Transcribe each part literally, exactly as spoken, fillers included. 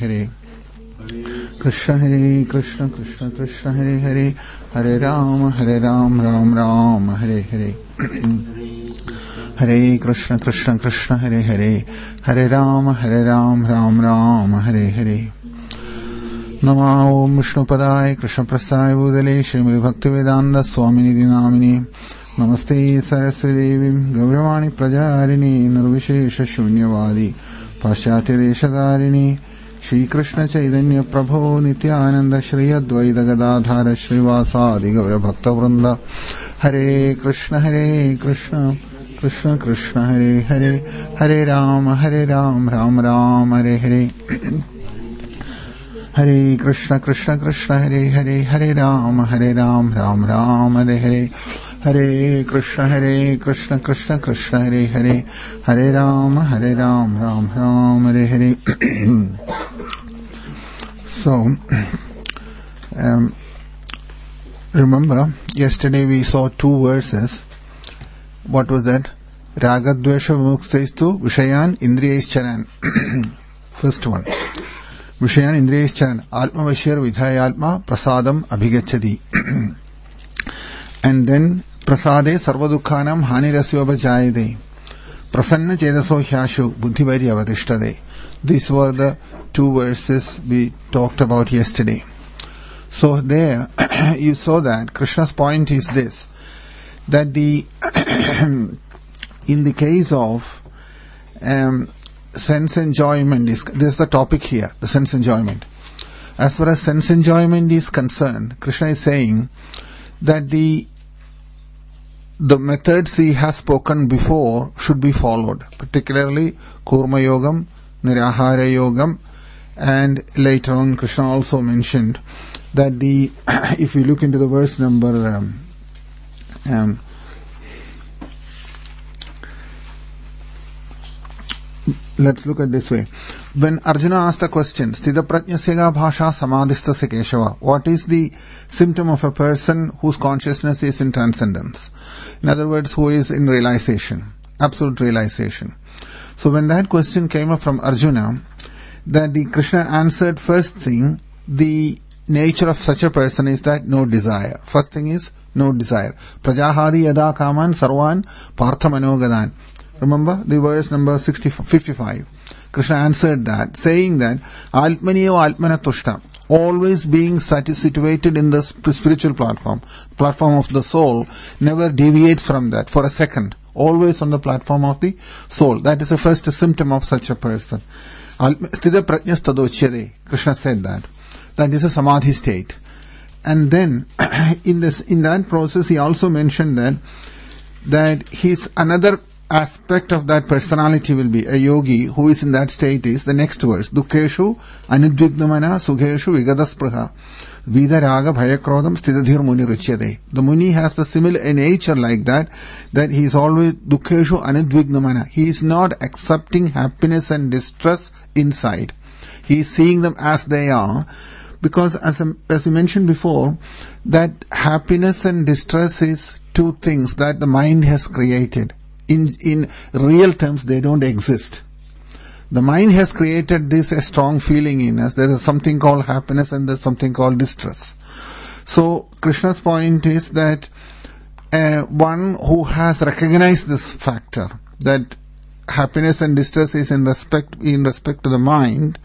Hare. Krishna Hare Krishna Krishna Krishna Hare Hare. Hare Ram Hare Ram Ram Ram Hare Hare. Hare Krishna Krishna Krishna Hare Hare. Hare Ram Hare Ram Ram Ram Hare Hare. Namo Om Vishnupadaya Krishna Prasthaya Bhutale Srimati Bhaktivedanta Swamini Dinamini. Namaste Saraswati Devim Gauravani Prajarini Nirvishesha Shunyavadi Paschatya Deshadarini Shri Krishna Chaitanya Prabhu Nityananda Shri Advaita Gadadhara Srivasadi Gaura Bhakta Vrinda. Hare Krishna Hare Krishna Krishna Krishna Hare Hare. Hare Rama Hare Ram Ram Ram Hare Hare. Hare Krishna Krishna Krishna Hare Hare. Hare Rama Hare Ram Ram Ram Hare Hare. Hare Krishna Hare Krishna Krishna Krishna Hare Hare. Hare Rama Hare Ram Ram Ram Hare Hare. So, um, remember, yesterday we saw two verses. What was that? Ragadvesha Vimukstaistu Vishayan Indriyaischaran. First one. Vishayan Indriyaischaran. Atma Vashir Vidhayatma Prasadam Abhigachadi. And then Prasade Sarvadukhanam Hanirasyoba Prasanna Chedaso Hyashu Buddhivari Avadishtade. These were the two verses we talked about yesterday. So there you saw that Krishna's point is this, that the in the case of um, sense enjoyment, is this is the topic here, the sense enjoyment. As far as sense enjoyment is concerned, Krishna is saying that the the methods he has spoken before should be followed, particularly Kurma Yogam, Nirahara Yogam, and later on Krishna also mentioned that the if you look into the verse number um, um, let's look at this way. When Arjuna asked the question, Sthita Prajnasya Bhasha Samadhistasya Keshava, what is the symptom of a person whose consciousness is in transcendence? In other words, who is in realization, absolute realization. So when that question came up from Arjuna, that the Krishna answered, first thing, the nature of such a person is that no desire. First thing is no desire. Prajahadi yada kaman sarvan parthamanogadan. Remember the verse number sixty, fifty-five. Krishna answered that, saying that Altmaniyo Altmana Tushta, always being situated in the spiritual platform, platform of the soul, never deviates from that for a second. Always on the platform of the soul. That is the first symptom of such a person. Sthita Prajna Stadochyade, Krishna said that. That is a samadhi state. And then, in this, in that process, he also mentioned that, that his another aspect of that personality will be a yogi who is in that state is the next verse. Dukkeshu anudvignamana sukheshu vigadaspraha vida raga bhayakrodam stidadhir muni ruchyade. The muni has the similar nature like that, that he is always dukkeshu anudvignamana. He is not accepting happiness and distress inside. He is seeing them as they are, because as I, as we mentioned before, that happiness and distress is two things that the mind has created. In, in real terms, they don't exist. The mind has created this a strong feeling in us. There is something called happiness and there is something called distress. So, Krishna's point is that uh, one who has recognized this factor, that happiness and distress is in respect, in respect to the mind,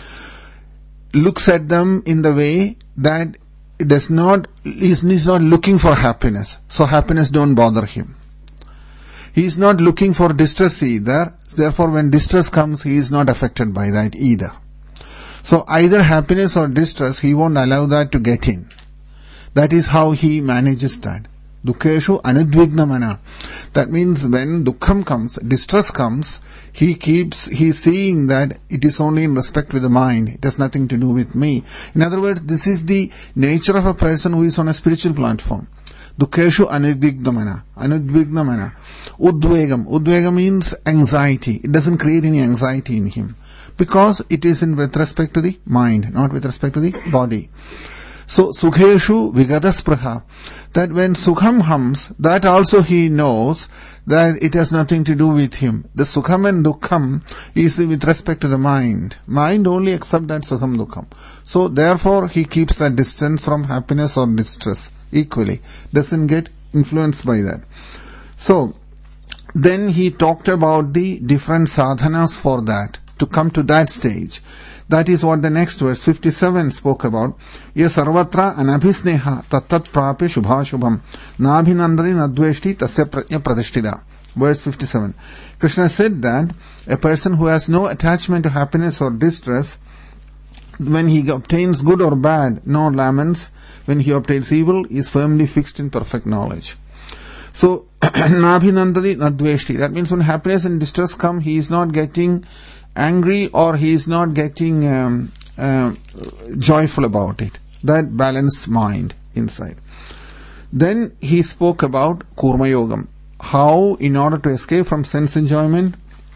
looks at them in the way that it does not, is, is not looking for happiness. So happiness don't bother him. He is not looking for distress either. Therefore, when distress comes, he is not affected by that either. So either happiness or distress, he won't allow that to get in. That is how he manages that. Dukkeshu anudvignamana. That means when dukkham comes, distress comes, he keeps, he is seeing that it is only in respect with the mind. It has nothing to do with me. In other words, this is the nature of a person who is on a spiritual platform. Dukkeshu anudvignamana. Anudvignamana. Udvegam. Udvegam means anxiety. It doesn't create any anxiety in him. Because it is in with respect to the mind, not with respect to the body. So, Sukheshu Vigadaspruha. That when Sukham hums, that also he knows that it has nothing to do with him. The Sukham and Dukkham is with respect to the mind. Mind only accepts that Sukham Dukkham. So, therefore, he keeps that distance from happiness or distress equally. Doesn't get influenced by that. So, then he talked about the different sadhanas for that, to come to that stage. That is what the next verse, fifty-seven, spoke about. Ye sarvatra anabhisneha tattat prape shubhashubham nabhinandari nadveshti tasya prajna pradishtida. Verse fifty-seven. Krishna said that a person who has no attachment to happiness or distress, when he obtains good or bad, no laments. When he obtains evil, is firmly fixed in perfect knowledge. So, nabhinandari nadveshti. That means when happiness and distress come, he is not getting angry or he is not getting um, uh, joyful about it. That balanced mind inside. Then he spoke about Kurma Yogam. How, in order to escape from sense enjoyment,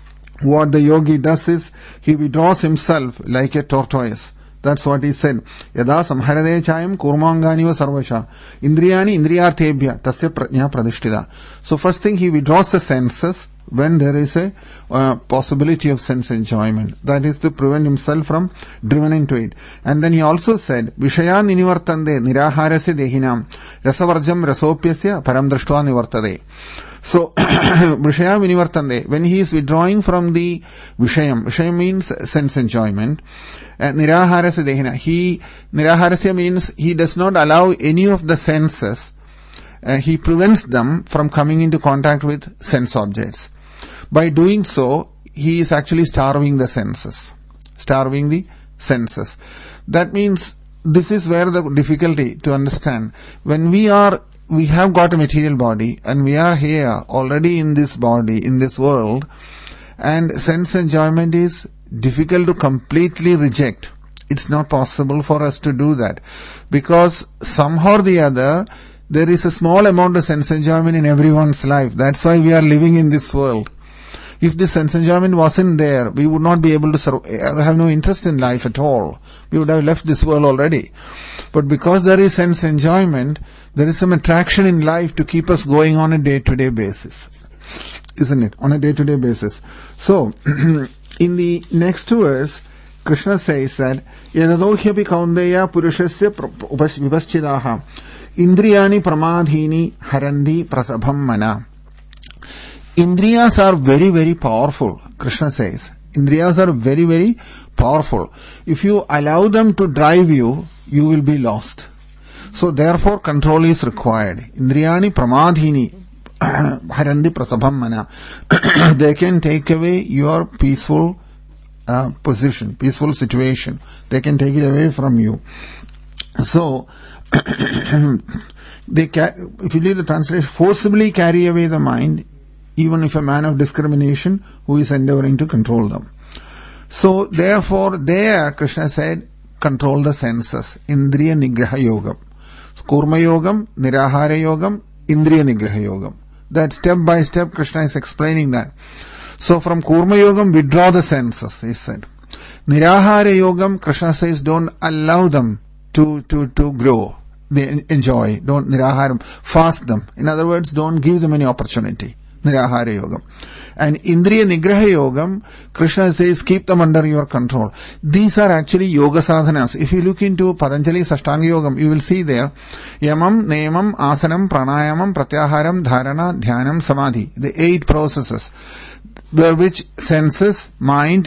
what the yogi does is, he withdraws himself like a tortoise. That's what he said. Yada samharade chayam kurmanganiva sarvasha indriyani indriyartebhya tasya prajna pradishtida. So first thing, he withdraws the senses when there is a uh, possibility of sense enjoyment. That is to prevent himself from driven into it. And then he also said, Vishaya ninivartande niraharasya dehinam rasavarjam rasopyasya param drashtva nivartade. So, Vishaya vinivartande, when he is withdrawing from the Vishayam, Vishayam means sense enjoyment, uh, niraharasya dehina, he, niraharasya means he does not allow any of the senses, uh, he prevents them from coming into contact with sense objects. By doing so, he is actually starving the senses. Starving the senses. That means, this is where the difficulty to understand. When we are, we have got a material body and we are here already in this body, in this world, and sense enjoyment is difficult to completely reject. It's not possible for us to do that. Because somehow or the other, there is a small amount of sense enjoyment in everyone's life. That's why we are living in this world. If this sense enjoyment wasn't there, we would not be able to serve, have no interest in life at all. We would have left this world already. But because there is sense enjoyment, there is some attraction in life to keep us going on a day-to-day basis. Isn't it? On a day-to-day basis. So, in the next verse, Krishna says that, Yadadohyapi kaundeya purushasya vipaschidaha indriyani pramadhini harandi prasabham mana. Indriyas are very, very powerful, Krishna says. Indriyas are very, very powerful. If you allow them to drive you, you will be lost. So therefore control is required. Indriyani pramadhini harandi prasabham mana. They can take away your peaceful uh, position, peaceful situation. They can take it away from you. So, they ca- if you read the translation, forcibly carry away the mind, even if a man of discrimination who is endeavoring to control them. So, therefore, there, Krishna said, control the senses. Indriya Nigraha Yogam. Kurma Yogam, Nirahara Yogam, Indriya Nigraha Yogam. That step by step, Krishna is explaining that. So, from Kurma Yogam, withdraw the senses, he said. Nirahara Yogam, Krishna says, don't allow them to, to, to grow. They enjoy. Don't niraharam. Fast them. In other words, don't give them any opportunity. Nirahara Yogam. And Indriya Nigraha Yogam, Krishna says, keep them under your control. These are actually yoga sadhanas. If you look into Patanjali Ashtanga Yogam, you will see there, Yamam, Neyamam, Asanam, Pranayamam, Pratyaharam, Dharana, Dhyanam, Samadhi. The eight processes, where which senses, mind,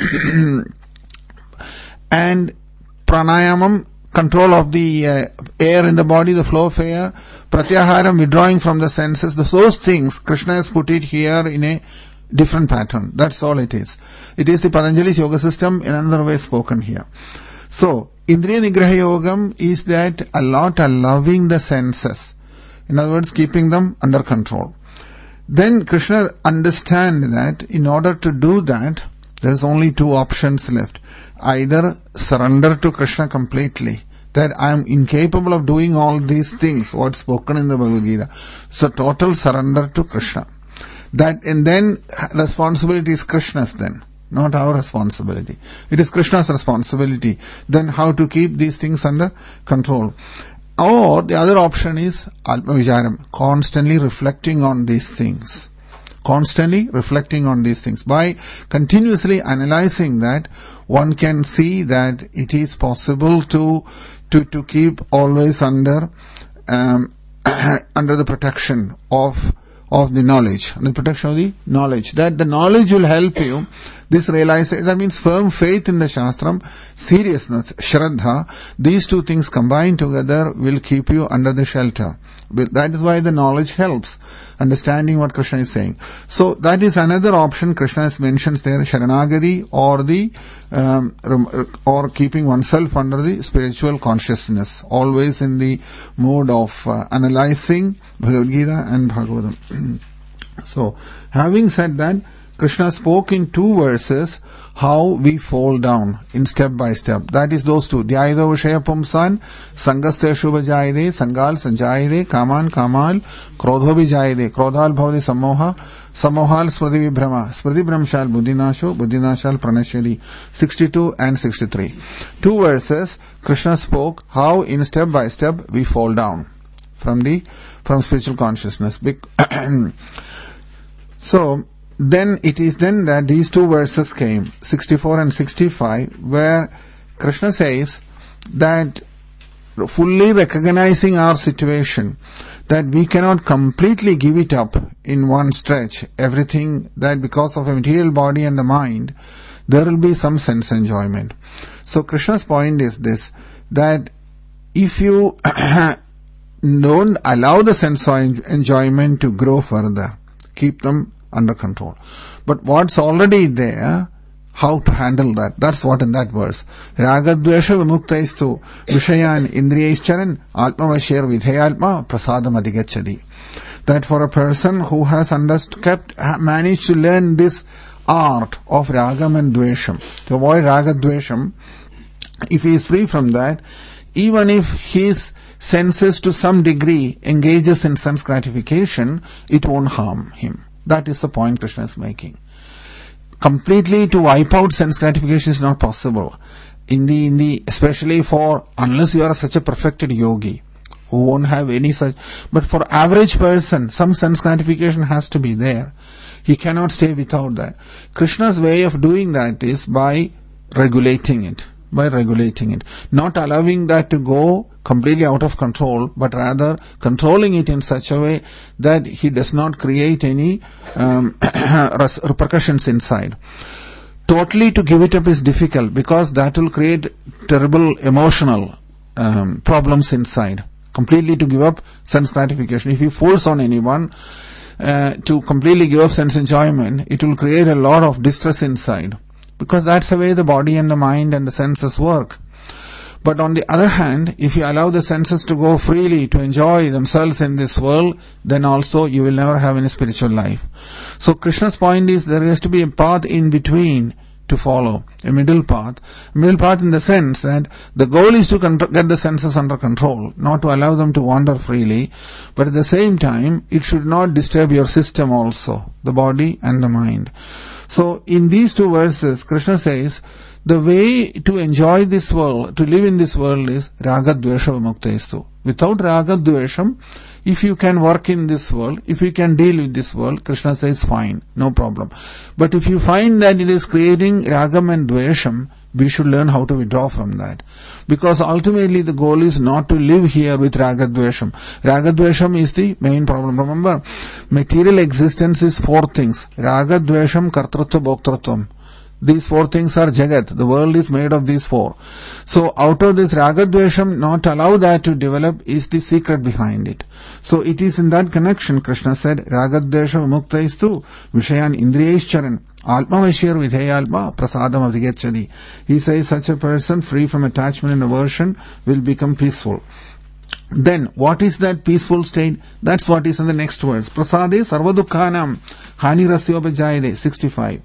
and pranayamam, control of the uh, air in the body, the flow of air, pratyaharam, withdrawing from the senses, those things, Krishna has put it here in a different pattern. That's all it is. It is the Patanjali's yoga system in another way spoken here. So, Indriya Nigraha Yogam is that a lot allowing the senses. In other words, keeping them under control. Then Krishna understands that in order to do that, there is only two options left. Either surrender to Krishna completely, that I am incapable of doing all these things, what's spoken in the Bhagavad Gita. So total surrender to Krishna. That, and then responsibility is Krishna's then. not our responsibility. It is Krishna's responsibility. Then how to keep these things under control? Or the other option is Atma Vicharam, constantly reflecting on these things. Constantly reflecting on these things. By continuously analyzing that, one can see that it is possible to to, to keep always under um, under the protection of of the knowledge, the protection of the knowledge. That the knowledge will help you. This realization, that means firm faith in the Shastram, seriousness, Shraddha, these two things combined together will keep you under the shelter. That is why the knowledge helps, understanding what Krishna is saying. So that is another option Krishna mentions there, Sharanagati, or the um, or keeping oneself under the spiritual consciousness, always in the mode of uh, analyzing Bhagavad Gita and Bhagavatam. So, having said that, Krishna spoke in two verses how we fall down in step by step. That is those two. Dhyayido Vishaya Pumsan, Sangasteshu Vajayide, Sangal Sanjayide, Kaman Kamal, Krodho Vijayide, Krodhal Bhavade Samoha, Samohal Smriti Vibhrama, Smriti Brahmshal Buddhinasho, Buddhinashal Pranashali, sixty-two and sixty-three. Two verses, Krishna spoke how in step by step we fall down from the, from spiritual consciousness. So, then it is then that these two verses came, sixty-four and sixty-five, where Krishna says that fully recognizing our situation, that we cannot completely give it up in one stretch, everything, that because of a material body and the mind, there will be some sense enjoyment. So Krishna's point is this, that if you don't allow the sense enjoyment to grow further, keep them under control. But what's already there, how to handle that? That's what in that verse. Ragadvesha vimuktaistu vishayan indriyaischaran atmavashir vidhayalma prasadam adhigachadi. That for a person who has understood, kept, managed to learn this art of ragam and dvesham, to avoid ragadvesham, if he is free from that, even if his senses to some degree engages in sense gratification, it won't harm him. That is the point Krishna is making. Completely to wipe out sense gratification is not possible. In the, in the, especially for, unless you are such a perfected yogi, who won't have any such, but for average person, some sense gratification has to be there. He cannot stay without that. Krishna's way of doing that is by regulating it. By regulating it. Not allowing that to go completely out of control, but rather controlling it in such a way that he does not create any um, repercussions inside. Totally to give it up is difficult, because that will create terrible emotional um, problems inside. Completely to give up sense gratification. If you force on anyone uh, to completely give up sense enjoyment, it will create a lot of distress inside. Because that's the way the body and the mind and the senses work. But on the other hand, if you allow the senses to go freely to enjoy themselves in this world, then also you will never have any spiritual life. So Krishna's point is there has to be a path in between to follow, a middle path. Middle path in the sense that the goal is to con- get the senses under control, not to allow them to wander freely, but at the same time, it should not disturb your system also, the body and the mind. So in these two verses, Krishna says, the way to enjoy this world, to live in this world is raga dvesha vimuktaistu. Without raga dvesham, if you can work in this world, if you can deal with this world, Krishna says fine, no problem. But if you find that it is creating ragam and dvesham, we should learn how to withdraw from that. Because ultimately the goal is not to live here with ragadvesham. Ragadvesham is the main problem. Remember, material existence is four things. Ragadvesham, kartrutva, bhoktrutvam. These four things are Jagat. The world is made of these four. So out of this Ragadvesham, not allow that to develop is the secret behind it. So it is in that connection, Krishna said, Ragadvesha vimuktaistu vishayan indriyaischaran alpavashir vidhayalpa prasadam avdigachadi. He says such a person free from attachment and aversion will become peaceful. Then, what is that peaceful state? That's what is in the next verse. Prasade sarvadukhanam hani rasyopajayade, sixty-five.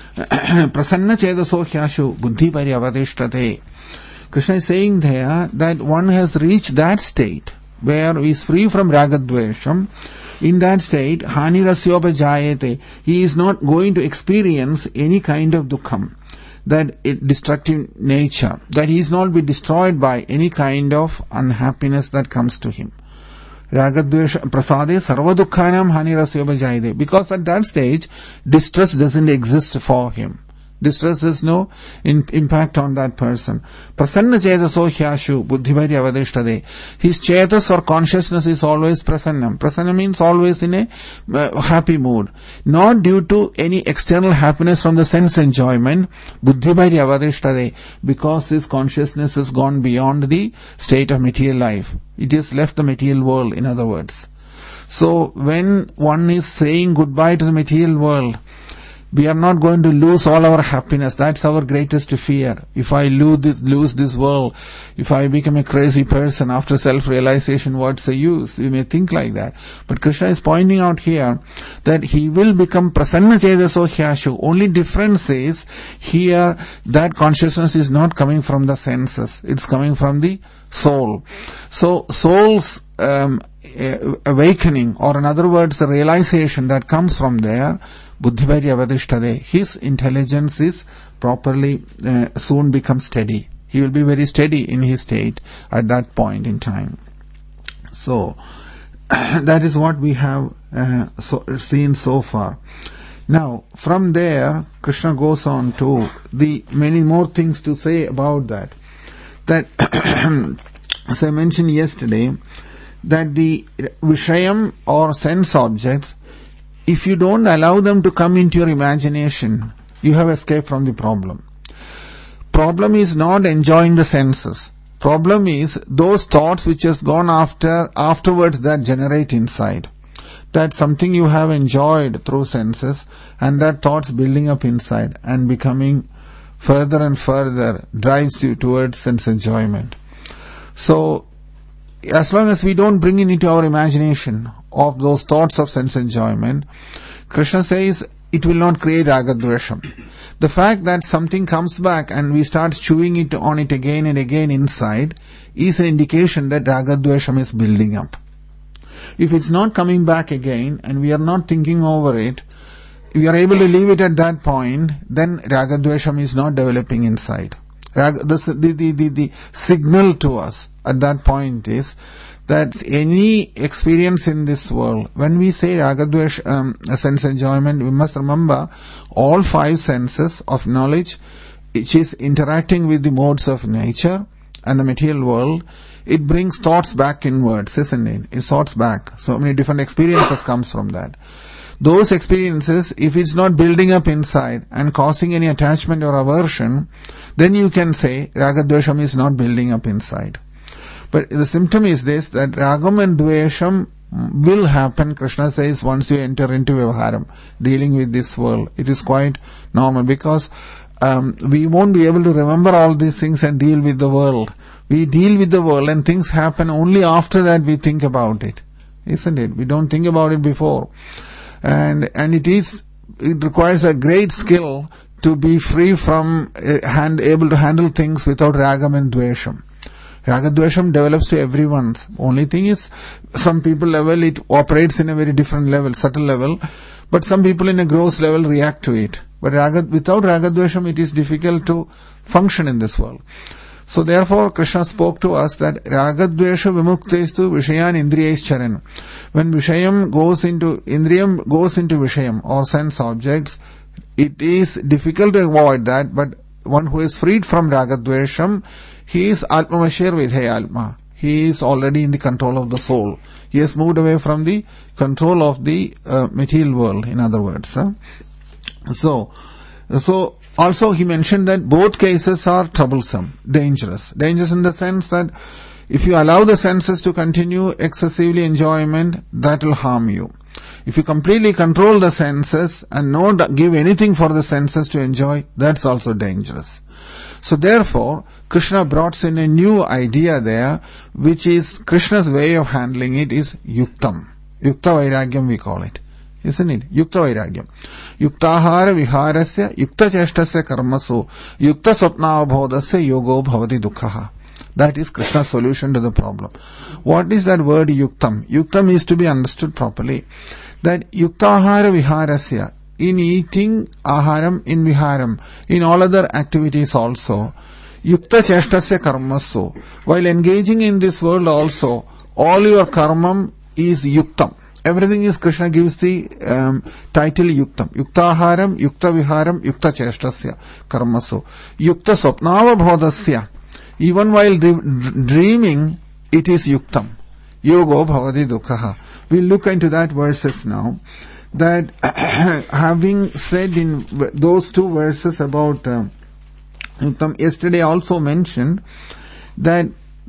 Prasanna chedaso hyashu buddhi paryavadishtate. Krishna is saying there that one has reached that state where he is free from ragadvesham, In that state, hani rasyopa jayate, he is not going to experience any kind of dukkham, that destructive nature, that he is not be destroyed by any kind of unhappiness that comes to him. Ragadvesha prasade sarva dukkhanam hani rasyopa jayate. Because at that stage, distress doesn't exist for him. Distress has no in, impact on that person. Prasanna chetaso hyashu buddhibhari avadishtade. His chetas or consciousness is always prasannam. Prasanna means always in a uh, happy mood. Not due to any external happiness from the sense enjoyment. Buddhibhari avadishtade. Because his consciousness has gone beyond the state of material life. It has left the material world, in other words. So when one is saying goodbye to the material world, we are not going to lose all our happiness. That's our greatest fear. If I lose this, lose this world, if I become a crazy person after self-realization, what's the use? We may think like that. But Krishna is pointing out here that he will become prasanna chedaso hyashu. Only difference is here that consciousness is not coming from the senses. It's coming from the soul. So soul's um, awakening, or in other words, the realization that comes from there, buddhibhari avadishtade, his intelligence is properly uh, soon become steady. He will be very steady in his state at that point in time. So that is what we have uh, so, seen so far. Now from there Krishna goes on to the many more things to say about that. That as I mentioned yesterday, that the Vishayam or sense objects, if you don't allow them to come into your imagination, you have escaped from the problem. Problem is not enjoying the senses. Problem is those thoughts which has gone after, afterwards that generate inside. That's something you have enjoyed through senses, and that thoughts building up inside and becoming further and further drives you towards sense enjoyment. So, as long as we don't bring it into our imagination of those thoughts of sense enjoyment, Krishna says it will not create ragadvesham. The fact that something comes back and we start chewing it on it again and again inside is an indication that ragadvesham is building up. If it's not coming back again and we are not thinking over it, we are able to leave it at that point, then ragadvesham is not developing inside. Rag, the, the, the, the, the signal to us at that point is that any experience in this world, when we say ragadvesh, um, sense enjoyment, we must remember all five senses of knowledge, which is interacting with the modes of nature and the material world. It brings thoughts back inwards, isn't it? It thoughts back. So many different experiences comes from that. Those experiences, if it's not building up inside and causing any attachment or aversion, then you can say ragadvesham is not building up inside. But the symptom is this, that ragam and dvesham will happen, Krishna says, once you enter into vyavaharam, dealing with this world. It is quite normal because um, we won't be able to remember all these things and deal with the world. We deal with the world and things happen only after that we think about it. Isn't it? We don't think about it before. And and it is, it requires a great skill to be free from, uh, hand, able to handle things without ragam and dvesham. Ragadvesham develops to everyone. Only thing is, some people level it operates in a very different level, subtle level, but some people in a gross level react to it. But ragad, without ragadvesham, it is difficult to function in this world. So therefore, Krishna spoke to us that ragadvesha vimuktestu vishayan indriyais charan. When vishayam goes into, indriyam goes into vishayam or sense objects, it is difficult to avoid that, but one who is freed from ragadvesham, he is Atmamashir Vidhaya Atma. He is already in the control of the soul. He has moved away from the control of the uh, material world, in other words. Huh? So, so also he mentioned that both cases are troublesome, dangerous. Dangerous in the sense that if you allow the senses to continue excessively enjoyment, that will harm you. If you completely control the senses and not give anything for the senses to enjoy, that's also dangerous. So therefore, Krishna brought in a new idea there, which is Krishna's way of handling it is yuktam. Yukta vairagyam we call it. Isn't it? Yukta vairagyam. Yuktahara viharasya, yukta cheshtasya karmasu, yukta swapnavabhodasya yogo bhavati dukhaha. That is Krishna's solution to the problem. What is that word yuktam? Yuktam is to be understood properly. That yuktahara viharasya, in eating aharam, in viharam, in all other activities also, yukta cheshtasya karmasu, while engaging in this world also, all your karmam is yuktam. Everything is, Krishna gives the um, title yuktam. Yuktaharam, yukta viharam, yukta cheshtasya karmasu. Yukta swapnava bodhasya. Even while dreaming, it is yuktam. Yogo bhavati dukhaha. We'll look into that verses now. That having said in those two verses about uh, yuktam, yesterday also mentioned that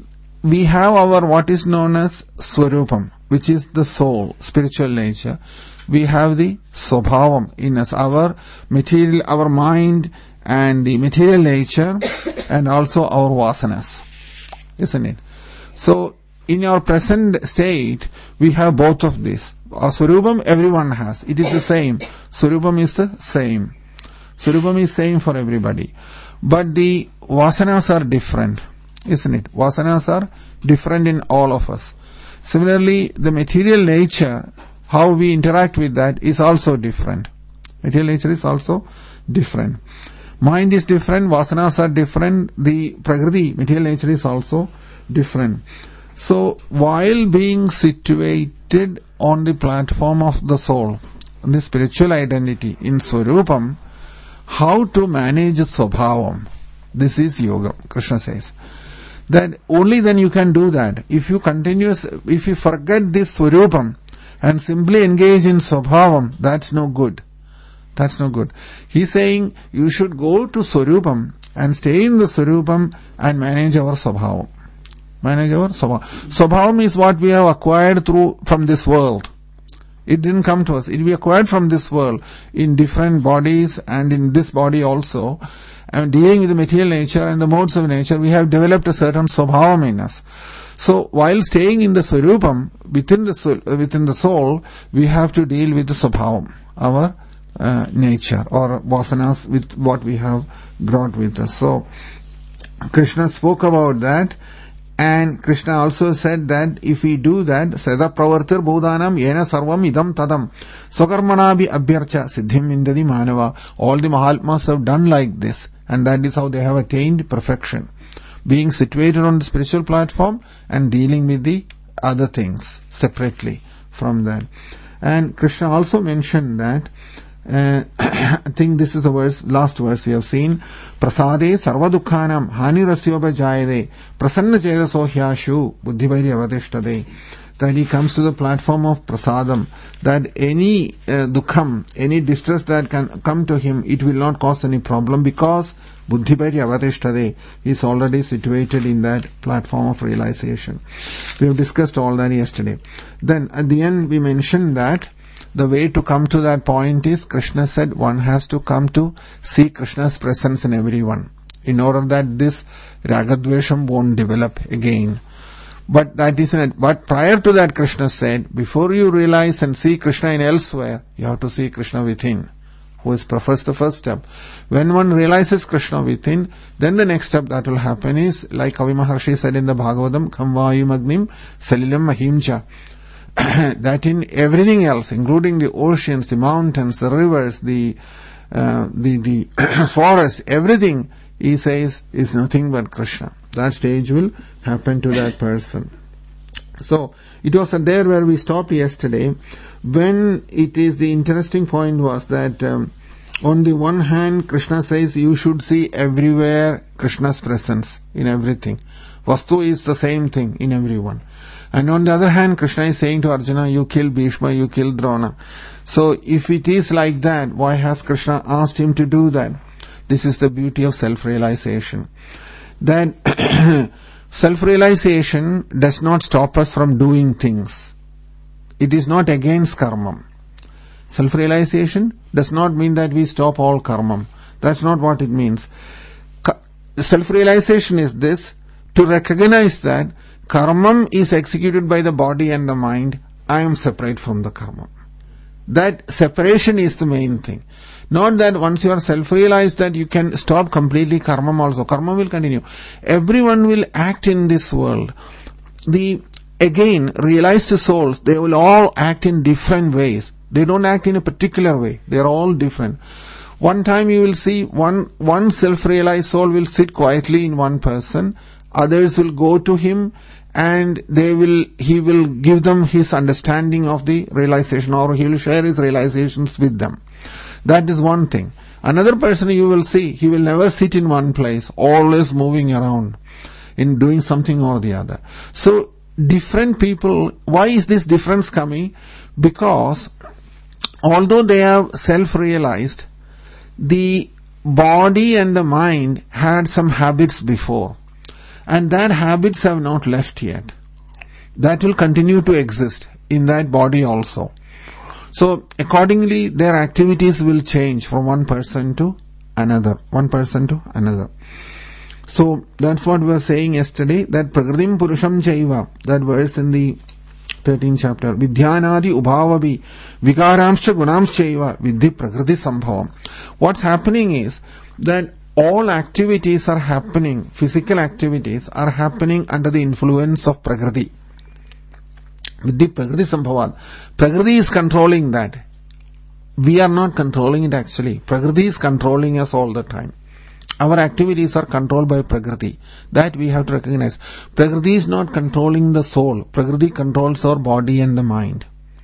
we have our what is known as swarupam, which is the soul, spiritual nature. We have the swabhavam in us, our material, our mind and the material nature, and also our vasanas, isn't it? So, in your present state, we have both of these. Our swarupam everyone has. It is the same. Swarupam is the same. Swarupam is same for everybody. But the vasanas are different, isn't it? Vasanas are different in all of us. Similarly, the material nature, how we interact with that is also different. Material nature is also different. Mind is different, vasanas are different, the prakriti, material nature is also different. So, while being situated on the platform of the soul, the spiritual identity in Swarupam, how to manage Swabhavam? This is yoga, Krishna says. That only then you can do that. If you continuous, if you forget this Swarupam and simply engage in Swabhavam, that's no good. That's no good. He's saying you should go to Swarupam and stay in the Swarupam and manage our Swabhavam. Manage our Swabhavam. Swabhavam is what we have acquired through from this world. It didn't come to us. It we acquired from this world in different bodies and in this body also. And dealing with the material nature and the modes of nature, we have developed a certain Swabhavam in us. So while staying in the Swarupam, within the soul, within the soul, we have to deal with the Swabhavam, our uh, nature or vasanas, with what we have brought with us. So Krishna spoke about that, and Krishna also said that if we do that, Sada pravartir bodhanam yena sarvam idam tadam swakarmanabi abhyarcha siddhim indadi manava. All the Mahatmas have done like this, and that is how they have attained perfection. Being situated on the spiritual platform and dealing with the other things separately from that. And Krishna also mentioned that, uh, I think this is the verse, last verse we have seen, Prasade sarva dukhanam hani rasyoba jayade prasanna chedaso hyashu buddhivairi avadishtade. That he comes to the platform of prasadam, that any uh, dukham, any distress that can come to him, it will not cause any problem because buddhivairi avadishtade, he is already situated in that platform of realization. We have discussed all that yesterday. Then at the end we mentioned that the way to come to that point is, Krishna said, one has to come to see Krishna's presence in everyone, in order that this ragadvesham won't develop again. But that isn't it. But prior to that, Krishna said, before you realize and see Krishna in elsewhere, you have to see Krishna within, who is first the first step. When one realizes Krishna within, then the next step that will happen is, like Kavi Maharshi said in the Bhagavatam, Kamvayumagnim Salilam Mahimcha. That in everything else, including the oceans, the mountains, the rivers, the uh, the the forest, everything, he says, is nothing but Krishna. That stage will happen to that person. So it was there where we stopped yesterday, when it is the interesting point was that um, on the one hand, Krishna says you should see everywhere Krishna's presence in everything. Vastu is the same thing in everyone. And on the other hand, Krishna is saying to Arjuna, you kill Bhishma, you kill Drona. So if it is like that, why has Krishna asked him to do that? This is the beauty of self-realization. That self-realization does not stop us from doing things. It is not against karma. Self-realization does not mean that we stop all karma. That's not what it means. Self-realization is this, to recognize that karma is executed by the body and the mind. I am separate from the karma. That separation is the main thing. Not that once you are self-realized that you can stop completely karma also. Karma will continue. Everyone will act in this world. The, again, realized souls, they will all act in different ways. They don't act in a particular way. They are all different. One time you will see one, one self-realized soul will sit quietly in one person. Others will go to him and they will, he will give them his understanding of the realization, or he will share his realizations with them. That is one thing. Another person you will see, he will never sit in one place, always moving around in doing something or the other. So different people, why is this difference coming? Because although they have self-realized, the body and the mind had some habits before, and that habits have not left yet. That will continue to exist in that body also. So accordingly their activities will change from one person to another, one person to another. So that's what we were saying yesterday, that Prakritim Purusham Chaiva, that verse in the thirteenth chapter, Vidhyanadi Ubhavavi Vikaramscha Gunamschaiva Vidhi Prakriti Sambhavam. What's happening is that all activities are happening, physical activities are happening under the influence of Prakriti. Vidhi Prakriti Sambhavam. Prakriti is controlling that. We are not controlling it actually. Prakriti is controlling us all the time. Our activities are controlled by Prakriti. That we have to recognize. Prakriti is not controlling the soul. Prakriti controls our body and the mind.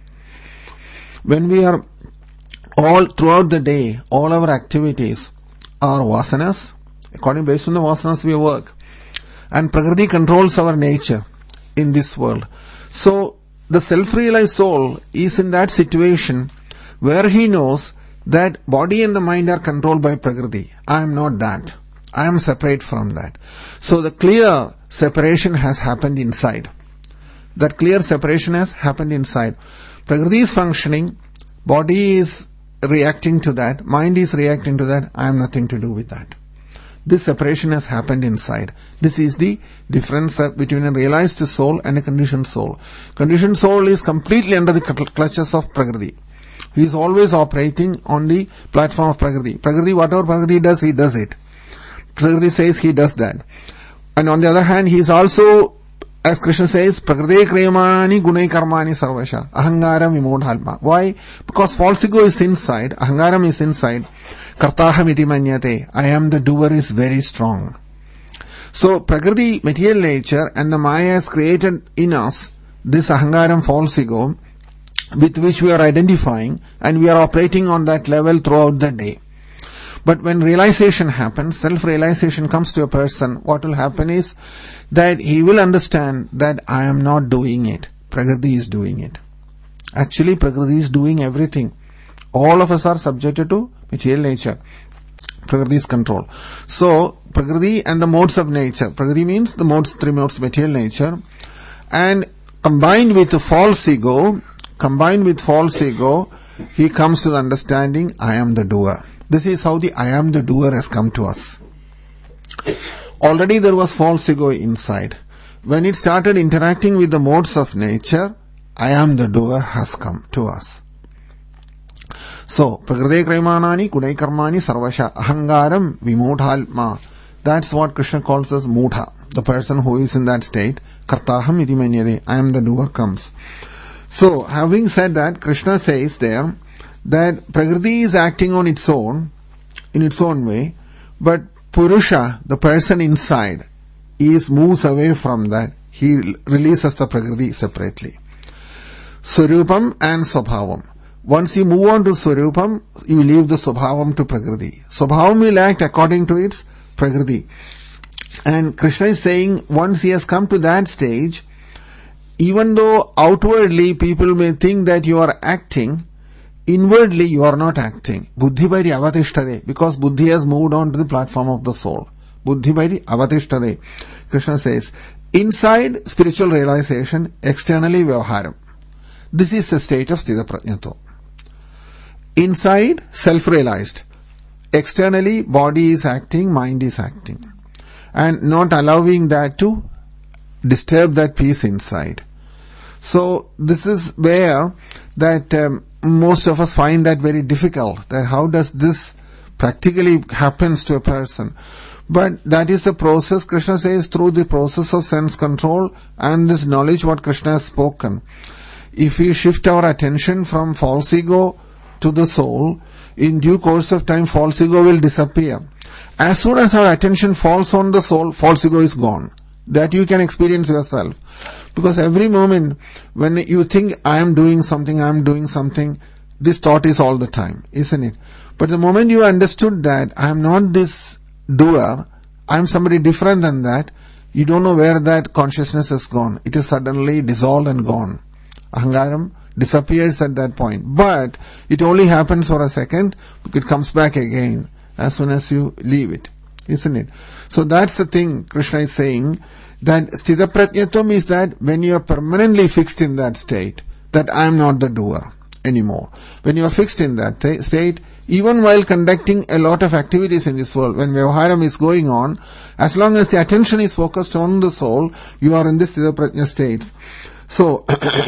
When we are all throughout the day, all our activities are vasanas. According based on the vasanas we work. And Prakriti controls our nature in this world. So the self-realized soul is in that situation where he knows that body and the mind are controlled by Prakriti. I am not that. I am separate from that. So the clear separation has happened inside. That clear separation has happened inside. Prakriti is functioning, body is reacting to that, mind is reacting to that, I have nothing to do with that. This separation has happened inside. This is the difference between a realized soul and a conditioned soul. Conditioned soul is completely under the clutches of Prakriti. He is always operating on the platform of Prakriti. Prakriti, whatever Prakriti does, he does it. Prakriti says he does that. And on the other hand, he is also, as Krishna says, Prakriti kriyamani gunai karmani sarvasha. Ahangaram vimodhalma. Why? Because false ego is inside. Ahangaram is inside. Kartaham iti manyate. I am the doer is very strong. So Prakriti, material nature, and the Maya has created in us this ahangaram, false ego, with which we are identifying, and we are operating on that level throughout the day. But when realization happens, self-realization comes to a person, what will happen is that he will understand that I am not doing it. Prakriti is doing it. Actually, Prakriti is doing everything. All of us are subjected to material nature. Prakriti's control. So, Prakriti and the modes of nature. Prakriti means the modes, three modes, material nature. And combined with the false ego, combined with false ego, he comes to the understanding, I am the doer. This is how the I am the doer has come to us. Already there was false ego inside. When it started interacting with the modes of nature, I am the doer has come to us. So, Prakriti Kraimanani Kudai Karmani Sarvasha Ahangaram Vimodhalma. That's what Krishna calls as Mudha. The person who is in that state, Kartaham iti manyade, I am the doer comes. So, having said that, Krishna says there that Prakriti is acting on its own, in its own way, but Purusha, the person inside, is moves away from that. He releases the Prakriti separately. Swarupam and Swabhavam. Once you move on to Swarupam, you leave the Swabhavam to Prakriti. Swabhavam will act according to its Prakriti. And Krishna is saying, once he has come to that stage, even though outwardly people may think that you are acting, inwardly you are not acting. Buddhi bhari avatishtare, because Buddhi has moved on to the platform of the soul. Buddhi bhari avatishtare. Krishna says, inside spiritual realization, externally vyavaharam. This is the state of Sthita Prajnato. Inside, self-realized. Externally, body is acting, mind is acting. And not allowing that to disturb that peace inside. So, this is where that um, most of us find that very difficult, that how does this practically happens to a person. But that is the process, Krishna says, through the process of sense control and this knowledge what Krishna has spoken. If we shift our attention from false ego to the soul, in due course of time false ego will disappear. As soon as our attention falls on the soul, false ego is gone. That you can experience yourself. Because every moment when you think, I am doing something, I am doing something, this thought is all the time, isn't it? But the moment you understood that I am not this doer, I am somebody different than that, you don't know where that consciousness has gone. It is suddenly dissolved and gone. Ahangaram disappears at that point. But it only happens for a second, it comes back again as soon as you leave it, isn't it? So that's the thing Krishna is saying, that Sthita Prajnatam is that when you are permanently fixed in that state, that I am not the doer anymore. When you are fixed in that t- state, even while conducting a lot of activities in this world, when Vyavaharam is going on, as long as the attention is focused on the soul, you are in this Sthita Prajna state. So,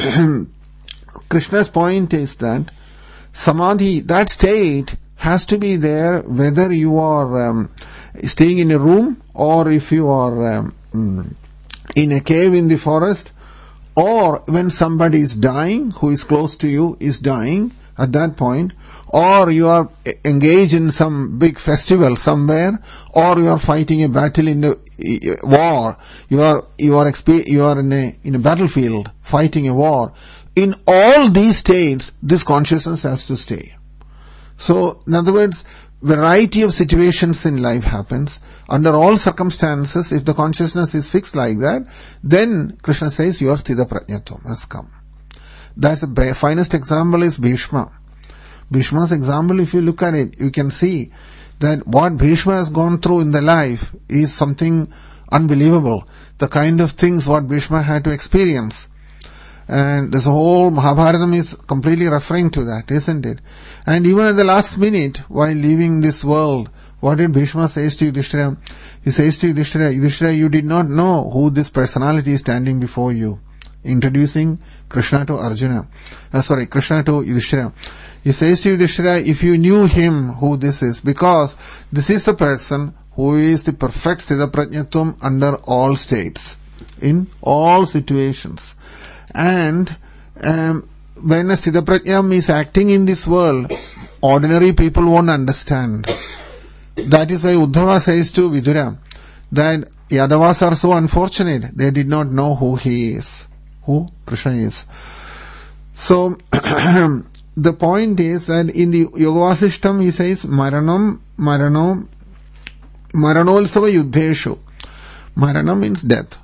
Krishna's point is that Samadhi, that state has to be there whether you are um, staying in a room or if you are um, in a cave in the forest, or when somebody is dying, who is close to you is dying at that point, or you are engaged in some big festival somewhere, or you are fighting a battle in the war, you are you are exp- you are in a in a battlefield fighting a war. In all these states, this consciousness has to stay. So, in other words, variety of situations in life happens. Under all circumstances, if the consciousness is fixed like that, then Krishna says your Sthita Prajnatam has come. That's the finest example is Bhishma. Bhishma's example, if you look at it, you can see that what Bhishma has gone through in the life is something unbelievable. The kind of things what Bhishma had to experience. And this whole Mahabharatam is completely referring to that, isn't it? And even at the last minute, while leaving this world, what did Bhishma say to Yudhishthira? He says to Yudhishthira, Yudhishthira, you did not know who this personality is standing before you. Introducing Krishna to Arjuna. Uh, sorry, Krishna to Yudhishthira. He says to Yudhishthira, if you knew him, who this is, because this is the person who is the perfect Sthita Prajnatam under all states, in all situations. And um, when a Sthita Prajnam is acting in this world, ordinary people won't understand. That is why Uddhava says to Vidura that Yadavas are so unfortunate, they did not know who he is, who Krishna is. So, the point is that in the Yoga Vasishtam he says, Maranam, Marano, Maranolsava Yuddheshu. Marana means death.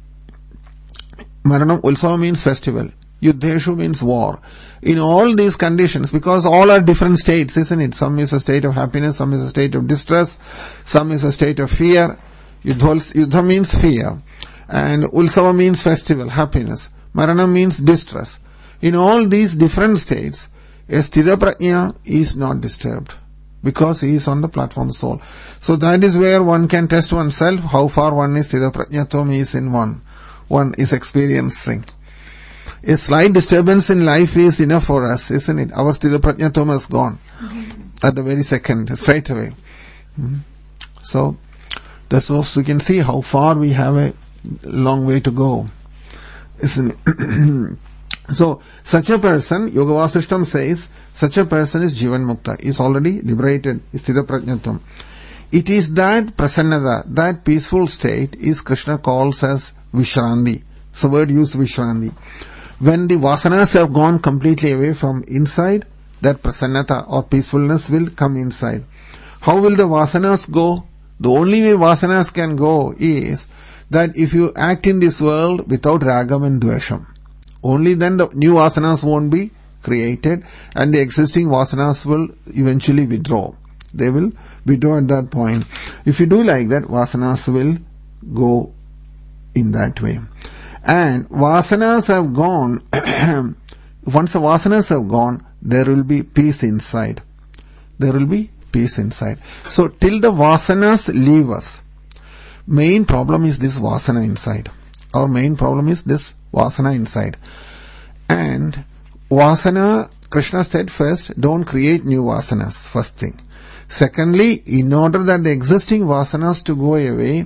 Maranam Ulsava means festival. Yuddheshu means war. In all these conditions, because all are different states, isn't it? Some is a state of happiness, some is a state of distress, some is a state of fear. Yuddha means fear. And Ulsava means festival, happiness. Marana means distress. In all these different states, a Sthita Prajna is not disturbed, because he is on the platform soul. So that is where one can test oneself, how far one is Sthita Prajnatam is in one. One is experiencing. A slight disturbance in life is enough for us, isn't it? Our Sthita Prajnatam is gone mm-hmm. at the very second, straight away. Mm-hmm. So, that's also you can see how far we have a long way to go, isn't it? So, such a person, Yoga Vasishtam says, such a person is Jivan Mukta, is already liberated, is Sthita Prajnatam. It is that prasannata, that peaceful state is Krishna calls as Vishrandi. So word used Vishrandi. When the vasanas have gone completely away from inside, that prasannata or peacefulness will come inside. How will the vasanas go? The only way vasanas can go is that if you act in this world without ragam and dvesham, only then the new vasanas won't be created and the existing vasanas will eventually withdraw. They will withdraw at that point. If you do like that, vasanas will go in that way. And vasanas have gone, once the vasanas have gone, there will be peace inside. There will be peace inside. So till the vasanas leave us, main problem is this vasana inside. Our main problem is this vasana inside. And vasana Krishna said first, don't create new vasanas, first thing. Secondly, in order that the existing vasanas to go away,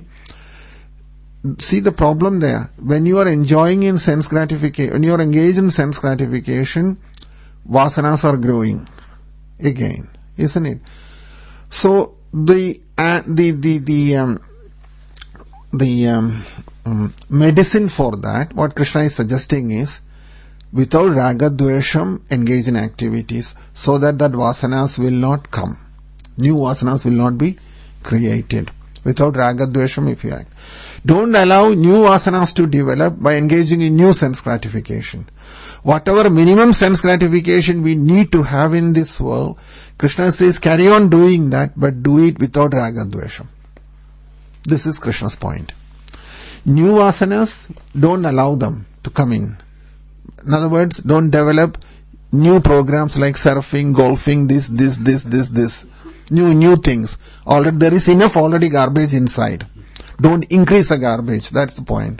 see the problem there. When you are enjoying in sense gratification, when you are engaged in sense gratification, vasanas are growing again, isn't it? So the uh, the the the um, the um, um, medicine for that, what Krishna is suggesting is, without raga dvesham, engage in activities so that that vasanas will not come. New vasanas will not be created. Without raga dvesham, if you act. Don't allow new vasanas to develop by engaging in new sense gratification. Whatever minimum sense gratification we need to have in this world, Krishna says carry on doing that, but do it without raga dvesham. This is Krishna's point. New vasanas, don't allow them to come in. In other words, don't develop new programs like surfing, golfing, this, this, this, this, this. New, new things. Already, there is enough already garbage inside. Don't increase the garbage. That's the point.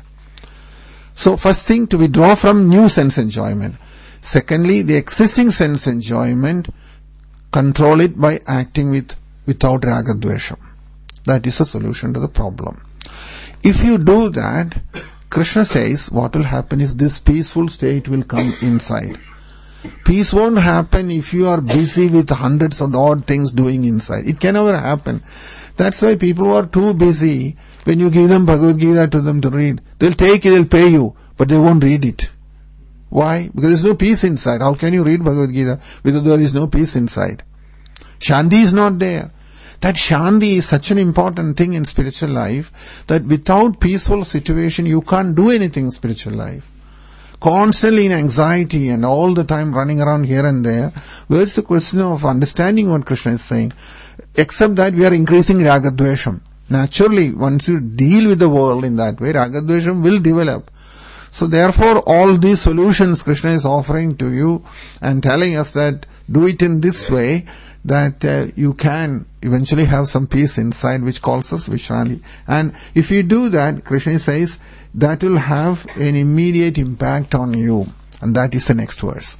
So, first thing, to withdraw from new sense enjoyment. Secondly, the existing sense enjoyment, control it by acting with, without raga dvesham. That is a solution to the problem. If you do that, Krishna says, what will happen is this peaceful state will come inside. Peace won't happen if you are busy with hundreds of odd things doing inside. It can never happen. That's why people who are too busy, when you give them Bhagavad Gita to them to read, they'll take it, they'll pay you, but they won't read it. Why? Because there's no peace inside. How can you read Bhagavad Gita without there is no peace inside? Shanti is not there. That Shanti is such an important thing in spiritual life that without peaceful situation you can't do anything in spiritual life. Constantly in anxiety and all the time running around here and there, where's the question of understanding what Krishna is saying? Except that we are increasing raga dvesham. Naturally, once you deal with the world in that way, raga dvesham will develop. So therefore, all these solutions Krishna is offering to you and telling us that do it in this way, that uh, you can eventually have some peace inside, which calls us Vishrali. And if you do that, Krishna says, that will have an immediate impact on you. And that is the next verse.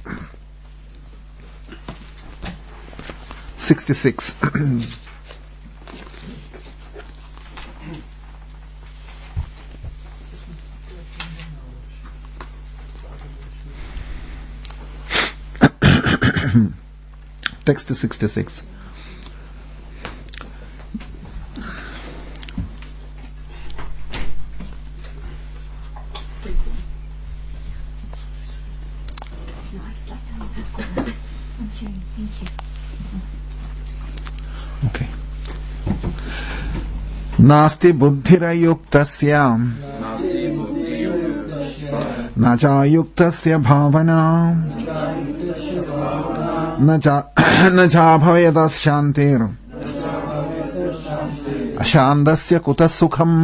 sixty-six. Text to sixty-six. Okay. Nasti buddhirayuktasya nachayuktasya bhavana न चा भवेद शांतिर अशांतस्य कुतः सुखम्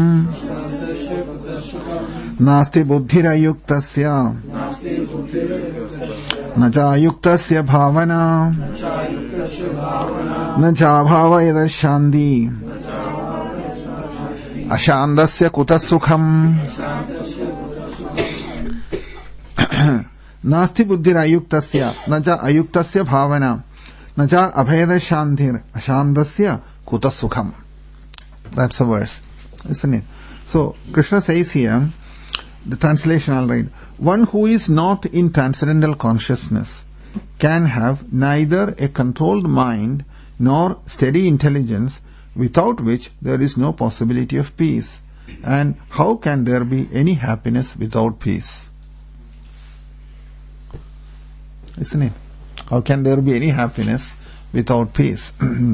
नास्ति बुद्धिरयुक्तस्य न चा युक्तस्य भावना न चा भवेद शांति अशांतस्य कुतः सुखम् नास्ति बुद्धिर अयुक्तस्य न च अयुक्तस्य भावना न च अभेद शांतिर अशांतस्य कुतः सुखम. That's the verse, isn't it? So Krishna says here, the translation I'll read. One who is not in transcendental consciousness can have neither a controlled mind nor steady intelligence, without which there is no possibility of peace. And how can there be any happiness without peace? Isn't it? How can there be any happiness without peace?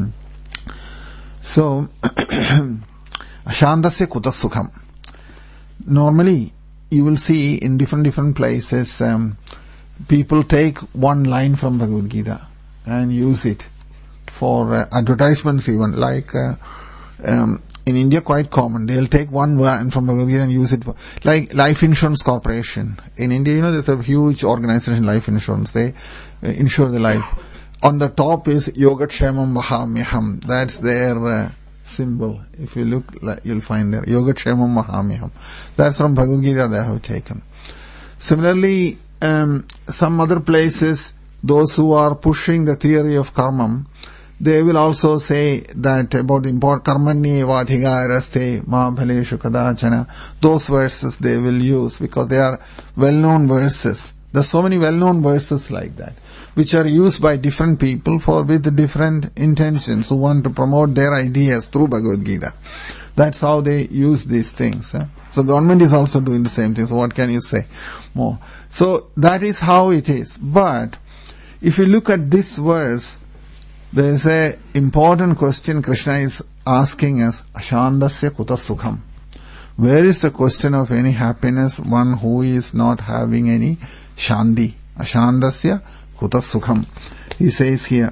So, Ashantasya kuta sukham. Normally, you will see in different different places, um, people take one line from Bhagavad Gita and use it for uh, advertisements even. Like uh, um, in India, quite common. They'll take one line from Bhagavad Gita and use it for, like Life Insurance Corporation. In India, you know, there's a huge organization, Life Insurance. They uh, insure the life. On the top is Yogatshemam Mahamyaham. That's their uh, symbol. If you look, you'll find there. Yogatshemam Mahamyaham. That's from Bhagavad Gita they have taken. Similarly, um, some other places, those who are pushing the theory of karma, they will also say that about the important karmanye vadhigaraste ma bhaleshu kadachana. Those verses they will use because they are well-known verses. There are so many well-known verses like that, which are used by different people for with different intentions who want to promote their ideas through Bhagavad Gita. That's how they use these things. Eh? So government is also doing the same thing. So what can you say more? So that is how it is. But if you look at this verse, there is a important question Krishna is asking us, Ashandasya kuta sukham. Where is the question of any happiness, one who is not having any shandi? Ashandasya kuta sukham. He says here,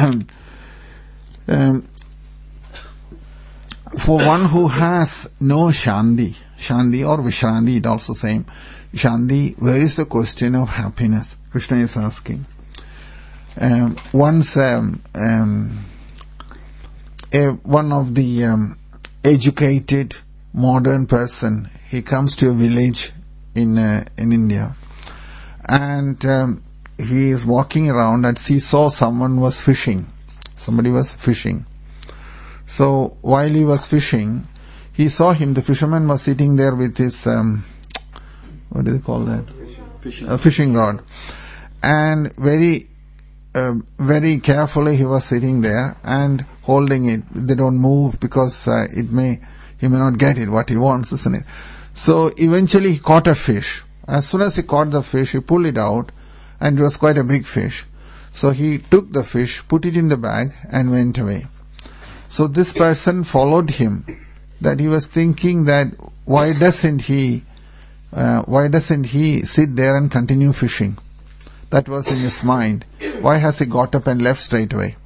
um, for one who has no shandi, shandi or vishrandi, it also same, shandi, where is the question of happiness? Krishna is asking. Um, once um, um, a, one of the um, educated modern person, he comes to a village in uh, in India, and um, he is walking around and he saw someone was fishing. Somebody was fishing. So while he was fishing, he saw him. The fisherman was sitting there with his um, what do they call that? Fishing, a fishing rod, and very. Uh, very carefully he was sitting there and holding it. They don't move because uh, it may he may not get it what he wants, isn't it? So eventually he caught a fish. As soon as he caught the fish, he pulled it out, and it was quite a big fish. So he took the fish, put it in the bag, and went away. So this person followed him. That he was thinking that why doesn't he uh, why doesn't he sit there and continue fishing? That was in his mind. Why has he got up and left straight away?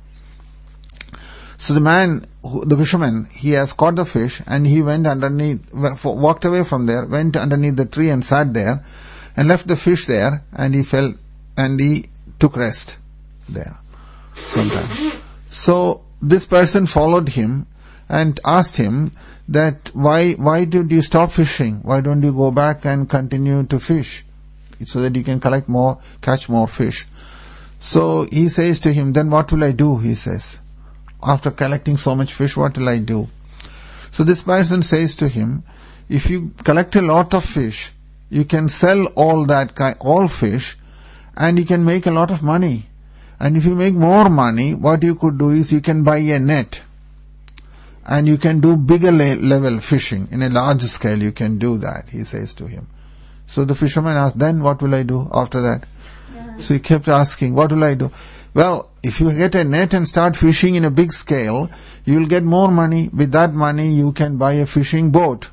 So the man, the fisherman, he has caught the fish and he went underneath, walked away from there, went underneath the tree and sat there and left the fish there, and he fell and he took rest there sometime. So this person followed him and asked him that why, why did you stop fishing? Why don't you go back and continue to fish so that you can collect more, catch more fish? So he says to him, then what will I do? He says, after collecting so much fish, what will I do? So this person says to him, if you collect a lot of fish, you can sell all that kind, all fish, and you can make a lot of money. And if you make more money, what you could do is you can buy a net, and you can do bigger le- level fishing in a large scale. You can do that, he says to him. So the fisherman asked, then what will I do after that? Yeah. So he kept asking, what will I do? Well, if you get a net and start fishing in a big scale, you will get more money. With that money, you can buy a fishing boat.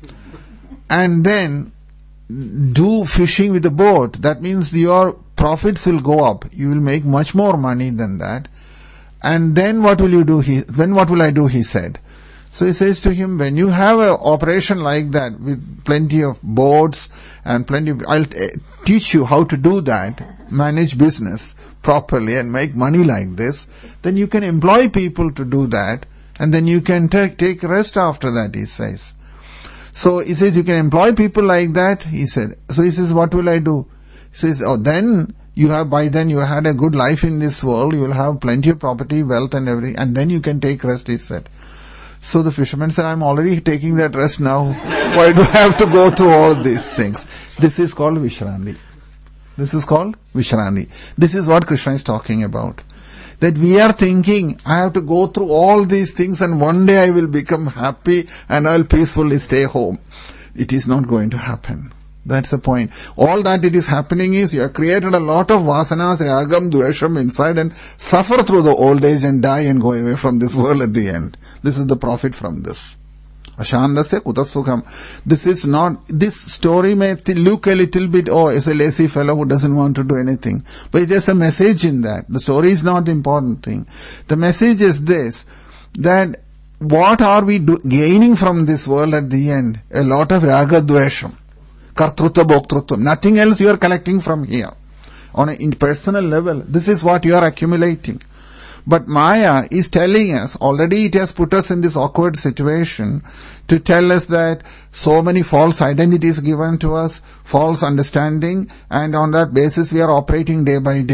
And then do fishing with the boat. That means your profits will go up. You will make much more money than that. And then what will you do? He, then what will I do? He said. So he says to him, when you have an operation like that with plenty of boats and plenty of, I'll t- teach you how to do that, manage business properly and make money like this, then you can employ people to do that, and then you can take, take rest after that, he says. So he says, you can employ people like that, he said. So he says, what will I do? He says, oh, then you have, by then you had a good life in this world, you will have plenty of property, wealth and everything, and then you can take rest, he said. So the fisherman said, I'm already taking that rest now. Why do I have to go through all these things? This is called Vishrandi. This is called Vishrandi. This is what Krishna is talking about. That we are thinking, I have to go through all these things and one day I will become happy and I'll peacefully stay home. It is not going to happen. That's the point. All that it is happening is you have created a lot of vasanas, ragam, dvesham inside and suffer through the old age and die and go away from this world at the end. This is the profit from this. Ashandasya kutassukham. This is not, this story may look a little bit, oh, it's a lazy fellow who doesn't want to do anything. But there's a message in that. The story is not the important thing. The message is this, that what are we do, gaining from this world at the end? A lot of raga dvesham. Kartrutva bhoktrutva. Nothing else you are collecting from here. On a personal level, this is what you are accumulating. But Maya is telling us, already it has put us in this awkward situation to tell us that so many false identities given to us, false understanding, and on that basis we are operating day by day.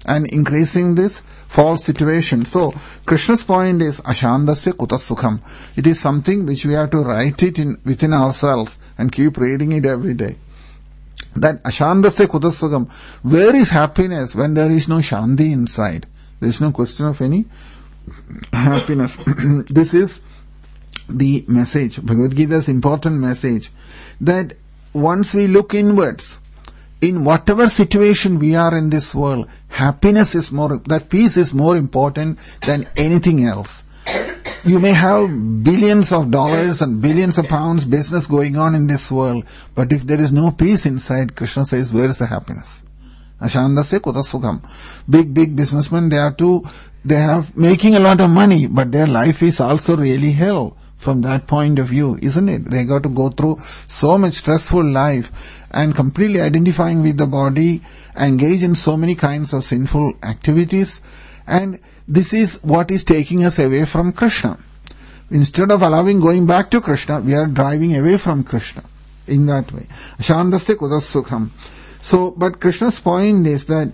and increasing this false situation. So, Krishna's point is Ashandasya Kutas-sukham. It is something which we have to write it in within ourselves and keep reading it every day. That Ashandasya Kutas-sukham. Where is happiness when there is no Shanti inside? There is no question of any happiness. This is the message, Bhagavad Gita's important message, that once we look inwards, in whatever situation we are in this world, happiness is more, that peace is more important than anything else. You may have billions of dollars and billions of pounds business going on in this world, but if there is no peace inside, Krishna says, where is the happiness? Ashandasya Kutas-sukham. Big, big businessmen, they are too, they have making a lot of money, but their life is also really hell from that point of view, isn't it? They got to go through so much stressful life and completely identifying with the body, engage in so many kinds of sinful activities, and this is what is taking us away from Krishna. Instead of allowing going back to Krishna, we are driving away from Krishna in that way. Ashandasya Kutas-sukham. So, but Krishna's point is that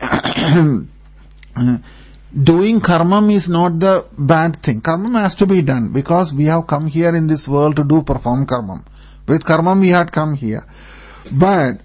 doing karma is not the bad thing. Karma has to be done because we have come here in this world to do perform karma. With karma we had come here. But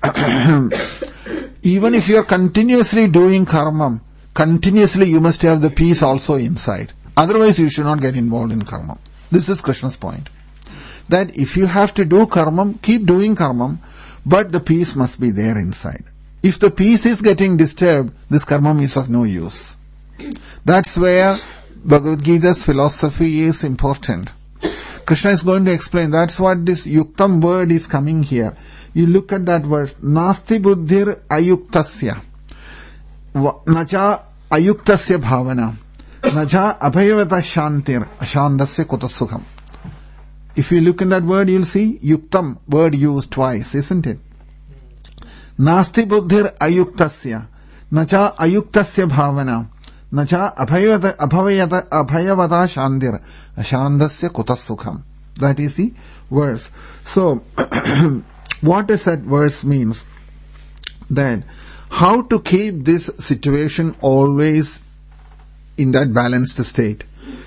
even if you are continuously doing karma, continuously you must have the peace also inside. Otherwise you should not get involved in karma. This is Krishna's point. That if you have to do karma, keep doing karma, but the peace must be there inside. If the peace is getting disturbed, this karma is of no use. That's where Bhagavad Gita's philosophy is important. Krishna is going to explain. That's what this yuktam word is coming here. You look at that verse. Nasti buddhir ayuktasya. Nacha ayuktasya bhavana. Nacha abhayavata shantir. Ashandasya kutas-sukham. If you look in that word, you'll see yuktam word used twice, isn't it? Nasti buddhir ayuktasya. Nacha ayuktasya bhavana. Nacha abhayavata, abhavayata, abhayavata shantir. Ashandasya kutas-sukham. That is the verse. So, what does that verse mean? That how to keep this situation always in that balanced state.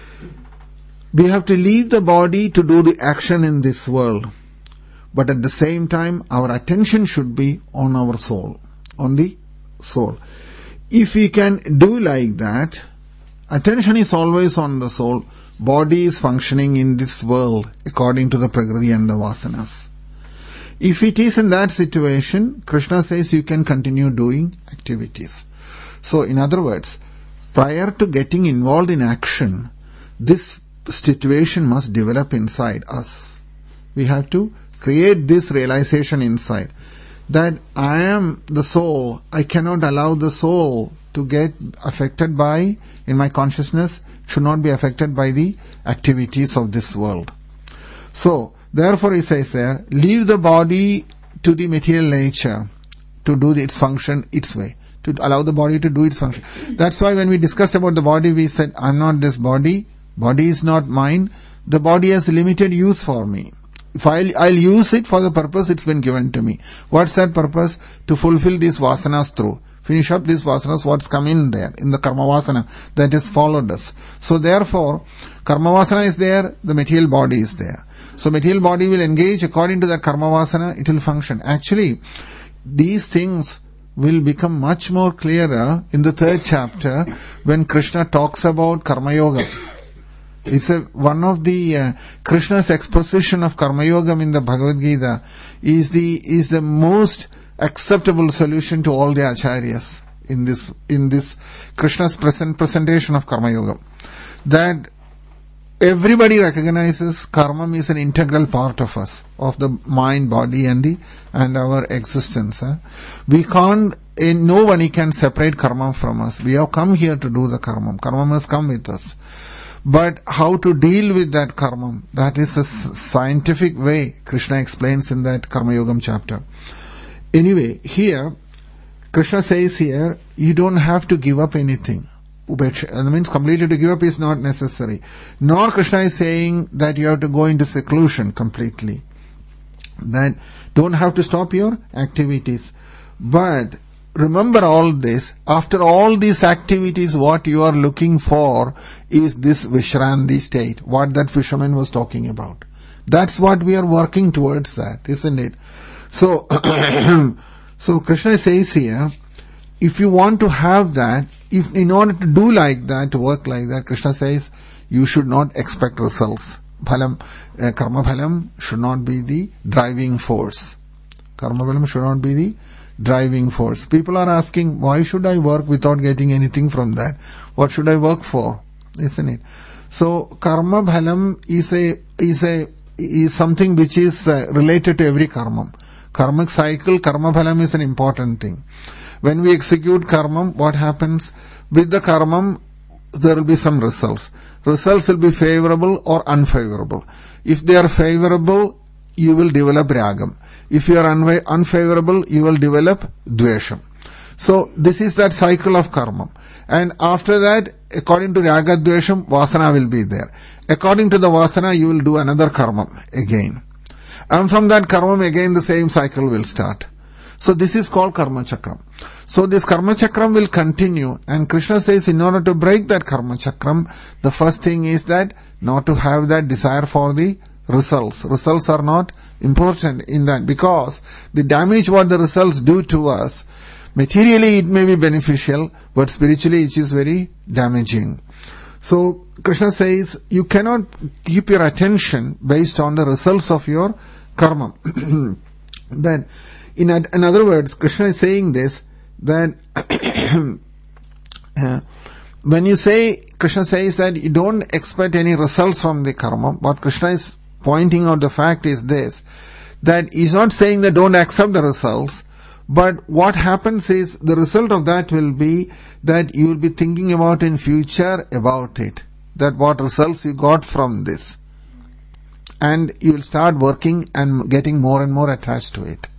We have to leave the body to do the action in this world. But at the same time, our attention should be on our soul. On the soul. If we can do like that, attention is always on the soul. Body is functioning in this world according to the Prakriti and the Vasanas. If it is in that situation, Krishna says you can continue doing activities. So, in other words, prior to getting involved in action, this situation must develop inside us. We have to create this realization inside that I am the soul. I cannot allow the soul to get affected by, in my consciousness, should not be affected by the activities of this world. So, therefore he says there, leave the body to the material nature to do its function its way, to allow the body to do its function. That's why when we discussed about the body, we said, I'm not this body, body is not mine, the body has limited use for me. If I'll, I'll use it for the purpose it's been given to me. What's that purpose? To fulfill these vasanas through. Finish up these vasanas, what's come in there, in the karma vasana that has followed us. So therefore, karma vasana is there, the material body is there. So material body will engage according to that karma vasana, it will function. Actually, these things will become much more clearer in the third chapter when Krishna talks about karma yoga. It's a, one of the uh, Krishna's exposition of karma yoga in the Bhagavad Gita is the is the most acceptable solution to all the acharyas in this in this Krishna's present presentation of karma yoga. That everybody recognizes karma is an integral part of us, of the mind, body, and the and our existence. Eh? We can't. In, no one can separate karma from us. We have come here to do the karma. Karma must come with us. But how to deal with that karma, that is the scientific way Krishna explains in that Karma Yogam chapter. Anyway, here, Krishna says here, you don't have to give up anything. Upeksha, that means completely to give up is not necessary. Nor Krishna is saying that you have to go into seclusion completely. That don't have to stop your activities. But remember all this. After all these activities, what you are looking for is this Vishranti state, what that fisherman was talking about. That's what we are working towards, that, isn't it? So, so Krishna says here, if you want to have that, if in order to do like that, to work like that, Krishna says, you should not expect results. Bhalam, uh, karma bhalam should not be the driving force. Karma bhalam should not be the driving force. People are asking, why should I work without getting anything from that? What should I work for? Isn't it? So, karma bhalam is a, is a, is something which is uh, related to every karma. Karmic cycle, karma bhalam is an important thing. When we execute karma, what happens? With the karma, there will be some results. Results will be favorable or unfavorable. If they are favorable, you will develop ragam. If you are unwa- unfavorable, you will develop dvesham. So, this is that cycle of karma. And after that, according to raga dvesham, vasana will be there. According to the vasana, you will do another karma again. And from that karma, again the same cycle will start. So this is called karma chakram. So this karma chakram will continue, and Krishna says in order to break that karma chakram, the first thing is that not to have that desire for the results. Results are not important in that, because the damage what the results do to us, materially it may be beneficial, but spiritually it is very damaging. So Krishna says you cannot keep your attention based on the results of your karma. Then, in, in other words, Krishna is saying this, that uh, when you say, Krishna says that you don't expect any results from the karma, what Krishna is pointing out the fact is this, that he's not saying that don't accept the results, but what happens is the result of that will be that you will be thinking about in future about it, that what results you got from this. And you will start working and getting more and more attached to it.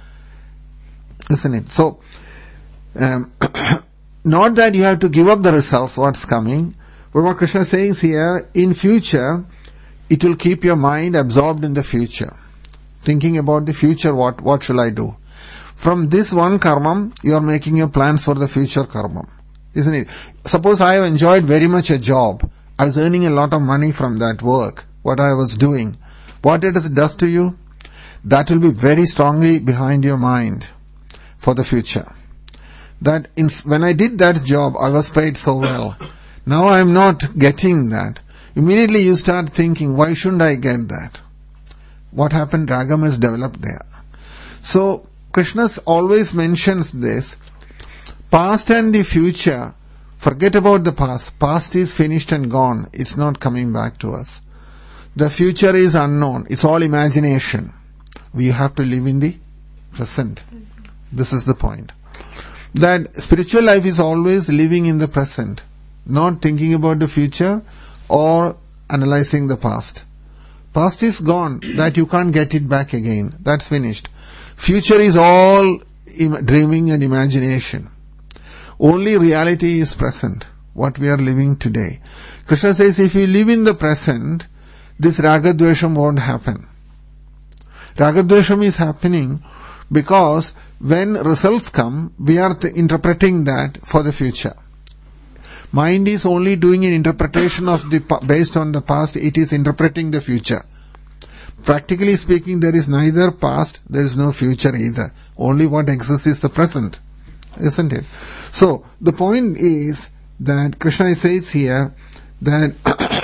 Isn't it? So, um, not that you have to give up the results, what's coming, but what Krishna says here, in future, it will keep your mind absorbed in the future. Thinking about the future, what, what shall I do? From this one karma, you are making your plans for the future karma. Isn't it? Suppose I have enjoyed very much a job. I was earning a lot of money from that work, what I was doing. What it does to you, that will be very strongly behind your mind for the future. That in, when I did that job, I was paid so well. Now I am not getting that. Immediately you start thinking, why shouldn't I get that? What happened? Ragam is developed there. So, Krishna always mentions this. Past and the future, forget about the past. Past is finished and gone. It's not coming back to us. The future is unknown. It's all imagination. We have to live in the present. This is the point. That spiritual life is always living in the present, not thinking about the future or analyzing the past. Past is gone, that you can't get it back again. That's finished. Future is all im- dreaming and imagination. Only reality is present, what we are living today. Krishna says if you live in the present, this ragadvesham won't happen. Ragadvesham is happening because when results come, we are th- interpreting that for the future. Mind is only doing an interpretation of the pa- based on the past, it is interpreting the future. Practically speaking, there is neither past, there is no future either. Only what exists is the present. Isn't it? So, the point is that Krishna says here that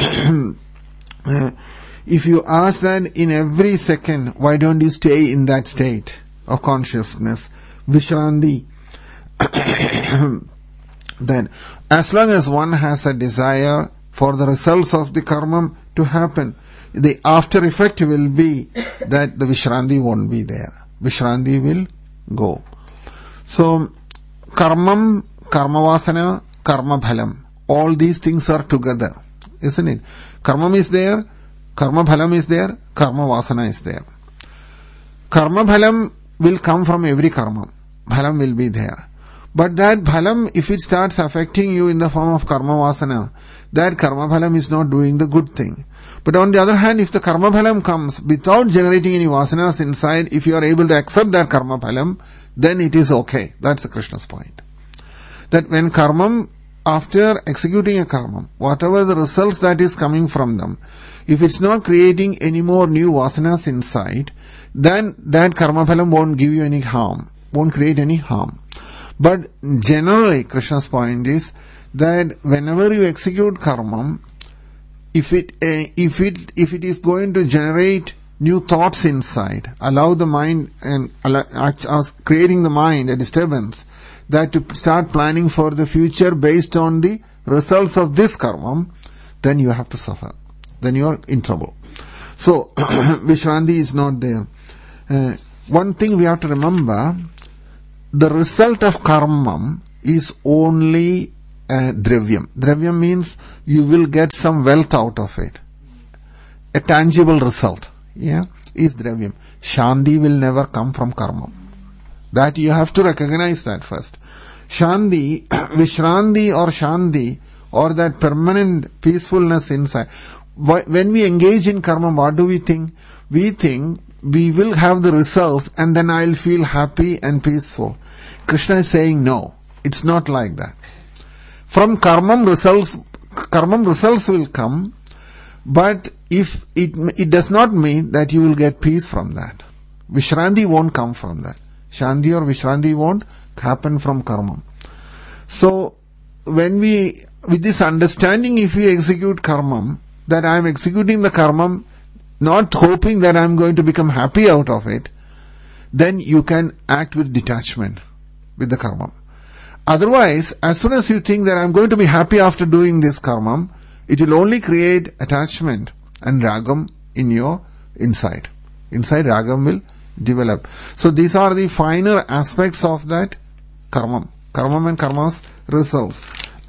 uh, if you ask that in every second, why don't you stay in that state of consciousness, Vishranti, then as long as one has a desire for the results of the karma to happen, the after effect will be that the Vishranti won't be there. Vishranti will go. So, karmam, karma vasana, karma bhalam. All these things are together. Isn't it? Karmam is there, karma bhalam is there, karma vasana is there. Karma bhalam will come from every karma. Bhalam will be there. But that bhalam, if it starts affecting you in the form of karma vasana, that karma bhalam is not doing the good thing. But on the other hand, if the karma bhalam comes without generating any vasanas inside, if you are able to accept that karma bhalam, then it is okay. That's the Krishna's point. That when karma, after executing a karma, whatever the results that is coming from them, if it's not creating any more new vasanas inside, then that karma phalam won't give you any harm, won't create any harm. But generally, Krishna's point is that whenever you execute karma, if it uh, if it if it is going to generate new thoughts inside, allow the mind and allow, as creating the mind a disturbance, that to start planning for the future based on the results of this karma, then you have to suffer. Then you are in trouble. So, Vishranti is not there. Uh, one thing we have to remember, the result of karma is only uh, dravyam. Dravyam means you will get some wealth out of it. A tangible result, yeah, is dravyam. Shanti will never come from karma. That you have to recognize that first. Shanti, Vishranti or Shanti, or that permanent peacefulness inside. When we engage in karma, what do we think? We think we will have the results and then I'll feel happy and peaceful. Krishna is saying no, it's not like that. From karma results, karma results will come, but if it it does not mean that you will get peace from that. Vishranti won't come from that. Shanti or Vishranti won't happen from karma. So, when we, with this understanding, if we execute karma, that I am executing the karma, not hoping that I am going to become happy out of it, then you can act with detachment with the karma. Otherwise, as soon as you think that I am going to be happy after doing this karma, it will only create attachment and ragam in your inside. Inside ragam will develop. So these are the finer aspects of that karma. Karma and karma's results.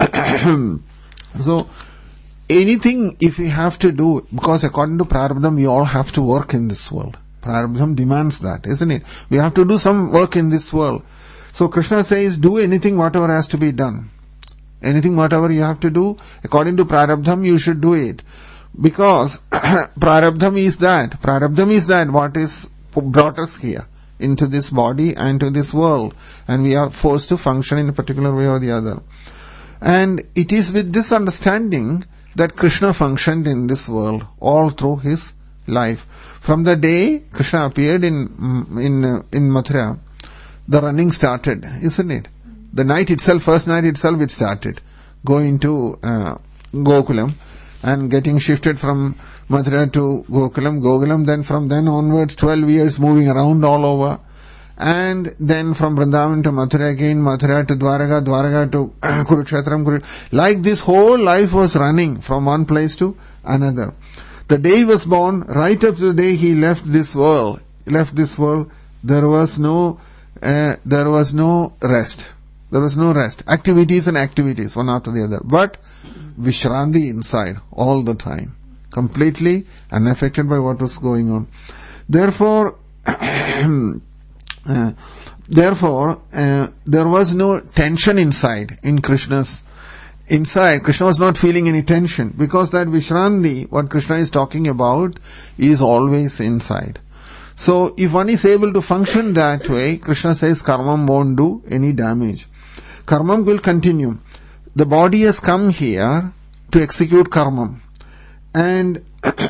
So, anything if we have to do, because according to Prarabdham, we all have to work in this world. Prarabdham demands that, isn't it? We have to do some work in this world. So Krishna says, do anything whatever has to be done. Anything whatever you have to do, according to Prarabdham, you should do it. Because Prarabdham is that. Prarabdham is that what is brought us here, into this body and to this world. And we are forced to function in a particular way or the other. And it is with this understanding that Krishna functioned in this world all through his life. From the day Krishna appeared in in uh, in Mathura, the running started, isn't it? The night itself, first night itself, it started going to uh, Gokulam and getting shifted from Mathura to Gokulam, Gokulam. Then from then onwards, twelve years moving around all over. And then from Vrindavan to Mathura again, Mathura to Dwaraka, Dwaraka to Kurukshetram, Kurukshetram. Like this whole life was running from one place to another. The day he was born, right up to the day he left this world, left this world, there was no, uh, there was no rest. There was no rest. Activities and activities, one after the other. But Vishranti inside, all the time. Completely unaffected by what was going on. Therefore, Uh, therefore, uh, there was no tension inside, in Krishna's, inside, Krishna was not feeling any tension, because that Vishranti, what Krishna is talking about, is always inside. So, if one is able to function that way, Krishna says karma won't do any damage. Karma will continue. The body has come here to execute karma. And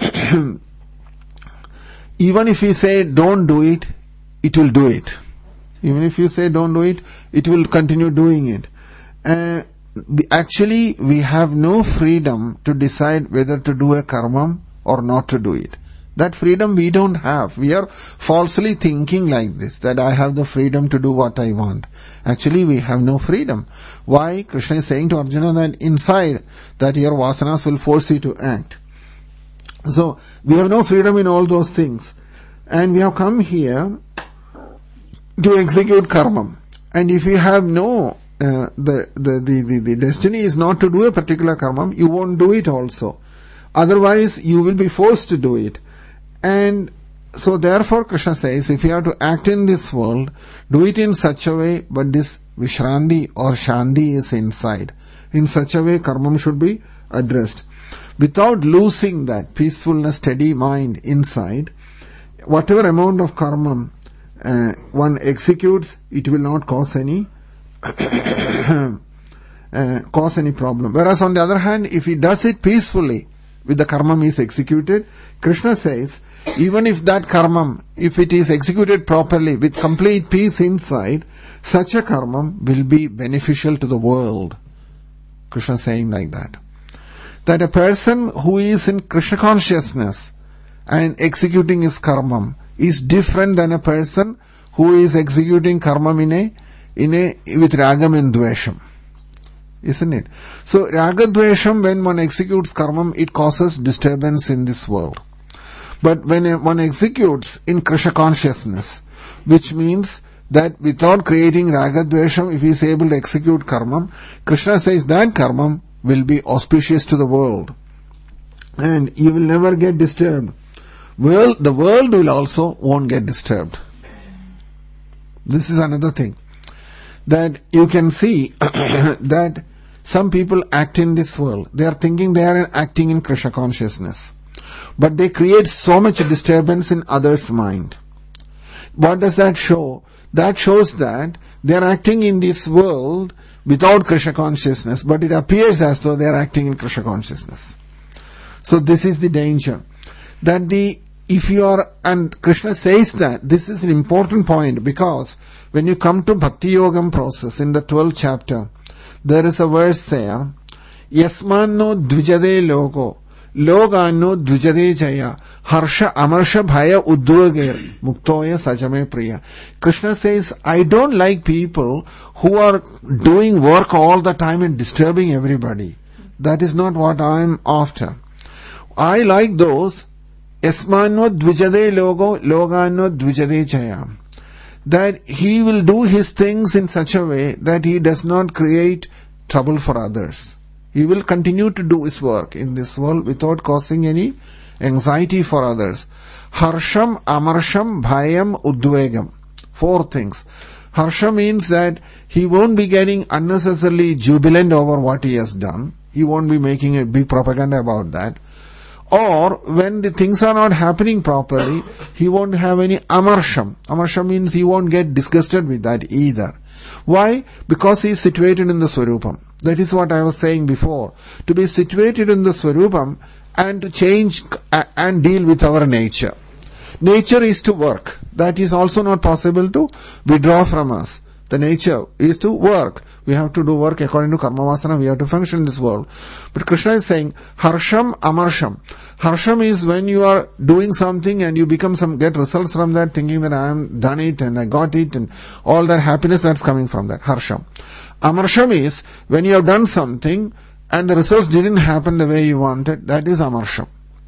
even if we say don't do it, it will do it. Even if you say don't do it, it will continue doing it. Uh, actually, we have no freedom to decide whether to do a karma or not to do it. That freedom we don't have. We are falsely thinking like this, that I have the freedom to do what I want. Actually, we have no freedom. Why? Krishna is saying to Arjuna that inside, that your vasanas will force you to act. So, we have no freedom in all those things. And we have come here to execute karma. And if you have no, uh, the, the, the, the, the destiny is not to do a particular karma, you won't do it also. Otherwise, you will be forced to do it. And so therefore Krishna says, if you have to act in this world, do it in such a way, but this Vishranti or Shanti is inside. In such a way, karma should be addressed. Without losing that peacefulness, steady mind inside, whatever amount of karma uh, one executes, it will not cause any uh, cause any problem. Whereas on the other hand, if he does it peacefully, with the karma is executed, Krishna says, even if that karma, if it is executed properly with complete peace inside, such a karma will be beneficial to the world. Krishna is saying like that. That a person who is in Krishna consciousness and executing his karma is different than a person who is executing karma in a, in a, with ragam and dvesham. Isn't it? So raga dvesham, when one executes karma, it causes disturbance in this world. But when one executes in Krishna consciousness, which means that without creating raga dvesham, if he is able to execute karma, Krishna says that karma will be auspicious to the world. And you will never get disturbed. World, the world will also won't get disturbed. This is another thing. That you can see that some people act in this world. They are thinking they are acting in Krishna consciousness. But they create so much disturbance in others' mind. What does that show? That shows that they are acting in this world without Krishna consciousness, but it appears as though they are acting in Krishna consciousness. So this is the danger. That the, if you are, and Krishna says that, this is an important point, because when you come to Bhakti Yogam process in the twelfth chapter, there is a verse there, Yasmanno dvijade logo, loganno dvijade jaya, harsha amarsha bhaya uddvager, muktoya sajame priya. Krishna says, I don't like people who are doing work all the time and disturbing everybody. That is not what I am after. I like those, Yasmanno dvijade logo, loganno dvijade jaya. That he will do his things in such a way that he does not create trouble for others. He will continue to do his work in this world without causing any anxiety for others. Harsham, amarsham, bhayam, uddvegam. Four things. Harsha means that he won't be getting unnecessarily jubilant over what he has done. He won't be making a big propaganda about that. Or when the things are not happening properly, he won't have any amarsham. Amarsham means he won't get disgusted with that either. Why? Because he is situated in the Swarupam. That is what I was saying before. To be situated in the Swarupam and to change and deal with our nature. Nature is to work. That is also not possible to withdraw from us. The nature is to work. We have to do work according to karma vasana. We have to function in this world. But Krishna is saying, harsham, amarsham. Harsham is when you are doing something and you become some, get results from that, thinking that I am done it and I got it and all that happiness that's coming from that. Harsham. Amarsham is when you have done something and the results didn't happen the way you wanted. That is amarsham.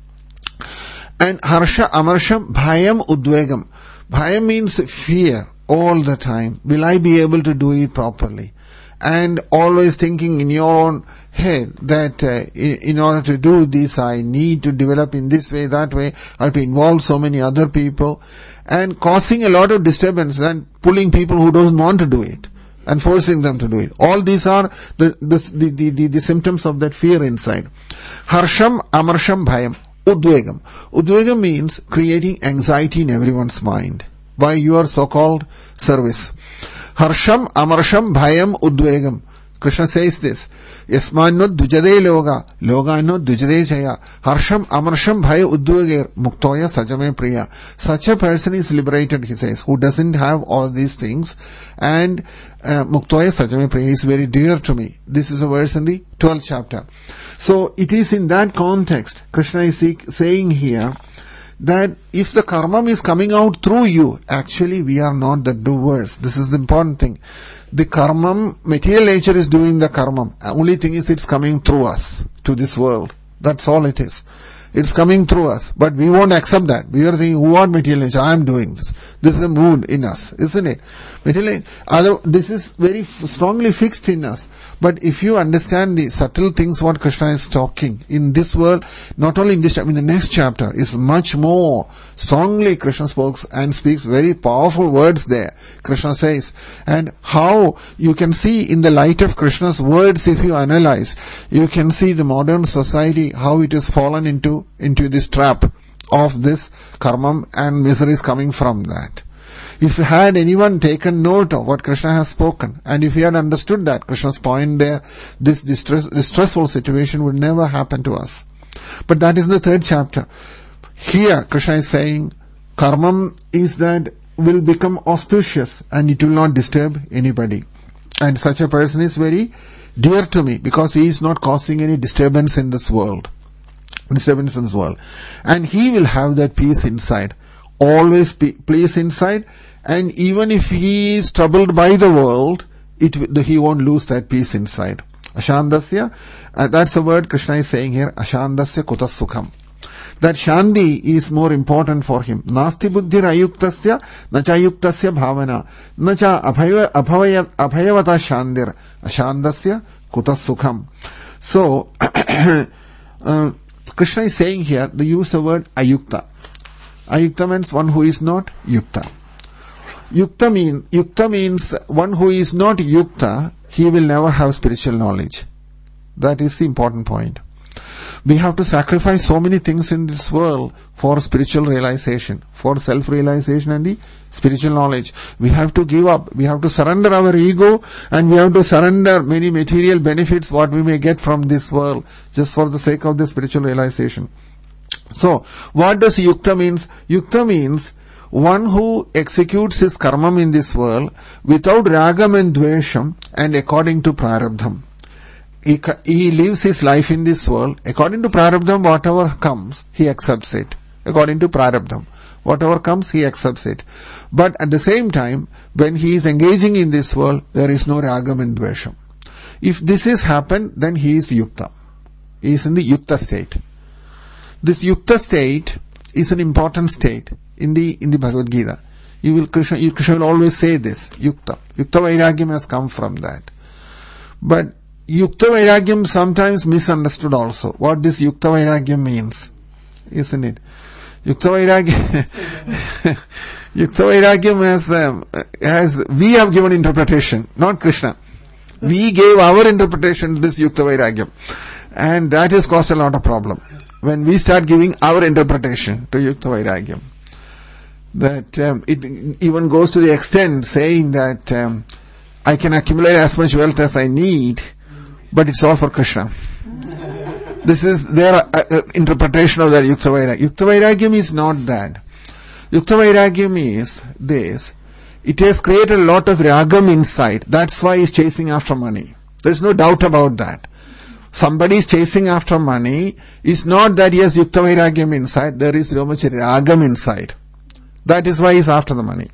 And harsha, amarsham, bhayam, uddvegam. Bhayam means fear. All the time. Will I be able to do it properly? And always thinking in your own head that uh, in, in order to do this, I need to develop in this way, that way. I have to involve so many other people. And causing a lot of disturbance and pulling people who don't want to do it. And forcing them to do it. All these are the, the, the, the, the symptoms of that fear inside. Harsham, amarsham, bhayam, uddvegam. Uddvegam means creating anxiety in everyone's mind by your so-called service. Harsham, amarsham, bhayam, uddvegam. Krishna says this. Yasmanno dvijade loga, loganno dvijade jaya. Harsham, amarsham, bhaya, uddvager, muktoya sajame priya. Such a person is liberated, he says, who doesn't have all these things. And uh, muktoya sajame priya is very dear to me. This is a verse in the twelfth chapter. So it is in that context, Krishna is saying here, that if the karma is coming out through you, actually we are not the doers. This is the important thing. The karma, material nature is doing the karma. Only thing is it's coming through us to this world. That's all it is. It's coming through us. But we won't accept that. We are thinking, who are material nature? I am doing this. This is a mood in us, isn't it? Material, other, this is very f- strongly fixed in us. But if you understand the subtle things what Krishna is talking in this world, not only in this chapter, in the next chapter is much more strongly Krishna spoke and speaks very powerful words there. Krishna says, and how you can see in the light of Krishna's words, if you analyze, you can see the modern society, how it has fallen into, into this trap of this karma and miseries coming from that. If had anyone taken note of what Krishna has spoken, and if he had understood that, Krishna's point there, this distress, distressful situation would never happen to us. But that is the third chapter. Here, Krishna is saying, karma is that will become auspicious and it will not disturb anybody. And such a person is very dear to me because he is not causing any disturbance in this world. Disturbance in this world. And he will have that peace inside. Always peace inside. And even if he is troubled by the world, it he won't lose that peace inside. Ashandasya, uh, that's the word Krishna is saying here. Ashandasya kutas sukham. That Shanti is more important for him. Nasti buddhir ayuktasya, nacha ayuktasya bhavana, nacha abhavaya, abhayavata shandir, ashandasya kutas sukham. So, uh, Krishna is saying here, they use the word ayukta. Ayukta means one who is not yukta. Yukta, mean, yukta means one who is not yukta, he will never have spiritual knowledge. That is the important point. We have to sacrifice so many things in this world for spiritual realization, for self-realization and the spiritual knowledge. We have to give up, we have to surrender our ego, and we have to surrender many material benefits what we may get from this world, just for the sake of the spiritual realization. So, what does yukta means? Yukta means one who executes his karma in this world without ragam and dvesham and according to prarabdham. He, he lives his life in this world. According to prarabdham, whatever comes, he accepts it. According to prarabdham, whatever comes, he accepts it. But at the same time, when he is engaging in this world, there is no ragam and dvesham. If this has happened, then he is yukta. He is in the yukta state. This yukta state is an important state in the in the Bhagavad Gita. You will Krishna, you, Krishna will always say this, yukta. Yukta vairagyam has come from that. But Yukta Vairagyam sometimes misunderstood also. What this Yukta Vairagyam means, isn't it? Yukta Vairagyam, Yukta Vairagyam has, um, has, we have given interpretation, not Krishna. We gave our interpretation to this Yukta Vairagyam. And that has caused a lot of problem. When we start giving our interpretation to Yukta Vairagyam. That um, it even goes to the extent saying that um, I can accumulate as much wealth as I need, but it's all for Krishna. This is their uh, uh, interpretation of that Yukta Vairagyam. Yukta Vairagyam is not that. Yukta Vairagyam is this. It has created a lot of ragam inside. That's why he's chasing after money. There's no doubt about that. Somebody is chasing after money. It's not that he has Yukta Vairagyam inside. There is so much ragam inside. That is why he's after the money.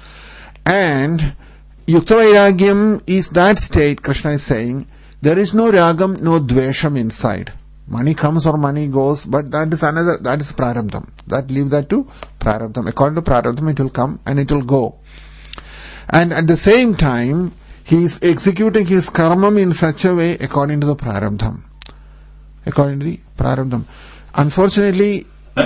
And Yukta Vairagyam is that state, Krishna is saying, there is no ragam, no dvesham inside. Money comes or money goes, but that is another, that is prarabdham. That leave that to prarabdham. According to prarabdham, it will come and it will go. And at the same time, he is executing his karma in such a way according to the prarabdham. According to the prarabdham. Unfortunately,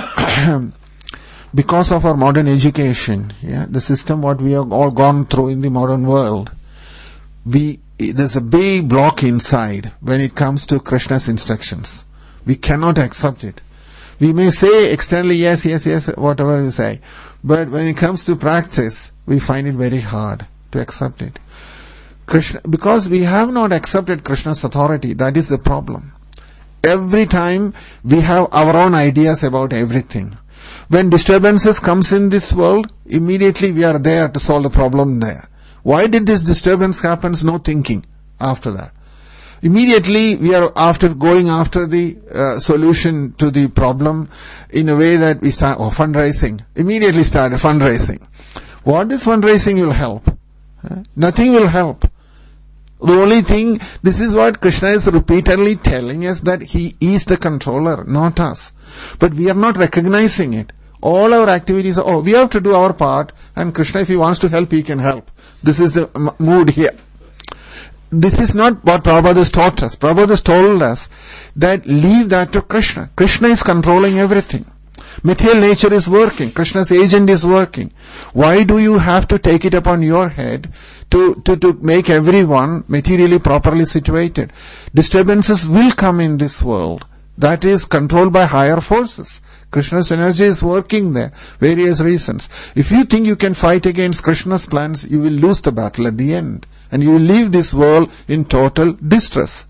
because of our modern education, yeah, the system what we have all gone through in the modern world, we there's a big block inside when it comes to Krishna's instructions. We cannot accept it. We may say externally, yes, yes, yes, whatever you say. But when it comes to practice, we find it very hard to accept it. Krishna, because we have not accepted Krishna's authority, that is the problem. Every time we have our own ideas about everything. When disturbances comes in this world, immediately we are there to solve the problem there. Why did this disturbance happen? No thinking after that. Immediately we are after going after the uh, solution to the problem in a way that we start oh, fundraising. Immediately start fundraising. What is fundraising will help? Huh? Nothing will help. The only thing, this is what Krishna is repeatedly telling us, that He is the controller, not us. But we are not recognizing it. All our activities are, oh, we have to do our part, and Krishna, if He wants to help, He can help. This is the m- mood here. This is not what Prabhupada has taught us. Prabhupada has told us that leave that to Krishna. Krishna is controlling everything. Material nature is working. Krishna's agent is working. Why do you have to take it upon your head to, to, to make everyone materially properly situated? Disturbances will come in this world. That is controlled by higher forces. Krishna's energy is working there. Various reasons. If you think you can fight against Krishna's plans, you will lose the battle at the end. And you will leave this world in total distress.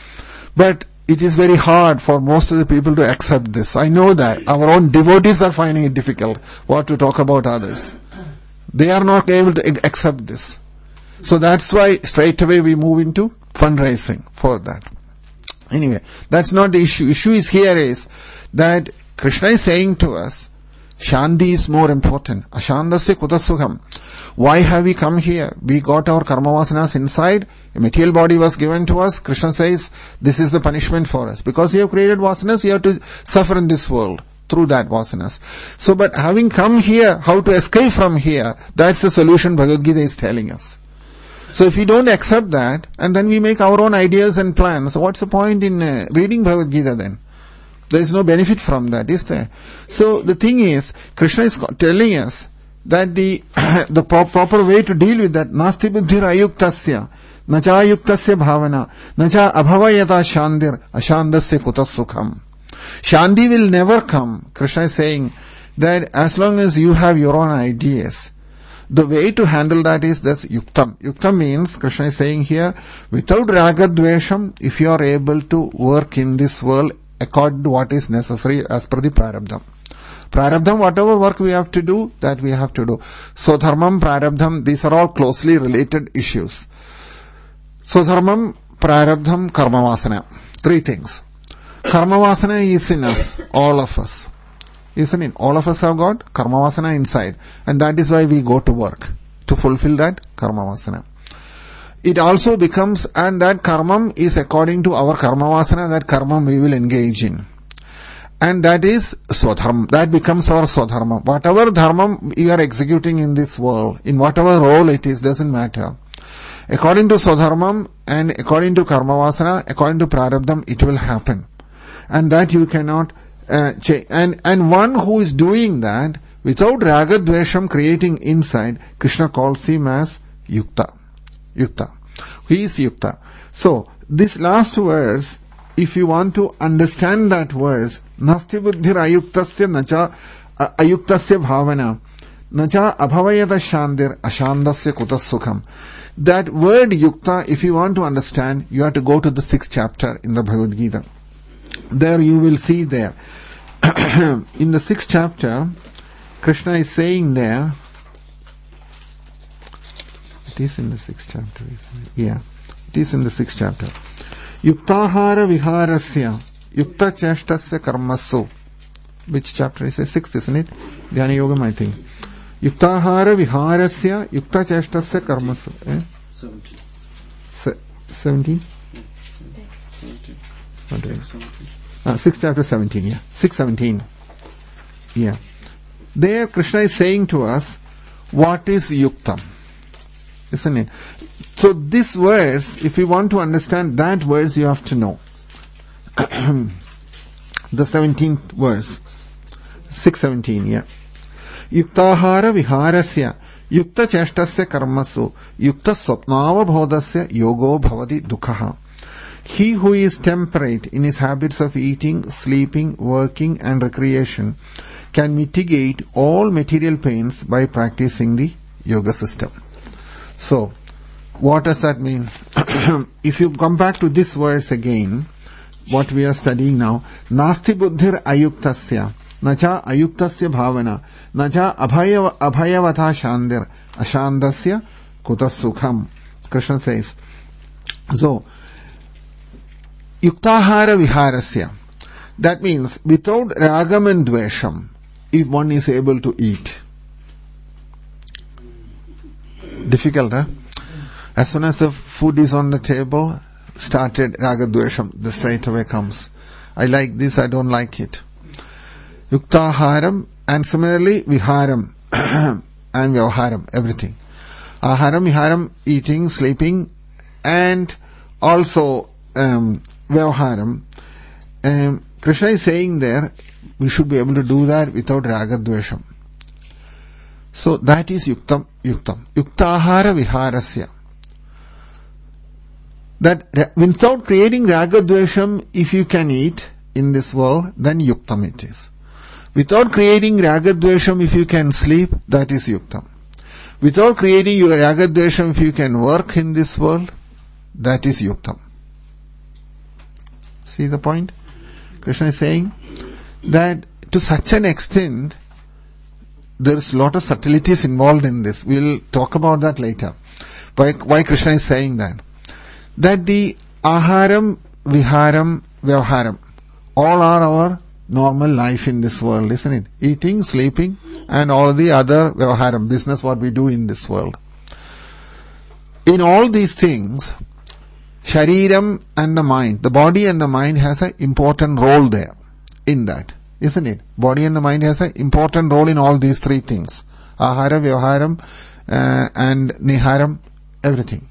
But it is very hard for most of the people to accept this. I know that. Our own devotees are finding it difficult what to talk about others. They are not able to accept this. So that's why straight away we move into fundraising for that. Anyway, that's not the issue. Issue is here is that Krishna is saying to us, Shanti is more important. Ashandasya kutasukham. Why have we come here? We got our karma vasanas inside. A material body was given to us. Krishna says, this is the punishment for us. Because you have created vasanas, you have to suffer in this world through that vasanas. So, but having come here, how to escape from here, that's the solution Bhagavad Gita is telling us. So if we don't accept that, and then we make our own ideas and plans, what's the point in uh, reading Bhagavad Gita then? There is no benefit from that, is there? So the thing is, Krishna is telling us that the the pro- proper way to deal with that, nasti buddhir ayuktasya, nacha ayuktasya bhavana, nacha abhavayata shandir, ashandasya kutas sukham. Shanti will never come. Krishna is saying that as long as you have your own ideas, the way to handle that is that's yuktam. Yuktam means, Krishna is saying here, without ragadvesham, if you are able to work in this world according to what is necessary as per the prarabdham. Prarabdham, whatever work we have to do, that we have to do. So dharmam, prarabdham, these are all closely related issues. So dharmam, prarabdham, karmavasana. Three things. Karmavasana is in us, all of us. Isn't it? All of us have got karmavasana inside. And that is why we go to work, to fulfill that karmavasana. It also becomes, and that karmam is according to our karmavasana, that karmam we will engage in. And that is swadharma. That becomes our swadharma. Whatever dharma you are executing in this world, in whatever role it is, doesn't matter. According to swadharmam and according to karmavasana, according to prarabdham, it will happen. And that you cannot uh, change. And, and one who is doing that, without ragadvesham creating inside, Krishna calls him as yukta. Yukta. He is yukta. So, this last verse, if you want to understand that verse, nasti buddhir ayuktasya nacha ayuktasya bhavana nacha abhavayata shandir ashandasya kutas sukham. That word yukta, if you want to understand, you have to go to the sixth chapter in the Bhagavad Gita. There you will see there. In the sixth chapter, Krishna is saying there, it is in the sixth chapter, isn't it? Yeah, it is in the sixth chapter. Yuktahara viharasya yukta cheshtasya karmasu. Which chapter is it? Sixth, isn't it? Dhyana Yogam, I think. Yuktahara viharasya yukta cheshtasya karmasu. Eh? Seventeen. Se- Seventeen? Seventeen. Uh, sixth chapter seventeen, yeah. Six seventeen. Yeah. There Krishna is saying to us, what is yuktam? Isn't it? So this verse, if you want to understand that verse, you have to know. The seventeenth verse. six seventeen, yeah. Yuktahara viharasya yukta cheshtasya karmasu yukta swapnava bhodasya yogo bhavati dukhaha. He who is temperate in his habits of eating, sleeping, working and recreation can mitigate all material pains by practicing the yoga system. So, what does that mean? If you come back to this verse again, what we are studying now, nasti buddhir ayuktasya nacha ayuktasya bhavana nacha abhaya, abhayavata shandir ashandasya kutas sukham. Krishna says, so, yuktahara viharasya, that means without ragam and dvesham, if one is able to eat. Difficult, huh? As soon as the food is on the table, started ragadvesham, the straight away comes. I like this, I don't like it. Yuktaharam, and similarly viharam and vyavaharam, everything. Aharam, viharam, eating, sleeping, and also um, vyavaharam. Um, Krishna is saying there, we should be able to do that without ragadvesham. So that is yuktam, yuktam. Yuktahara viharasya. That without creating ragadvesham, if you can eat in this world, then yuktam it is. Without creating ragadvesham, if you can sleep, that is yuktam. Without creating your ragadvesham, if you can work in this world, that is yuktam. See the point? Krishna is saying that to such an extent, there is a lot of subtleties involved in this. We will talk about that later. Why, why Krishna is saying that? That the aharam, viharam, vyavaharam, all are our normal life in this world, isn't it? Eating, sleeping, and all the other vyavaharam, business what we do in this world. In all these things, shariram and the mind, the body and the mind has an important role there in that, isn't it? Body and the mind has an important role in all these three things. Ahara, vyavaharam, uh, and niharam, everything.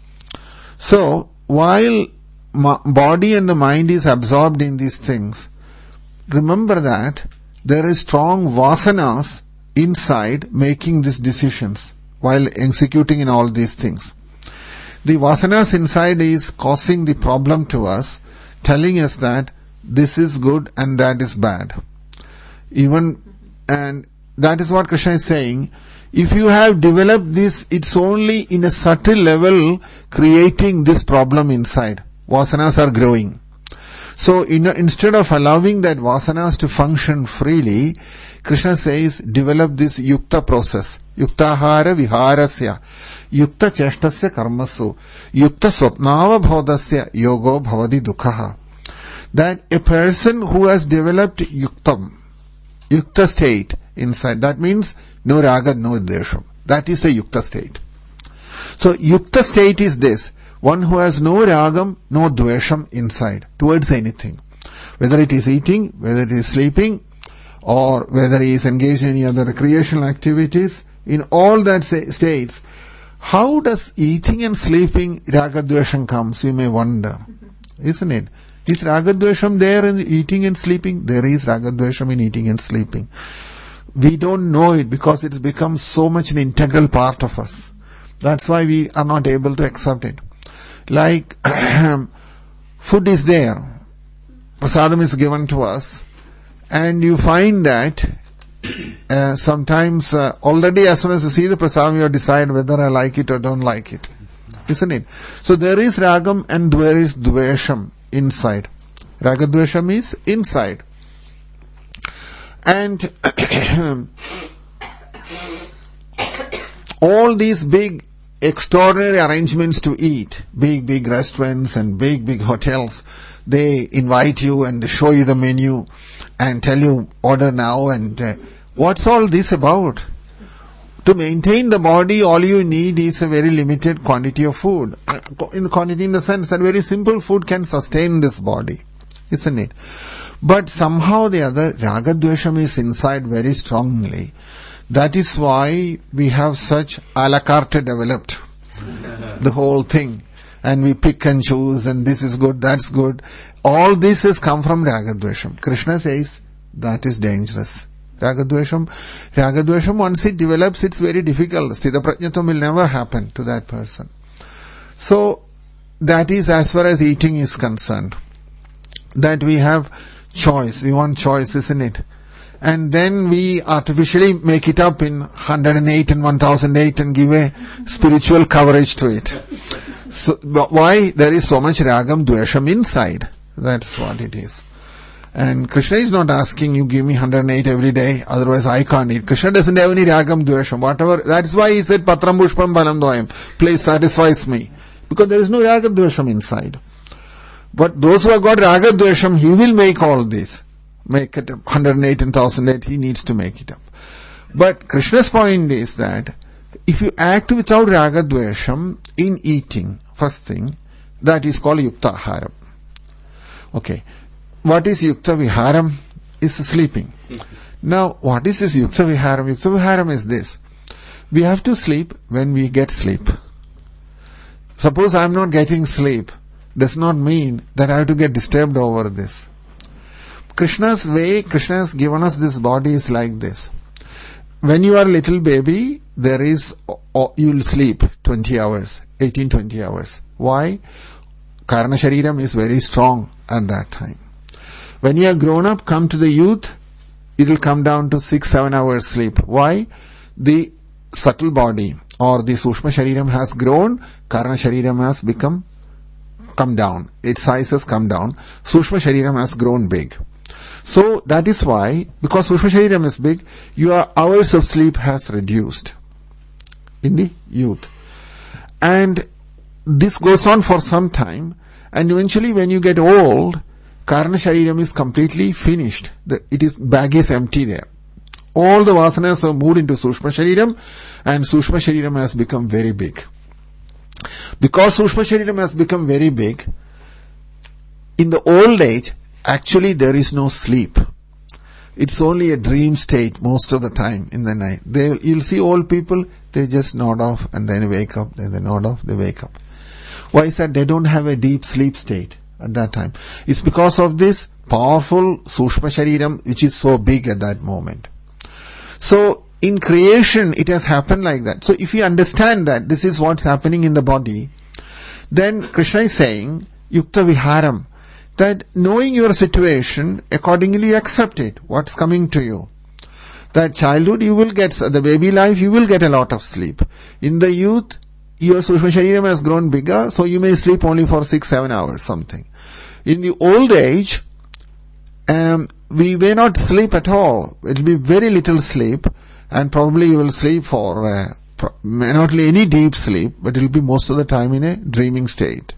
So, while ma- body and the mind is absorbed in these things, remember that there is strong vasanas inside making these decisions while executing in all these things. The vasanas inside is causing the problem to us, telling us that this is good and that is bad. Even, and that is what Krishna is saying. If you have developed this, it's only in a subtle level creating this problem inside. Vasanas are growing. So in, instead of allowing that vasanas to function freely, Krishna says, develop this yukta process. Yuktahara viharasya. Yukta cheshtasya karmasu. Yukta swapnava bhodasya yogo bhavadi dukhaha. That a person who has developed yuktam, yukta state inside, that means no raga, no dvesham. That is the yukta state. So yukta state is this. One who has no ragam, no dvesham inside towards anything. Whether it is eating, whether it is sleeping, or whether he is engaged in any other recreational activities, in all that states, how does eating and sleeping ragadvesham comes? You may wonder. Isn't it? Is ragadvesham there in eating and sleeping? There is ragadvesham in eating and sleeping. We don't know it because it's become so much an integral part of us. That's why we are not able to accept it. Like, food is there. Prasadam is given to us. And you find that uh, sometimes uh, already as soon as you see the prasadam, you decide whether I like it or don't like it. Isn't it? So there is ragam and there is dvesham inside. Ragadvesham is inside. And all these big extraordinary arrangements to eat, big, big restaurants and big, big hotels, they invite you and they show you the menu and tell you order now, and uh, what's all this about? To maintain the body, all you need is a very limited quantity of food. In the quantity in the sense that very simple food can sustain this body, isn't it? But somehow the other, ragadvesham is inside very strongly. That is why we have such a la carte developed, the whole thing. And we pick and choose, and this is good, that's good. All this has come from ragadvesham. Krishna says that is dangerous. Ragadvesham, ragadvesham, once it develops, it's very difficult. Sthita prajnatam will never happen to that person. So, that is as far as eating is concerned. That we have choice. We want choice, isn't it? And then we artificially make it up in one hundred eight and one thousand eight and give a spiritual coverage to it. So, why? There is so much ragam, dvesham inside. That's what it is. And Krishna is not asking you give me one hundred eight every day, otherwise I can't eat. Krishna doesn't have any ragam, dvesham, whatever. That's why he said patram pushpam balam doyam. Please satisfies me. Because there is no ragam, dvesham inside. But those who have got raga, dvesham, he will make all this. Make it up. one hundred eight and one thousand eight, he needs to make it up. But Krishna's point is that if you act without raga, dvesham, in eating, first thing, that is called Yukta Aharam. Okay. What is Yukta Viharam? Is sleeping. Now, what is this Yukta Viharam? Yukta Viharam is this. We have to sleep when we get sleep. Suppose I am not getting sleep, does not mean that I have to get disturbed over this. Krishna's way, Krishna has given us this body is like this. When you are a little baby, there is, you will sleep twenty hours, eighteen, twenty hours. Why? Karana Shariram is very strong at that time. When you are grown up, come to the youth, it will come down to six, seven hours sleep. Why? The subtle body or the Sushma Shariram has grown, Karana Shariram has become, come down. Its size has come down. Sushma Shariram has grown big. So that is why, because Sushma Shariram is big, your hours of sleep has reduced in the youth. And this goes on for some time, and eventually when you get old, Karana Shariram is completely finished. The, it is, bag is empty there. All the vasanas have moved into Sushma Shariram, and Sushma Shariram has become very big. Because Sushma Shariram has become very big, in the old age, actually there is no sleep. It's only a dream state most of the time in the night. They, you'll see old people, they just nod off and then wake up, then they nod off, they wake up. Why is that? They don't have a deep sleep state at that time. It's because of this powerful Sushma Shariram which is so big at that moment. So, in creation it has happened like that. So, if you understand that this is what's happening in the body, then Krishna is saying, Yukta Viharam, that knowing your situation, accordingly you accept it, what's coming to you. That childhood you will get, the baby life you will get a lot of sleep. In the youth, your Sushma Shariram has grown bigger, so you may sleep only for six, seven hours, something. In the old age, um, we may not sleep at all. It will be very little sleep, and probably you will sleep for, uh, pro- may not be any deep sleep, but it will be most of the time in a dreaming state.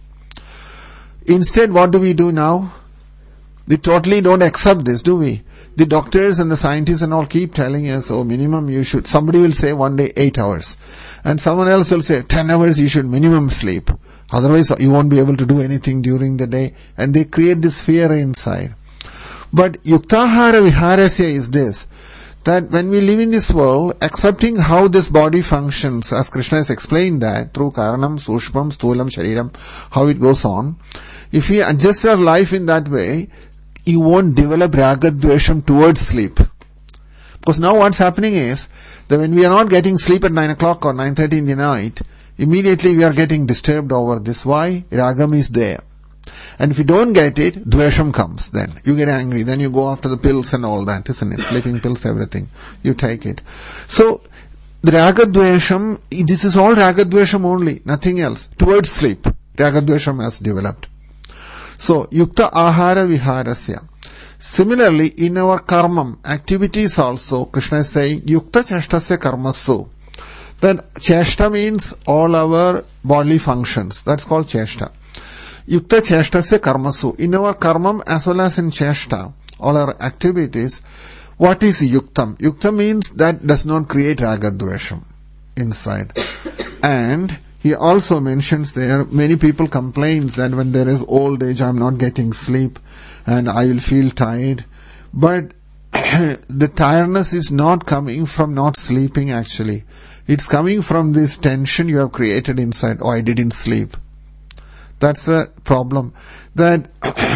Instead, what do we do now? We totally don't accept this, do we? The doctors and the scientists and all keep telling us, oh, minimum you should, somebody will say one day eight hours. And someone else will say ten hours you should minimum sleep. Otherwise you won't be able to do anything during the day. And they create this fear inside. But Yuktahara Viharasya is this, that when we live in this world, accepting how this body functions, as Krishna has explained that, through Karanam, Sushmam, Sthulam, Shariram, how it goes on, if we adjust our life in that way, you won't develop Ragadvesham towards sleep. Because now what's happening is, that when we are not getting sleep at nine o'clock or nine thirty in the night, immediately we are getting disturbed over this. Why? Ragam is there. And if you don't get it, Dvesham comes then. You get angry, then you go after the pills and all that, isn't it? Sleeping pills, everything. You take it. So, the Ragadvesham, this is all Ragadvesham only, nothing else. Towards sleep, Ragadvesham has developed. So, Yukta Ahara Viharasya. Similarly, in our karmam, activities also, Krishna is saying, Yukta Cheshtasya Karmasu. Then, Cheshta means all our bodily functions. That's called Cheshta. Yukta Cheshtasya Karmasu. In our karmam as well as in Cheshta, all our activities, what is Yuktam? Yuktam means that does not create Ragadvesham inside. And he also mentions there, many people complain that when there is old age, I'm not getting sleep and I will feel tired. But the tiredness is not coming from not sleeping actually. It's coming from this tension you have created inside. Oh, I didn't sleep. That's the problem. That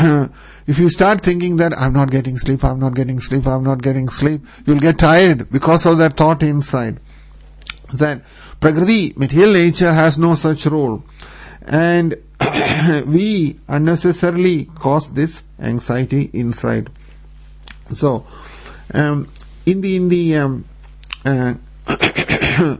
if you start thinking that I'm not getting sleep, I'm not getting sleep, I'm not getting sleep, you'll get tired because of that thought inside. That Prakriti, material nature, has no such role. And we unnecessarily cause this anxiety inside. So, um, in the, in the, um, uh, the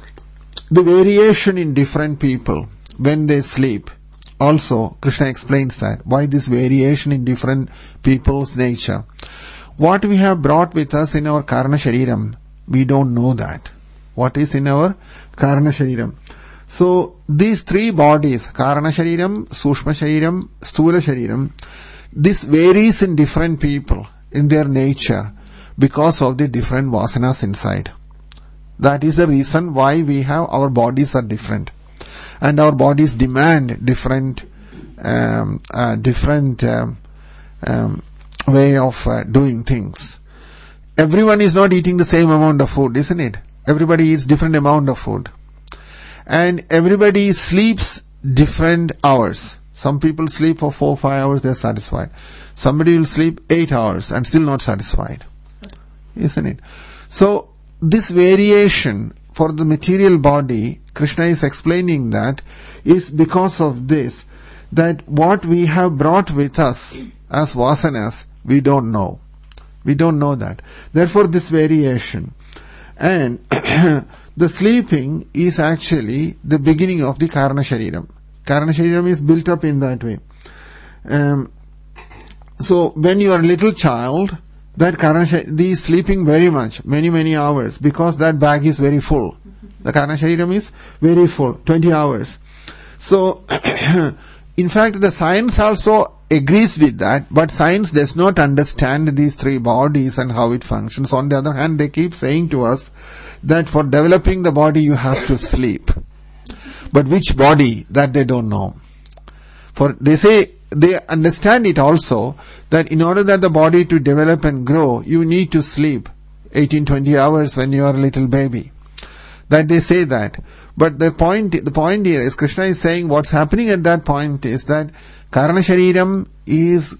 variation in different people when they sleep, also Krishna explains that, why this variation in different people's nature. What we have brought with us in our Karana Shariram, we don't know that. What is in our Karana Shariram? So, these three bodies, Karana Shariram, Sushma Shariram, Sthula Shariram, this varies in different people, in their nature, because of the different vasanas inside. That is the reason why we have, our bodies are different. and our bodies demand different, um, uh, different um, um, way of uh, doing things. Everyone is not eating the same amount of food, isn't it? Everybody eats different amount of food. And everybody sleeps different hours. Some people sleep for four, five hours, they're satisfied. Somebody will sleep eight hours and still not satisfied. Isn't it? So, this variation for the material body, Krishna is explaining that, is because of this, that what we have brought with us as vasanas, we don't know. We don't know that. Therefore, this variation. And the sleeping is actually the beginning of the Karana Shariram. Karana Shariram is built up in that way. Um, so, when you are a little child, that Karana Shariram is sleeping very much, many, many hours, because that bag is very full. The Karana Shariram is very full, twenty hours. So, in fact, the science also agrees with that, but science does not understand these three bodies and how it functions. On the other hand, they keep saying to us that for developing the body you have to sleep. But which body, that they don't know. For they say, they understand it also, that in order that the body to develop and grow, you need to sleep eighteen to twenty hours when you are a little baby. That they say that. But the point, the point here is, Krishna is saying what's happening at that point is that Karana Shariram is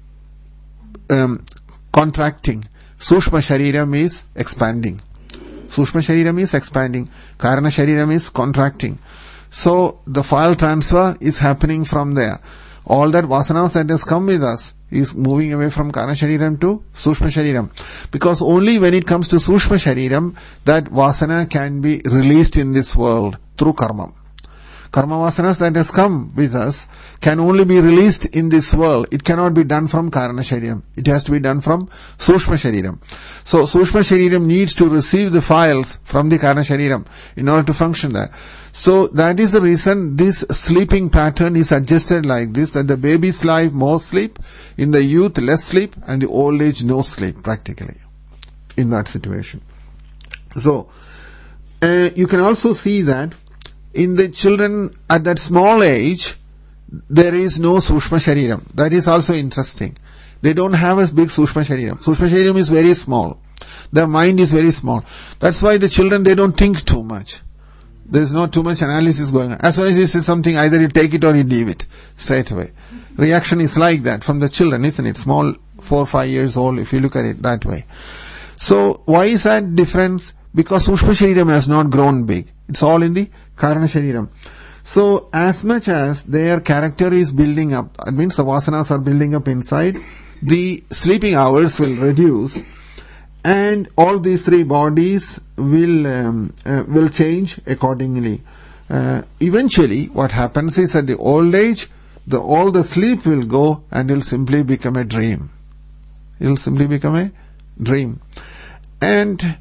um, contracting. Sushma Shariram is expanding. Sushma Shariram is expanding. Karana Shariram is contracting. So, the file transfer is happening from there. All that vasanas that has come with us is moving away from Karana Shariram to Sushma Shariram. Because only when it comes to Sushma Shariram, that vasana can be released in this world through karma. Karma vasanas that has come with us can only be released in this world. It cannot be done from Karana Shariram. It has to be done from Sushma Shariram. So, Sushma Shariram needs to receive the files from the Karana Shariram in order to function there. So, that is the reason this sleeping pattern is adjusted like this, that the baby's life more sleep, in the youth less sleep, and the old age no sleep practically in that situation. So, uh, you can also see that in the children at that small age, there is no Sushma Shariram. That is also interesting. They don't have a big Sushma Shariram. Sushma Shariram is very small. Their mind is very small. That's why the children, they don't think too much. There is not too much analysis going on. As soon as you say something, either you take it or you leave it straight away. Reaction is like that from the children, isn't it? Small, four or five years old, if you look at it that way. So, why is that difference? Because Sushma Shariram has not grown big. It's all in the Karana Shariram. So, as much as their character is building up, that means the vasanas are building up inside, the sleeping hours will reduce, and all these three bodies will um, uh, will change accordingly. Uh, eventually, what happens is at the old age, the all the sleep will go, and it will simply become a dream. It will simply become a dream. And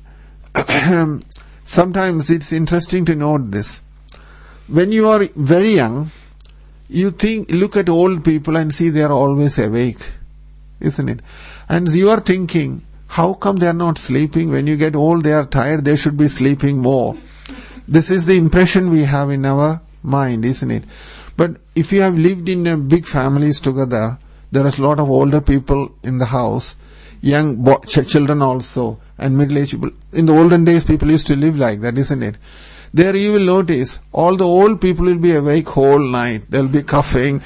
sometimes it's interesting to note this. When you are very young, you think, look at old people and see they are always awake, isn't it? And you are thinking, how come they are not sleeping? When you get old, they are tired, they should be sleeping more. This is the impression we have in our mind, isn't it? But if you have lived in a big families together, there is a lot of older people in the house, young bo- ch- children also, and middle-aged people. In the olden days, people used to live like that, isn't it? There you will notice, all the old people will be awake whole night. They'll be coughing.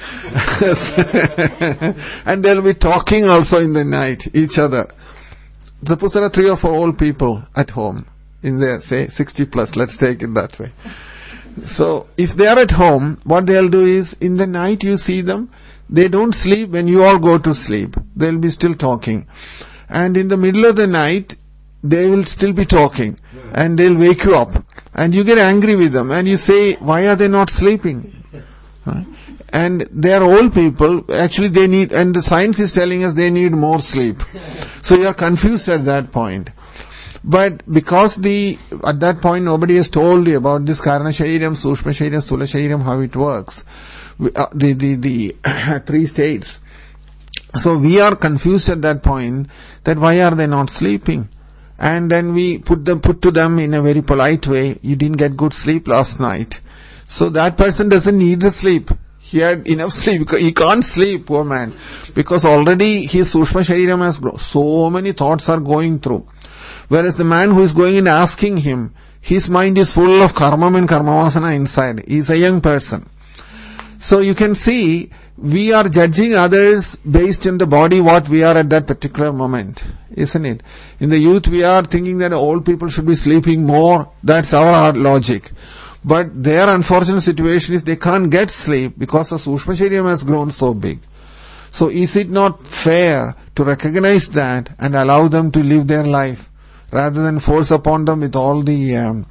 And they'll be talking also in the night, each other. Suppose there are three or four old people at home, in their, say, sixty plus, let's take it that way. So, if they are at home, what they'll do is, in the night you see them, they don't sleep when you all go to sleep. They'll be still talking. And in the middle of the night, they will still be talking. And they'll wake you up. And you get angry with them. And you say, why are they not sleeping? Right? And they are old people. Actually, they need, and the science is telling us they need more sleep. So you are confused at that point. But because the, at that point nobody has told you about this Karana Shariram, Sushma Shariram, Sthula Shariram, how it works. Uh, the, the, the three states. So we are confused at that point that why are they not sleeping? And then we put them, put to them in a very polite way, you didn't get good sleep last night. So that person doesn't need the sleep. He had enough sleep. He can't sleep, poor man. Because already his Sushma Shariram has grown. So many thoughts are going through. Whereas the man who is going and asking him, his mind is full of karma and karmavasana inside. He is a young person. So you can see, we are judging others based on the body what we are at that particular moment. Isn't it? In the youth we are thinking that old people should be sleeping more. That's our logic. But their unfortunate situation is they can't get sleep because the Sushma Shariram has grown so big. So is it not fair to recognize that and allow them to live their life rather than force upon them with all the um,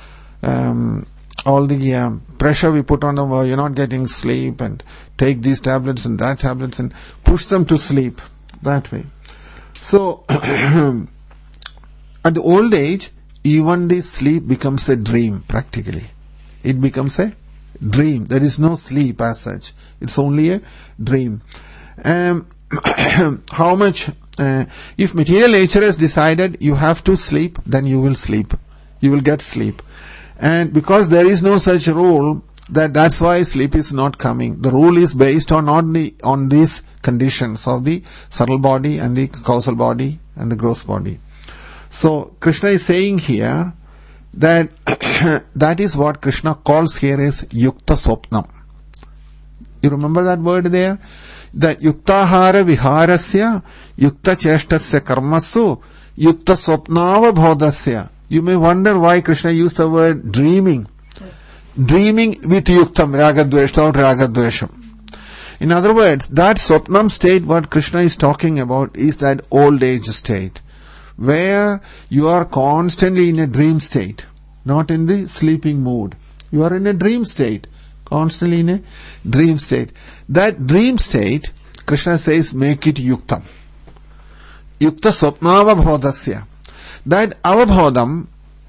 um, all the um, pressure we put on them, oh, you're not getting sleep and take these tablets and that tablets and push them to sleep that way. So at the old age, even the sleep becomes a dream practically. It becomes a dream. There is no sleep as such. It's only a dream. Um, how much, uh, if material nature has decided you have to sleep, then you will sleep. You will get sleep. And because there is no such rule, that that's why sleep is not coming. The rule is based on on the on these conditions of the subtle body and the causal body and the gross body. So Krishna is saying here that that is what Krishna calls here as Yukta Swapnam. You remember that word there? That Yuktahara Viharasya, Yukta Cheshtasya Karmasu, Yukta Swapnava Bhodasya. You may wonder why Krishna used the word dreaming. Dreaming with Yuktam, Ragadvesham, Ragadvesham. In other words, that Swapnam state what Krishna is talking about is that old age state, where you are constantly in a dream state, not in the sleeping mood. You are in a dream state, constantly in a dream state. That dream state, Krishna says, make it yuktam. Yukta swapnava bhodasya. That avabhodam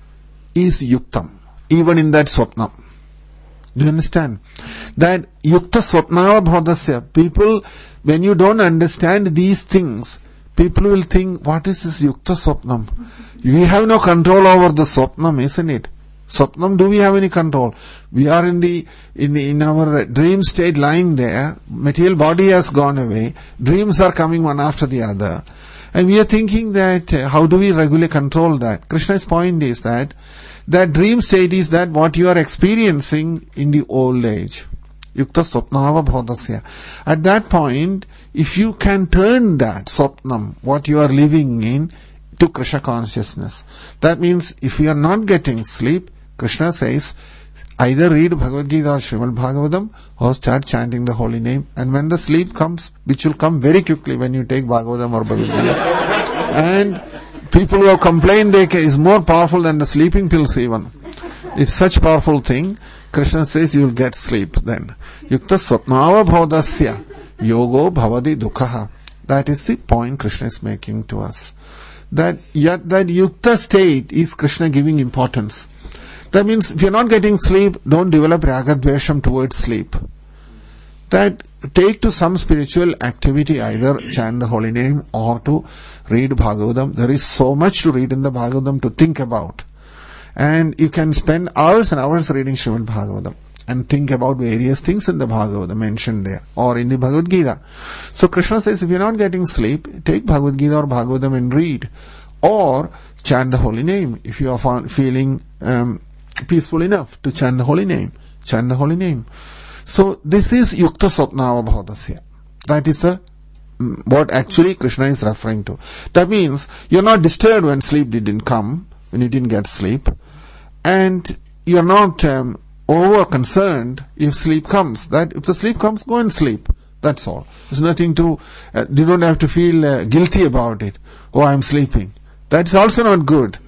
is yuktam, even in that swapnam. Do you understand? That yukta swapnava bhodasya. People, when you don't understand these things, people will think, what is this yukta swapnam? We have no control over the swapnam, isn't it? Swapnam, do we have any control? We are in the, in the, in our dream state lying there. Material body has gone away. Dreams are coming one after the other. And we are thinking that, uh, how do we regularly control that? Krishna's point is that, that dream state is that what you are experiencing in the old age. Yukta swapnava bhodasya. At that point, if you can turn that swapnam, what you are living in, to Krishna consciousness. That means if you are not getting sleep, Krishna says, either read Bhagavad Gita or Srimad Bhagavatam or start chanting the holy name. And when the sleep comes, which will come very quickly when you take Bhagavatam or Bhagavad Gita. And people who have complained they is more powerful than the sleeping pills even. It's such a powerful thing. Krishna says you will get sleep then. Yukta swapnava bhodasya yogo bhavadi dukhaha. That is the point Krishna is making to us. That yet that yukta state is Krishna giving importance. That means if you're not getting sleep, don't develop ragadvesham towards sleep. That take to some spiritual activity, either chant the holy name or to read Bhagavatam. There is so much to read in the Bhagavatam to think about. And you can spend hours and hours reading Srimad Bhagavatam and think about various things in the Bhagavatam mentioned there or in the Bhagavad Gita. So Krishna says if you're not getting sleep, take Bhagavad Gita or Bhagavatam and read. Or chant the holy name. If you are feeling um, peaceful enough to chant the holy name, chant the holy name. So this is Yukta Swapnava Bhodasya. That is the what actually Krishna is referring to. That means you're not disturbed when sleep didn't come, when you didn't get sleep. And you're not um, over concerned if sleep comes. That if the sleep comes, go and sleep. That's all. There's nothing to, uh, you don't have to feel uh, guilty about it. Oh, I'm sleeping. That's also not good.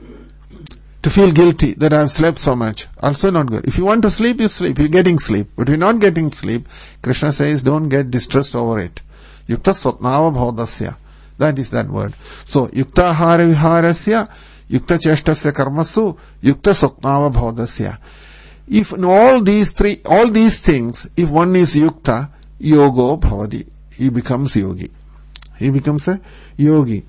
To feel guilty that I've slept so much. Also not good. If you want to sleep, you sleep. You're getting sleep. But if you're not getting sleep, Krishna says don't get distressed over it. Yukta swapnava bhodasya. That is that word. So, yukta ahara viharasya, yukta cheshtasya karmasu, yukta swapnava bhodasya. If in all these three, all these things, if one is yukta, yogo bhavadi. He becomes yogi. He becomes a yogi.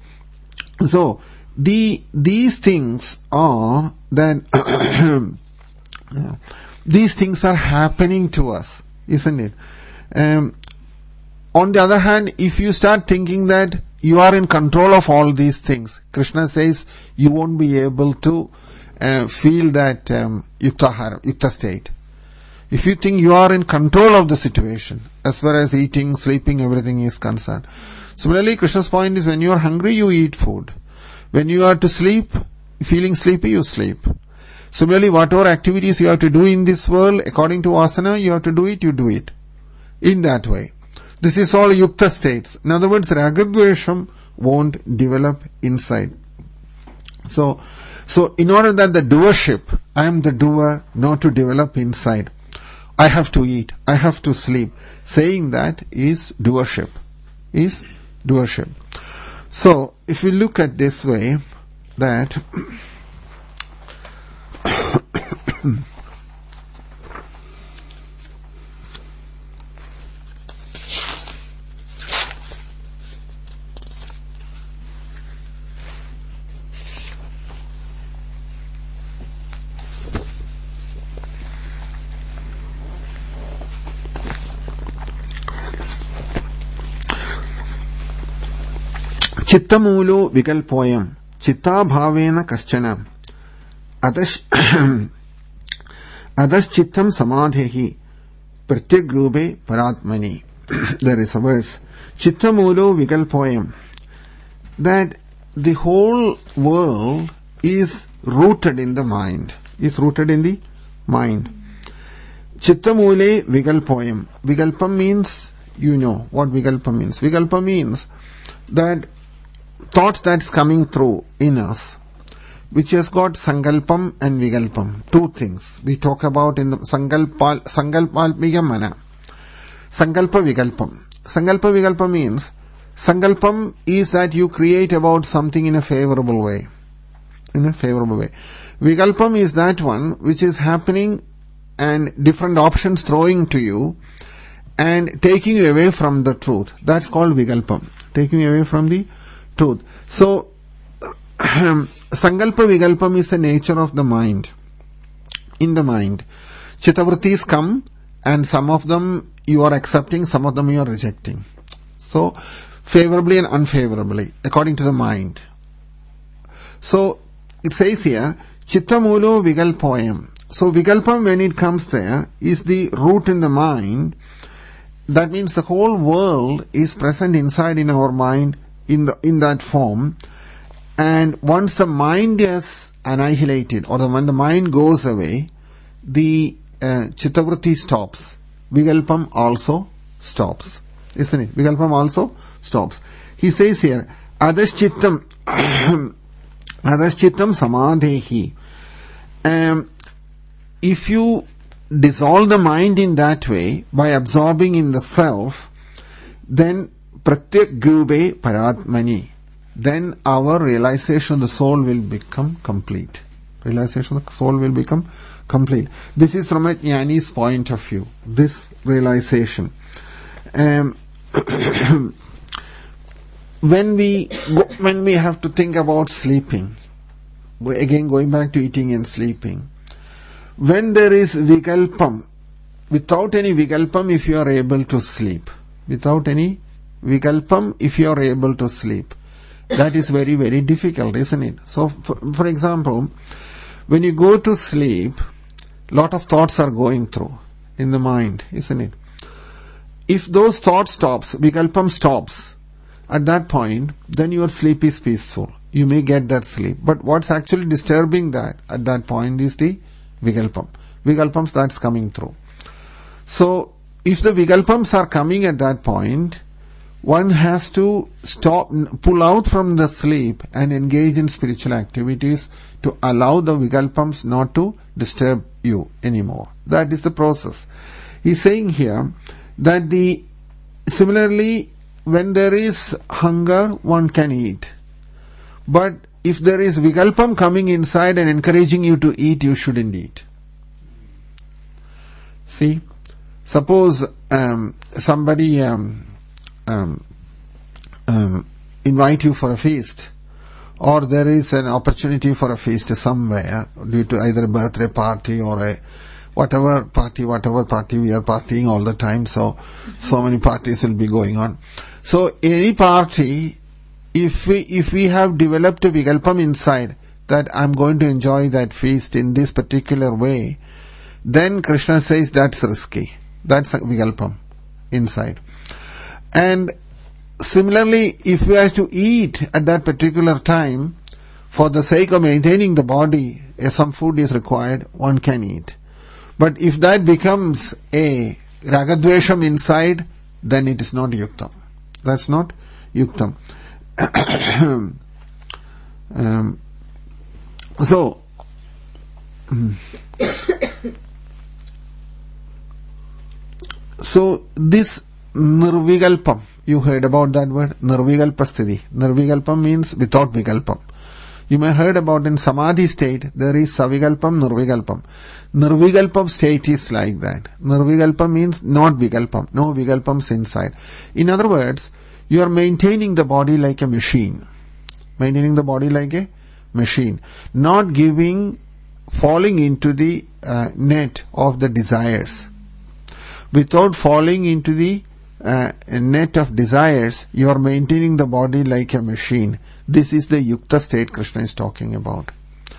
So, the, these things are then, these things are happening to us, isn't it? Um, on the other hand, if you start thinking that you are in control of all these things, Krishna says you won't be able to uh, feel that um, yukta, yukta state. If you think you are in control of the situation, as far as eating, sleeping, everything is concerned. Similarly, Krishna's point is when you are hungry, you eat food. When you are to sleep, feeling sleepy, you sleep. Similarly, whatever activities you have to do in this world, according to asana, you have to do it, you do it. In that way. This is all yukta states. In other words, ragadvesham won't develop inside. So, so in order that the doership, I am the doer, not to develop inside. I have to eat, I have to sleep. Saying that is doership. Is doership. So, if we look at this way, that Chittamulo vikalpoyam chitta bhavena kaschana adash adash chittam samadhehi pratyagrube paratmani. There is a verse. Chittamulo vikalpoyam. That the whole world is rooted in the mind. Is rooted in the mind. Chittamule vikalpoyam. Vikalpam means, you know what vikalpa means. Vikalpa means that thoughts that's coming through in us, which has got sankalpam and vikalpam, two things we talk about in the sankalpa sankalpalpika mana. Sankalpa vikalpam. Sankalpa vikalpa means, sankalpam is that you create about something in a favorable way. In a favorable way. Vikalpam is that one which is happening and different options throwing to you and taking you away from the truth. That's called vikalpam. Taking you away from the truth. So, sankalpa vikalpam is the nature of the mind. In the mind. Chittavrittis come and some of them you are accepting, some of them you are rejecting. So, favorably and unfavorably, according to the mind. So, it says here, Chittamulo vikalpoyam. So, vikalpam, when it comes there, is the root in the mind. That means the whole world is present inside in our mind in the in that form. And once the mind is annihilated, or the, when the mind goes away, the uh, chittavritti stops. Vikalpam also stops. Isn't it? Vikalpam also stops. He says here, Adaschittam Adaschittam samadhehi. Um, if you dissolve the mind in that way, by absorbing in the self, then pratyak grube paratmani. Then our realization of the soul will become complete. Realization of the soul will become complete. This is from a jnani's point of view. This realization. Um, when we go, when we have to think about sleeping, again going back to eating and sleeping, when there is vikalpam, without any vikalpam, if you are able to sleep, without any vikalpam, if you are able to sleep, that is very, very difficult, isn't it? So, for, for example, when you go to sleep, lot of thoughts are going through in the mind, isn't it? If those thoughts stops, vikalpam stops, at that point, then your sleep is peaceful. You may get that sleep. But what's actually disturbing that at that point is the vikalpam. Vikalpams that's coming through. So, if the vikalpams are coming at that point, one has to stop, pull out from the sleep and engage in spiritual activities to allow the vikalpams not to disturb you anymore. That is the process. He's saying here that the, similarly, when there is hunger, one can eat. But if there is vikalpam coming inside and encouraging you to eat, you shouldn't eat. See, suppose um, somebody um, um, um, invite you for a feast, or there is an opportunity for a feast somewhere due to either a birthday party or a whatever party, whatever party we are partying all the time, so, so many parties will be going on. So any party, if we, if we have developed a vikalpam inside, that I'm going to enjoy that feast in this particular way, then Krishna says that's risky. That's a vikalpam inside. And similarly, if we have to eat at that particular time, for the sake of maintaining the body, if some food is required, one can eat. But if that becomes a ragadvesham inside, then it is not yuktam. That's not yuktam. um, so, so this nirvikalpam, you heard about that word, nirvikalpasthiti. Nirvikalpam means without vikalpam. You may have heard about in samadhi state, there is savikalpam, nirvikalpam. Nirvikalpam state is like that. Nirvikalpam means not vikalpam, no vikalpams inside. In other words, you are maintaining the body like a machine. Maintaining the body like a machine. Not giving, falling into the uh, net of the desires. Without falling into the uh, net of desires, you are maintaining the body like a machine. This is the yukta state Krishna is talking about.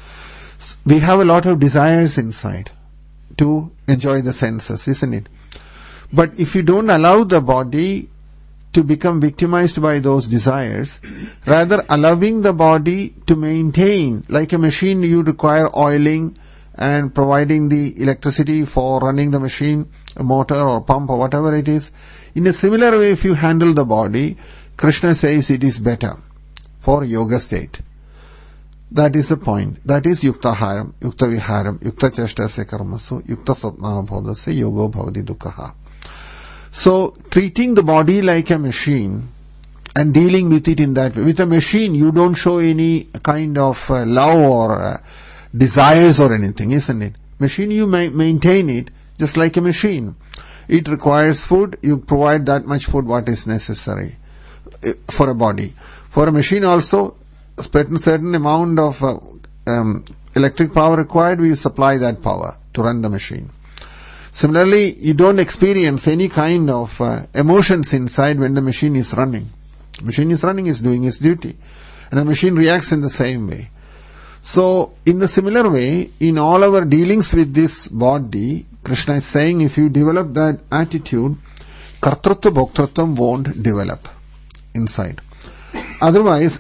We have a lot of desires inside to enjoy the senses, isn't it? But if you don't allow the body to become victimized by those desires, rather allowing the body to maintain, like a machine you require oiling and providing the electricity for running the machine, a motor or pump or whatever it is. In a similar way, if you handle the body, Krishna says it is better for yoga state. That is the point. That is yukta haram, yukta viharam, yukta chestasya karmasu, yukta sapna bhodasya yogo bhavati dukkaha. So, treating the body like a machine and dealing with it in that way. With a machine, you don't show any kind of uh, love or uh, desires or anything, isn't it? Machine, you may maintain it just like a machine. It requires food, you provide that much food what is necessary for a body. For a machine also, a certain, certain amount of uh, um, electric power required, we supply that power to run the machine. Similarly, you don't experience any kind of uh, emotions inside when the machine is running. The machine is running, is doing its duty. And the machine reacts in the same way. So, in the similar way, in all our dealings with this body, Krishna is saying if you develop that attitude, kartrutva bhoktrutvam won't develop inside. Otherwise,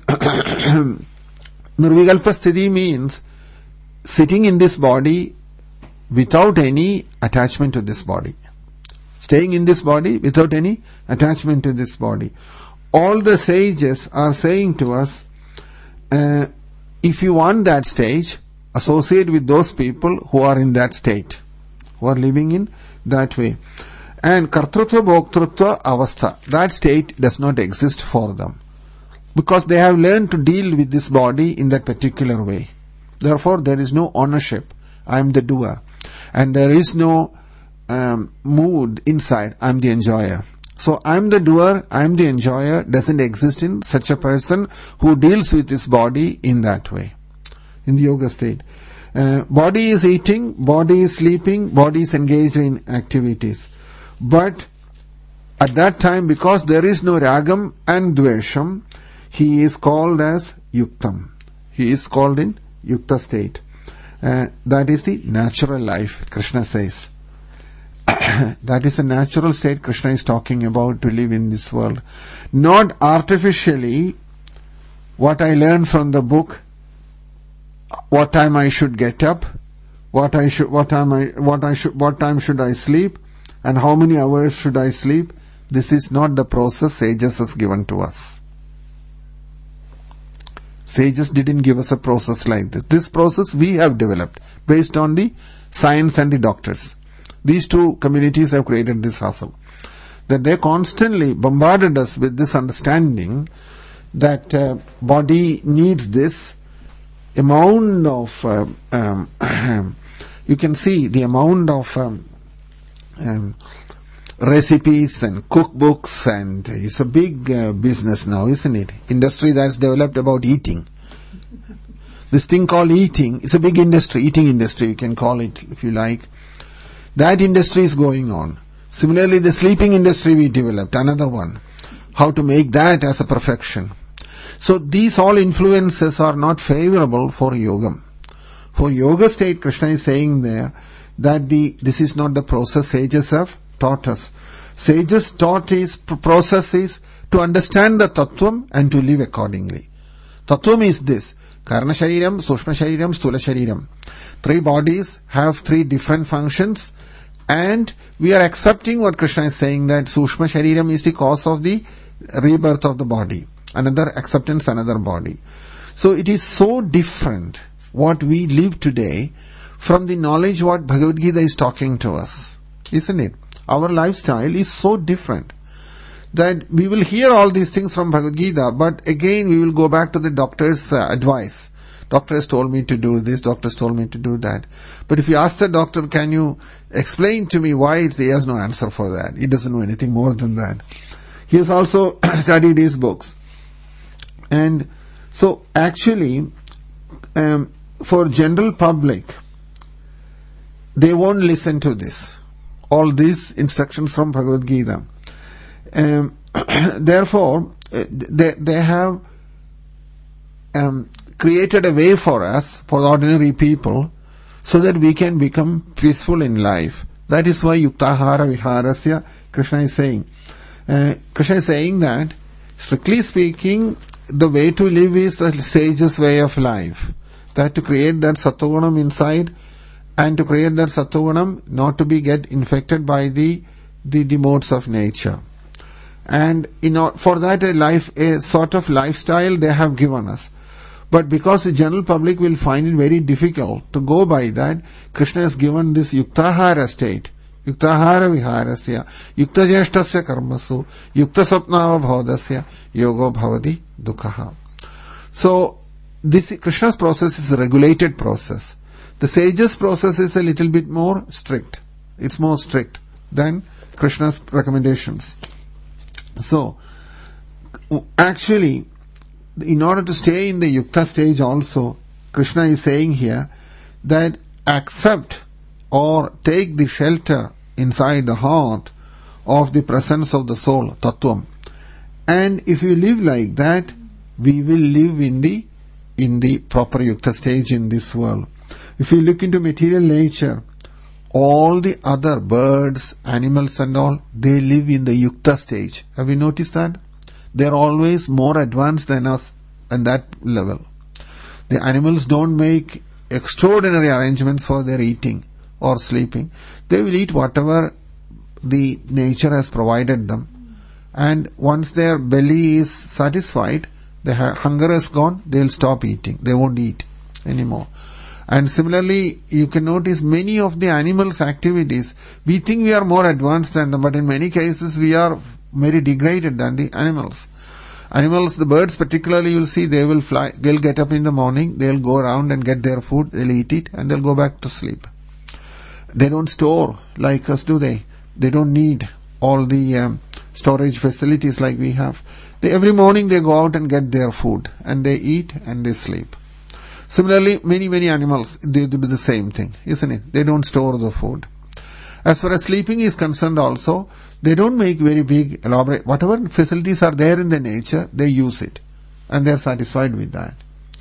nirvikalpasthiti means sitting in this body without any attachment to this body. Staying in this body without any attachment to this body. All the sages are saying to us, uh, if you want that stage, associate with those people who are in that state, who are living in that way. And kartrutva bhoktrutva avastha, that state does not exist for them. Because they have learned to deal with this body in that particular way. Therefore, there is no ownership. I am the doer. And there is no um, mood inside. I am the enjoyer. So, I am the doer, I am the enjoyer doesn't exist in such a person who deals with his body in that way. In the yoga state. Uh, body is eating, body is sleeping, body is engaged in activities. But at that time, because there is no ragam and dvesham, he is called as yuktam. He is called in yukta state. Uh, that is the natural life, Krishna says. That is the natural state Krishna is talking about to live in this world. Not artificially, what I learned from the book, what time I should get up, what I should, what time I, what I should, what time should I sleep, and how many hours should I sleep. This is not the process sages has given to us. Sages didn't give us a process like this. This process we have developed based on the science and the doctors. These two communities have created this hustle. That they constantly bombarded us with this understanding that uh, body needs this amount of, uh, um, you can see the amount of um, um, recipes and cookbooks, and it's a big uh, business now, isn't it? Industry that's developed about eating. This thing called eating, it's a big industry, eating industry, you can call it if you like. That industry is going on. Similarly, the sleeping industry we developed, another one. How to make that as a perfection. So these all influences are not favorable for yogam. For yoga state, Krishna is saying there that the this is not the process sages have taught us. Sages taught is process is to understand the tattvam and to live accordingly. Tattvam is this: Karna Shariram, Sushma Shariram, Sthula Shariram. Three bodies have three different functions, and we are accepting what Krishna is saying, that Sushma Shariram is the cause of the rebirth of the body. Another acceptance, another body. So it is so different what we live today from the knowledge what Bhagavad Gita is talking to us. Isn't it? Our lifestyle is so different that we will hear all these things from Bhagavad Gita, but again we will go back to the doctor's uh, advice. Doctor has told me to do this, doctor has told me to do that. But if you ask the doctor, can you explain to me why, he has no answer for that. He doesn't know anything more than that. He has also studied his books. And so actually, um, for general public, they won't listen to this. All these instructions from Bhagavad Gita. Um, therefore, they, they have um, created a way for us, for ordinary people, so that we can become peaceful in life. That is why Yuktahara Viharasya, Krishna is saying. Uh, Krishna is saying that, strictly speaking, the way to live is the sage's way of life. That to create that sattvagunam inside, and to create that sattvagunam not to be get infected by the, the, the modes of nature. And in, for that a life, a sort of lifestyle they have given us. But because the general public will find it very difficult to go by that, Krishna has given this yuktahara state. Yuktahara viharasya, yukta jeshtasya karmasu, yukta sapnava bhavadasya, yogo bhavadi dukhaha. So, this Krishna's process is a regulated process. The sage's process is a little bit more strict. It's more strict than Krishna's recommendations. So, actually, in order to stay in the yukta stage also, Krishna is saying here that accept or take the shelter inside the heart of the presence of the soul, tattvam. And if you live like that, we will live in the in the proper yukta stage in this world. If you look into material nature, all the other birds, animals and all, they live in the yukta stage. Have you noticed that? They are always more advanced than us at that level. The animals don't make extraordinary arrangements for their eating or sleeping. They will eat whatever the nature has provided them. And once their belly is satisfied, the hunger is gone, they will stop eating. They won't eat anymore. And similarly, you can notice many of the animals' activities, we think we are more advanced than them, but in many cases we are very degraded than the animals. Animals, the birds particularly, you'll see they will fly, they'll get up in the morning, they'll go around and get their food, they'll eat it, and they'll go back to sleep. They don't store like us, do they? They don't need all the um, storage facilities like we have. They, every morning they go out and get their food, and they eat and they sleep. Similarly, many, many animals, they do the same thing, isn't it? They don't store the food. As far as sleeping is concerned also, they don't make very big, elaborate, whatever facilities are there in the nature, they use it. And they are satisfied with that.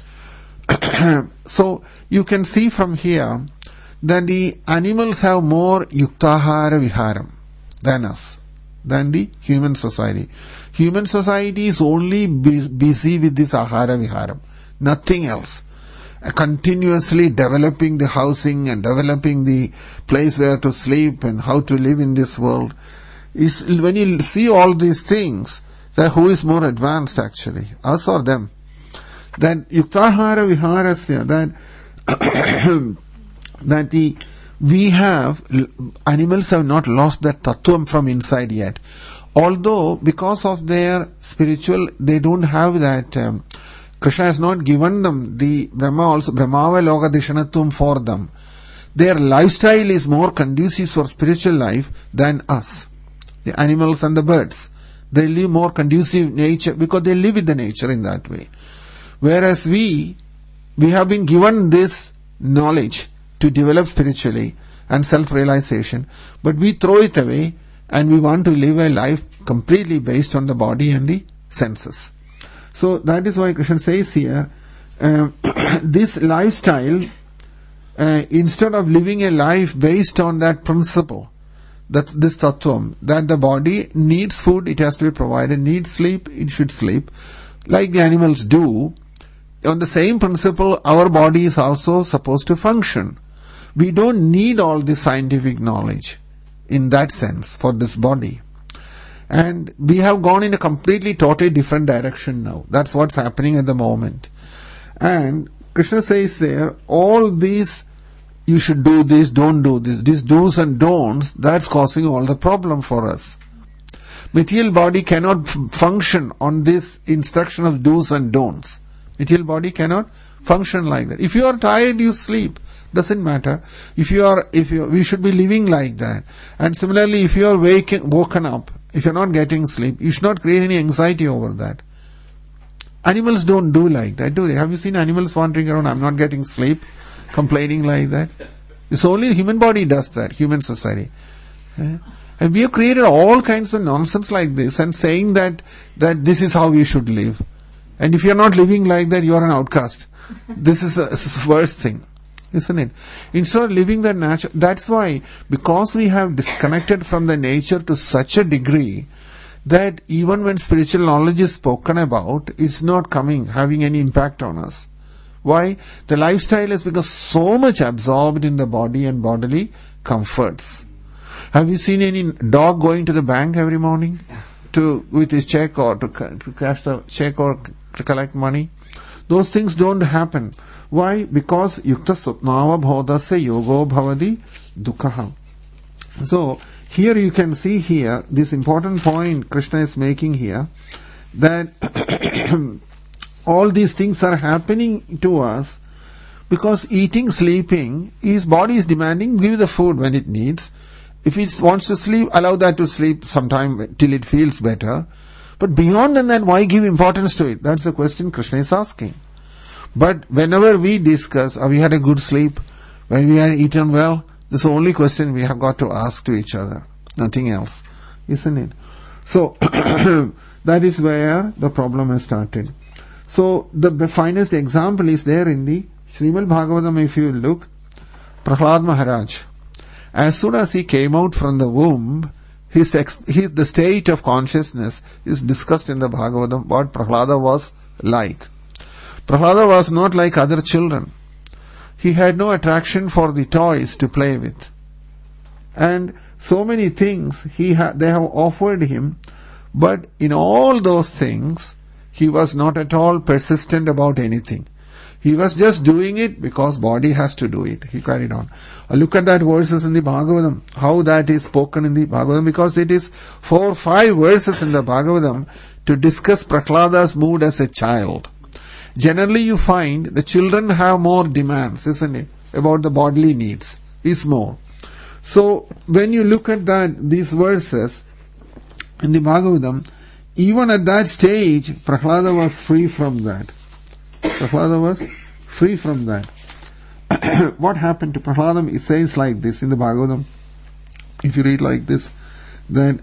So, you can see from here that the animals have more yuktahara viharam than us, than the human society. Human society is only bu- busy with this ahara viharam, nothing else. Continuously developing the housing and developing the place where to sleep and how to live in this world. Is when you see all these things, that who is more advanced actually, us or them? That yuktahara viharasya, that that the we have animals have not lost that tattvam from inside yet. Although because of their spiritual, they don't have that. Um, Krishna has not given them the Brahma also, Brahmava Loka Dishanatvam for them. Their lifestyle is more conducive for spiritual life than us. The animals and the birds. They live more conducive nature because they live with the nature in that way. Whereas we, we have been given this knowledge to develop spiritually, and self-realization, but we throw it away and we want to live a life completely based on the body and the senses. So that is why Krishna says here, uh, this lifestyle, uh, instead of living a life based on that principle, that this tattvam, that the body needs food, it has to be provided, needs sleep, it should sleep, like the animals do. On the same principle, our body is also supposed to function. We don't need all this scientific knowledge in that sense for this body. And we have gone in a completely, totally different direction now. That's what's happening at the moment. And Krishna says there, all these, you should do this, don't do this, these do's and don'ts, that's causing all the problem for us. Material body cannot f- function on this instruction of do's and don'ts. Material body cannot function like that. If you are tired, you sleep. Doesn't matter. If you are, if you, we should be living like that. And similarly, if you are waking, woken up, if you are not getting sleep, you should not create any anxiety over that. Animals don't do like that, do they? Have you seen animals wandering around, I'm not getting sleep, complaining like that? It's only the human body does that, human society. Yeah? And we have created all kinds of nonsense like this and saying that, that this is how we should live. And if you are not living like that, you are an outcast. This is, a, this is the worst thing, isn't it? Instead of living the nature, that's why, because we have disconnected from the nature to such a degree that even when spiritual knowledge is spoken about, it's not coming, having any impact on us. Why? The lifestyle has become so much absorbed in the body and bodily comforts. Have you seen any dog going to the bank every morning to with his check or to, to cash the check or to collect money? Those things don't happen. Why? Because yukta sutnava bhodasya yogo bhavadi dukhaha. So, here you can see here, this important point Krishna is making here, that all these things are happening to us because eating, sleeping, his body is demanding, give the food when it needs. If it wants to sleep, allow that to sleep sometime till it feels better. But beyond that, why give importance to it? That's the question Krishna is asking. But whenever we discuss, have we had a good sleep? When we had eaten well? This is the only question we have got to ask to each other. Nothing else. Isn't it? So, that is where the problem has started. So, the, the finest example is there in the Srimad Bhagavatam. If you look, Prahlad Maharaj, as soon as he came out from the womb, his, ex, his the state of consciousness is discussed in the Bhagavatam, what Prahlada was like. Prahlada was not like other children. He had no attraction for the toys to play with. And so many things he ha- they have offered him, but in all those things, he was not at all persistent about anything. He was just doing it because body has to do it. He carried on. Uh, look at that verses in the Bhagavatam, how that is spoken in the Bhagavatam, because it is four or five verses in the Bhagavatam to discuss Prahlada's mood as a child. Generally you find the children have more demands, isn't it, about the bodily needs. Is more. So when you look at that, these verses in the Bhagavatam, even at that stage, Prahlada was free from that. Prahlada was free from that. What happened to Prahlada? It says like this in the Bhagavatam. If you read like this, then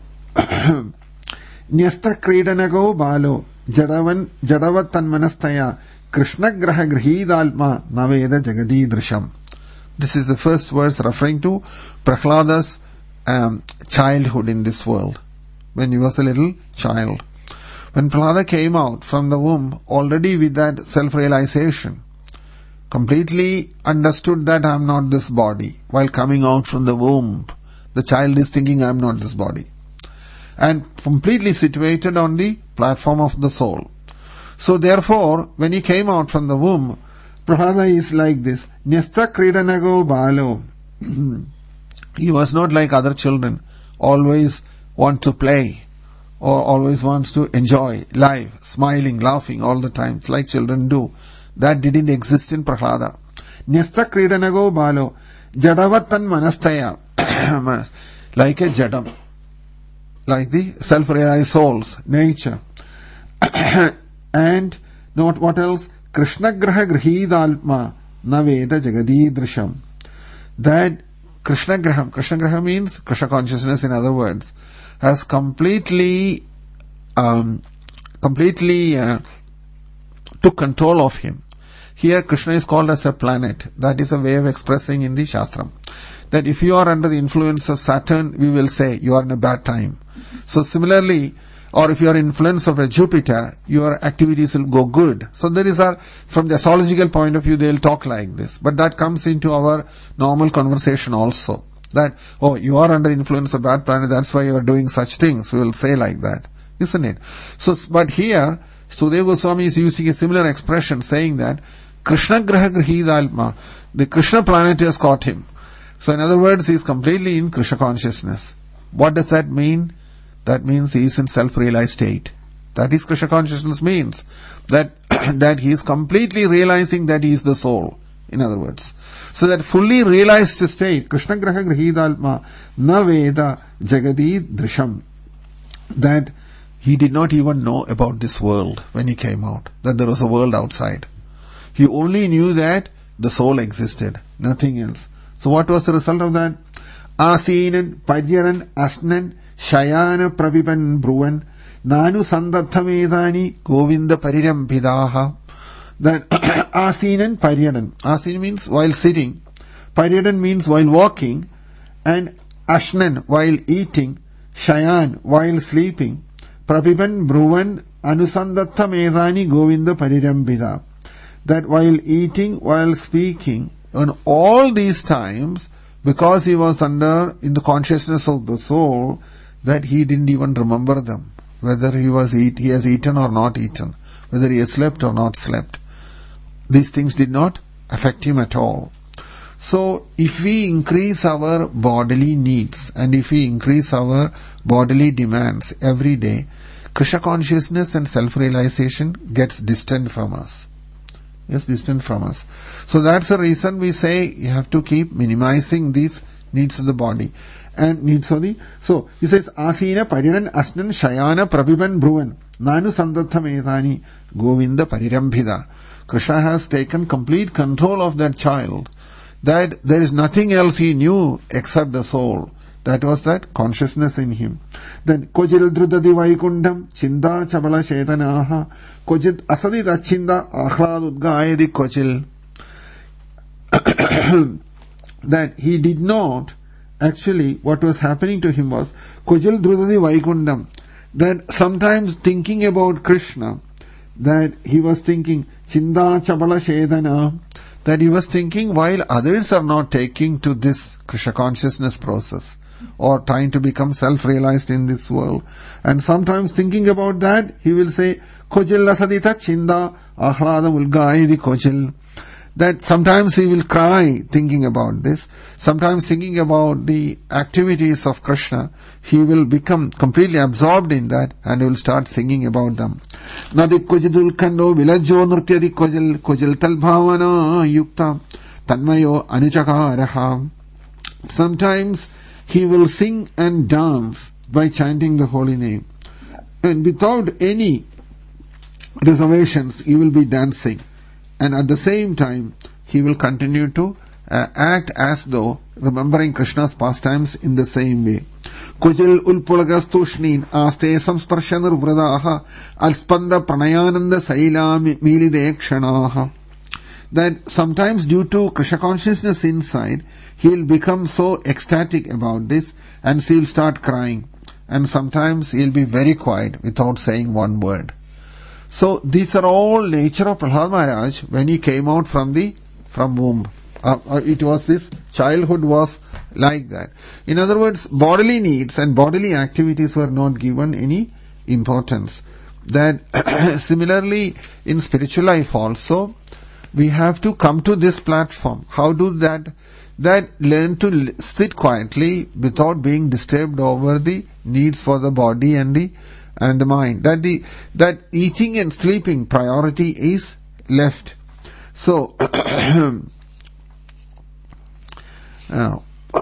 Nyasta Kridanago Balo Jadavan Jadavat Tanmanastaya Krishna Graha Grihidalma Naveda Jagadi Drisham. This is the first verse referring to Prahlada's um, childhood in this world, when he was a little child. When Prahlada came out from the womb, already with that self-realization, completely understood that I am not this body. While coming out from the womb, the child is thinking I am not this body. And completely situated on the platform of the soul. So therefore, when he came out from the womb, Prahlada is like this. Nyasta Kridanago Balo. He was not like other children, always want to play, or always wants to enjoy life, smiling, laughing all the time, like children do. That didn't exist in Prahlada. Nyasta Kridanago Balo. Jadavatan Manastaya. Like a Jadam. Like the self-realized souls, nature. And not what else? Krishna Graha Grihidalma Naveda Jagadi Drisham. That Krishna Graham, Krishna Graham means Krishna consciousness, in other words, has completely, um, completely uh, took control of him. Here Krishna is called as a planet. That is a way of expressing in the Shastram. That if you are under the influence of Saturn, we will say you are in a bad time. So similarly, or if you are influence of a Jupiter, your activities will go good. So there is a, from the astrological point of view, they will talk like this. But that comes into our normal conversation also. That, oh, you are under the influence of bad planet, that's why you are doing such things. We will say like that. Isn't it? So, but here, Sudeva Goswami is using a similar expression, saying that Krishna Graha Grihida Alma, the Krishna planet has caught him. So in other words, he is completely in Krishna consciousness. What does that mean? That means he is in self-realized state. That is Krishna consciousness means. That, that he is completely realizing that he is the soul. In other words. So that fully realized state, Krishna Graha Grihidalma na Veda Jagadi Drisham. That he did not even know about this world when he came out. That there was a world outside. He only knew that the soul existed. Nothing else. So what was the result of that? Asinan, Padyanan, Asnan, Shayana Pravipan Bruvan, Nanu Sandathamedani, Govinda Parirambhidaha. That Asinan, Padyanan. Asinan means while sitting. Padyanan means while walking. And Ashnan while eating. Shayan while sleeping. Pravipan Bruvan, Anusandathamedani, Govinda Parirambhidaha. That while eating, while speaking, on all these times, because he was under, in the consciousness of the soul, that he didn't even remember them. Whether he was eat, he has eaten or not eaten. Whether he has slept or not slept. These things did not affect him at all. So, if we increase our bodily needs, and if we increase our bodily demands every day, Krishna consciousness and self-realization gets distant from us. Yes, distant from us. So that's the reason we say you have to keep minimizing these needs of the body and needs of the. So he says, Asina Pariran Asnan Shayana Prabhiban Bruvan Nanu Sandatha Medani Govinda Parirambhida. Krishna has taken complete control of that child. That there is nothing else he knew except the soul. That was that consciousness in him. Then Kojil Drudadi Vaikundam Chinda Chabala Shetanaha Kojit Asadita Chinda Ahladudgayadi Kojil. That he did not, actually what was happening to him was Kojil Drudadi Vaikundam. That sometimes thinking about Krishna, that he was thinking Chinda Chabala Shetana, that he was thinking while others are not taking to this Krishna consciousness process or trying to become self-realized in this world. And sometimes thinking about that, he will say, Kojil Lasadita Chinda Ahlada Mulgaidi Kojil. That sometimes he will cry thinking about this. Sometimes thinking about the activities of Krishna, he will become completely absorbed in that and he will start singing about them. Nadi Kojidul Kando Vilajo Nurtyadi Kojil Kojil Talbhavana Yukta Tanmayo Anuchakaraha. Sometimes he will sing and dance by chanting the holy name. And without any reservations, he will be dancing. And at the same time, he will continue to uh, act as though remembering Krishna's pastimes in the same way. Kojil ulpulagastushnin aste samsparshanur vradaha alspanda pranayananda saila milidekshanaha. That sometimes due to Krishna consciousness inside, he will become so ecstatic about this and he will start crying. And sometimes he will be very quiet without saying one word. So these are all nature of Prahlad Maharaj when he came out from the from womb. Uh, it was this childhood was like that. In other words, bodily needs and bodily activities were not given any importance. That similarly in spiritual life also, we have to come to this platform. How do that? That learn to sit quietly without being disturbed over the needs for the body and the and the mind. That the that eating and sleeping priority is left. So uh,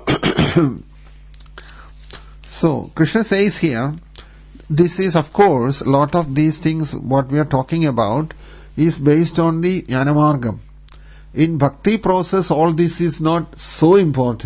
so Krishna says here, this is of course a lot of these things what we are talking about is based on the Jnana Margam. In bhakti process all this is not so important.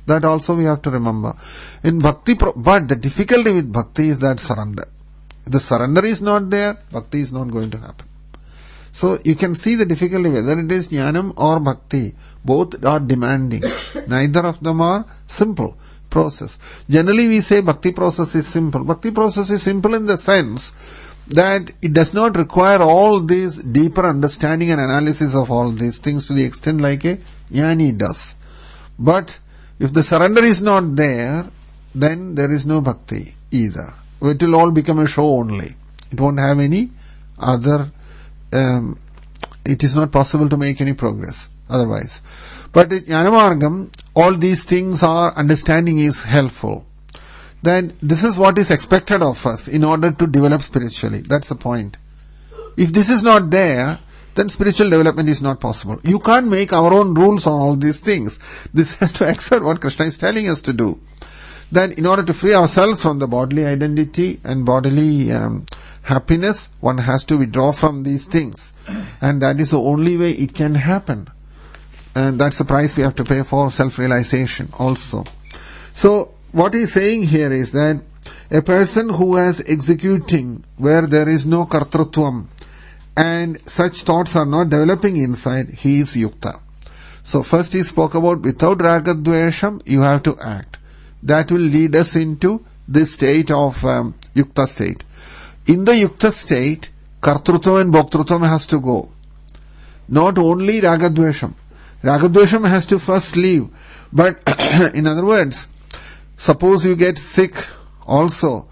That also we have to remember. In bhakti, pro- but the difficulty with bhakti is that surrender. If the surrender is not there, bhakti is not going to happen. So you can see the difficulty whether it is jnanam or bhakti. Both are demanding. Neither of them are simple process. Generally we say bhakti process is simple. Bhakti process is simple in the sense that it does not require all this deeper understanding and analysis of all these things to the extent like a jnani does. But if the surrender is not there, then there is no bhakti either. It will all become a show only. It won't have any other, um, it is not possible to make any progress otherwise. But in Jnanamargam, all these things are, understanding is helpful. Then this is what is expected of us in order to develop spiritually. That's the point. If this is not there, then spiritual development is not possible. You can't make our own rules on all these things. This has to accept what Krishna is telling us to do. Then in order to free ourselves from the bodily identity and bodily um, happiness, one has to withdraw from these things. And that is the only way it can happen. And that's the price we have to pay for self-realization also. So what he's saying here is that a person who is executing where there is no kartrutvam and such thoughts are not developing inside, he is yukta. So first he spoke about without ragadvesham, you have to act. That will lead us into this state of um, yukta state. In the yukta state, kartrutvam and bhoktrutvam has to go. Not only ragadvesham. Ragadvesham has to first leave. But in other words, suppose you get sick also,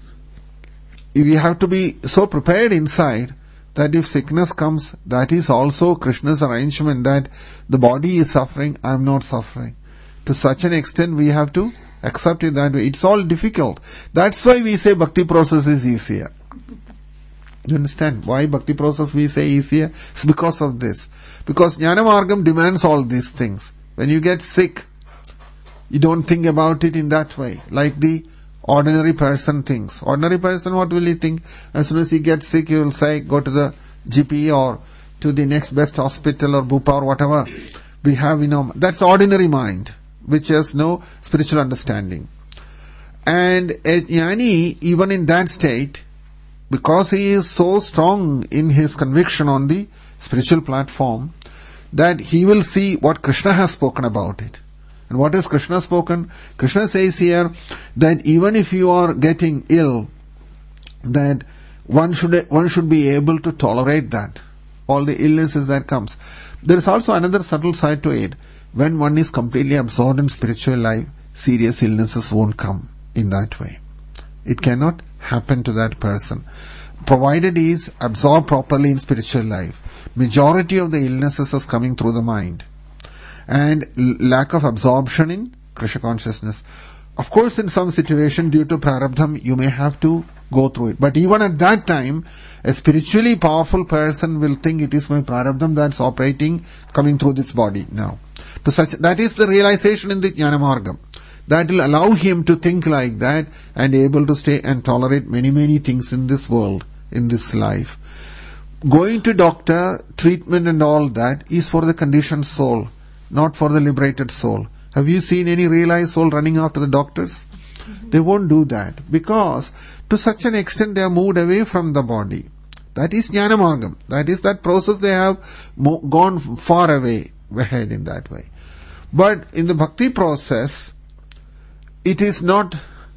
you have to be so prepared inside that if sickness comes, that is also Krishna's arrangement that the body is suffering, I am not suffering. To such an extent we have to accept it that way. It's all difficult. That's why we say bhakti process is easier. You understand why bhakti process we say easier? It's because of this. Because Jnanamargam demands all these things. When you get sick, you don't think about it in that way, like the ordinary person thinks. Ordinary person, what will he think? As soon as he gets sick, he will say, go to the G P or to the next best hospital or Bupa or whatever we have, you know. That's ordinary mind, which has no spiritual understanding. And a jnani, even in that state, because he is so strong in his conviction on the spiritual platform, that he will see what Krishna has spoken about it. And what has Krishna spoken? Krishna says here that even if you are getting ill, that one should one should be able to tolerate that, all the illnesses that comes. There is also another subtle side to it. When one is completely absorbed in spiritual life, serious illnesses won't come in that way. It cannot happen to that person, provided he is absorbed properly in spiritual life. Majority of the illnesses is coming through the mind and lack of absorption in Krishna consciousness. Of course, in some situation due to prarabdham, you may have to go through it. But even at that time, a spiritually powerful person will think it is my prarabdham that's operating, coming through this body now. To such, that is the realization in the Jnanamargam. That will allow him to think like that and able to stay and tolerate many, many things in this world, in this life. Going to doctor, treatment and all that is for the conditioned soul, not for the liberated soul. Have you seen any realized soul running after the doctors? They won't do that because to such an extent they are moved away from the body. That is Jnanamargam. That is that process they have mo- gone far away, ahead in that way. But in the bhakti process, it is not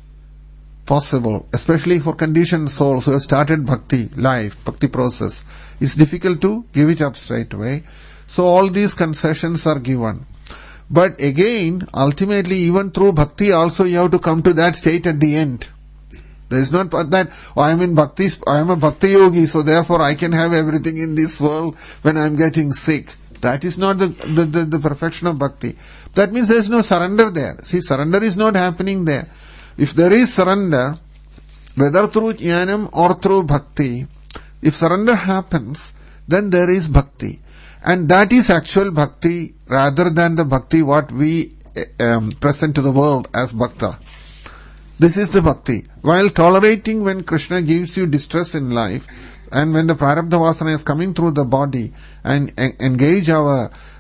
possible, especially for conditioned souls who have started bhakti life, bhakti process. It's difficult to give it up straight away. So all these concessions are given. But again, ultimately, even through bhakti also you have to come to that state at the end. There is not that, oh, I am in bhakti, I am a bhakti yogi, so therefore I can have everything in this world when I am getting sick. That is not the, the, the, the perfection of bhakti. That means there is no surrender there. See, surrender is not happening there. If there is surrender, whether through jnanam or through bhakti, if surrender happens, then there is bhakti. And that is actual bhakti rather than the bhakti what we um, present to the world as bhakta. This is the bhakti. While tolerating when Krishna gives you distress in life and when the prarabdha vasana is coming through the body and en- engage our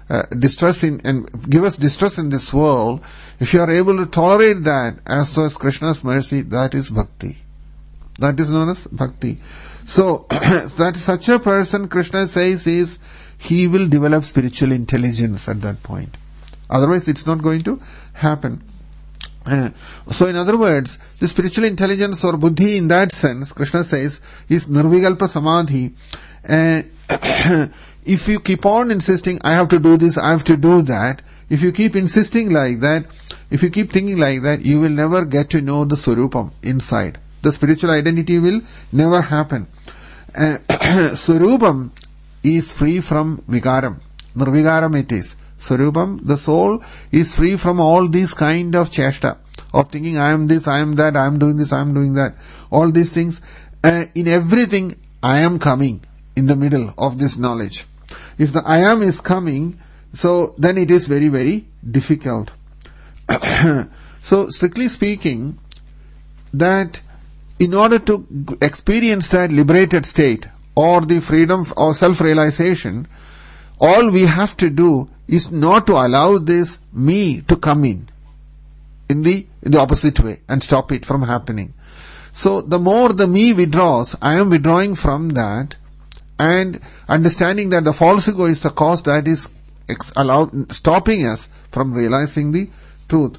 uh, distress in, and give us distress in this world, if you are able to tolerate that as so as Krishna's mercy, that is bhakti. That is known as bhakti. So, that such a person, Krishna says, is he will develop spiritual intelligence at that point. Otherwise, it's not going to happen. Uh, so, in other words, the spiritual intelligence or buddhi in that sense, Krishna says, is nirvikalpa samadhi. Uh, if you keep on insisting, I have to do this, I have to do that, if you keep insisting like that, if you keep thinking like that, you will never get to know the Swarupam inside. The spiritual identity will never happen. Uh, Swarupam is free from Vikaram. Nirvikaram it is. Swarupam, the soul, is free from all these kind of cheshta, of thinking I am this, I am that, I am doing this, I am doing that. All these things. Uh, in everything, I am coming in the middle of this knowledge. If the I am is coming, so then it is very, very difficult. So, strictly speaking, that in order to experience that liberated state or the freedom or self-realization, all we have to do is not to allow this me to come in in the, in the opposite way and stop it from happening. So the more the me withdraws, I am withdrawing from that and understanding that the false ego is the cause that is ex- allowed, stopping us from realizing the truth.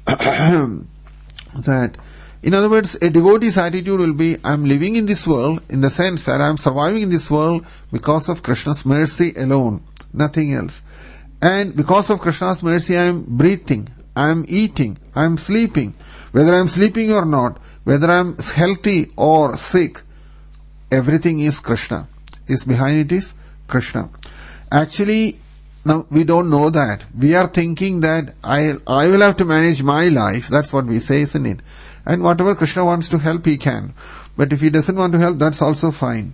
That, in other words, a devotee's attitude will be, I am living in this world in the sense that I am surviving in this world because of Krishna's mercy alone, nothing else. And because of Krishna's mercy I am breathing, I am eating, I am sleeping. Whether I am sleeping or not, whether I am healthy or sick, everything is Krishna. Is behind it is Krishna. Actually, now we don't know that. We are thinking that I I will have to manage my life. That's what we say, isn't it? And whatever Krishna wants to help, he can. But if he doesn't want to help, that's also fine.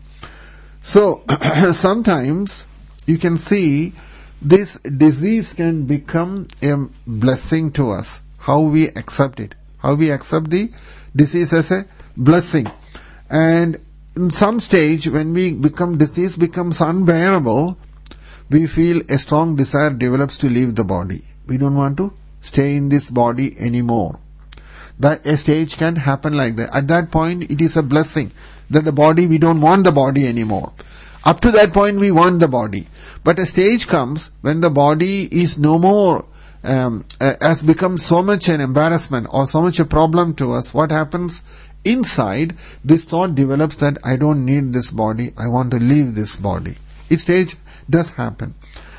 So, sometimes you can see this disease can become a blessing to us. How we accept it. How we accept the disease as a blessing. And in some stage, when we become, disease becomes unbearable, we feel a strong desire develops to leave the body. We don't want to stay in this body anymore. That a stage can happen like that. At that point, it is a blessing that the body, we don't want the body anymore. Up to that point, we want the body. But a stage comes when the body is no more, um, uh, has become so much an embarrassment or so much a problem to us. What happens? Inside, this thought develops that I don't need this body, I want to leave this body. Each stage does happen.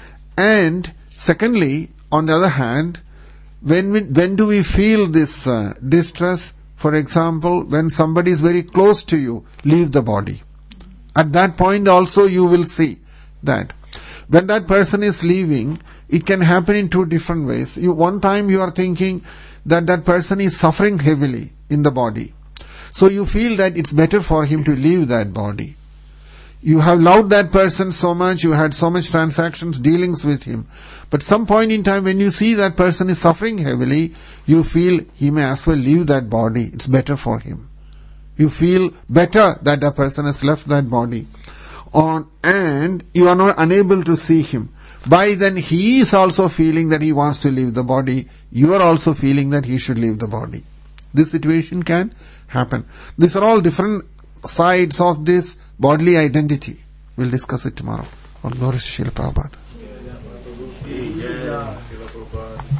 And secondly, on the other hand, when we, when do we feel this uh, distress? For example, when somebody is very close to you, leave the body. At that point also you will see that. When that person is leaving, it can happen in two different ways. You, one time you are thinking that that person is suffering heavily in the body. So you feel that it's better for him to leave that body. You have loved that person so much, you had so much transactions, dealings with him. But some point in time when you see that person is suffering heavily, you feel he may as well leave that body. It's better for him. You feel better that that person has left that body. On, and you are not unable to see him. By then he is also feeling that he wants to leave the body. You are also feeling that he should leave the body. This situation can happen. These are all different sides of this bodily identity. We'll discuss it tomorrow. All glory to Srila Prabhupada.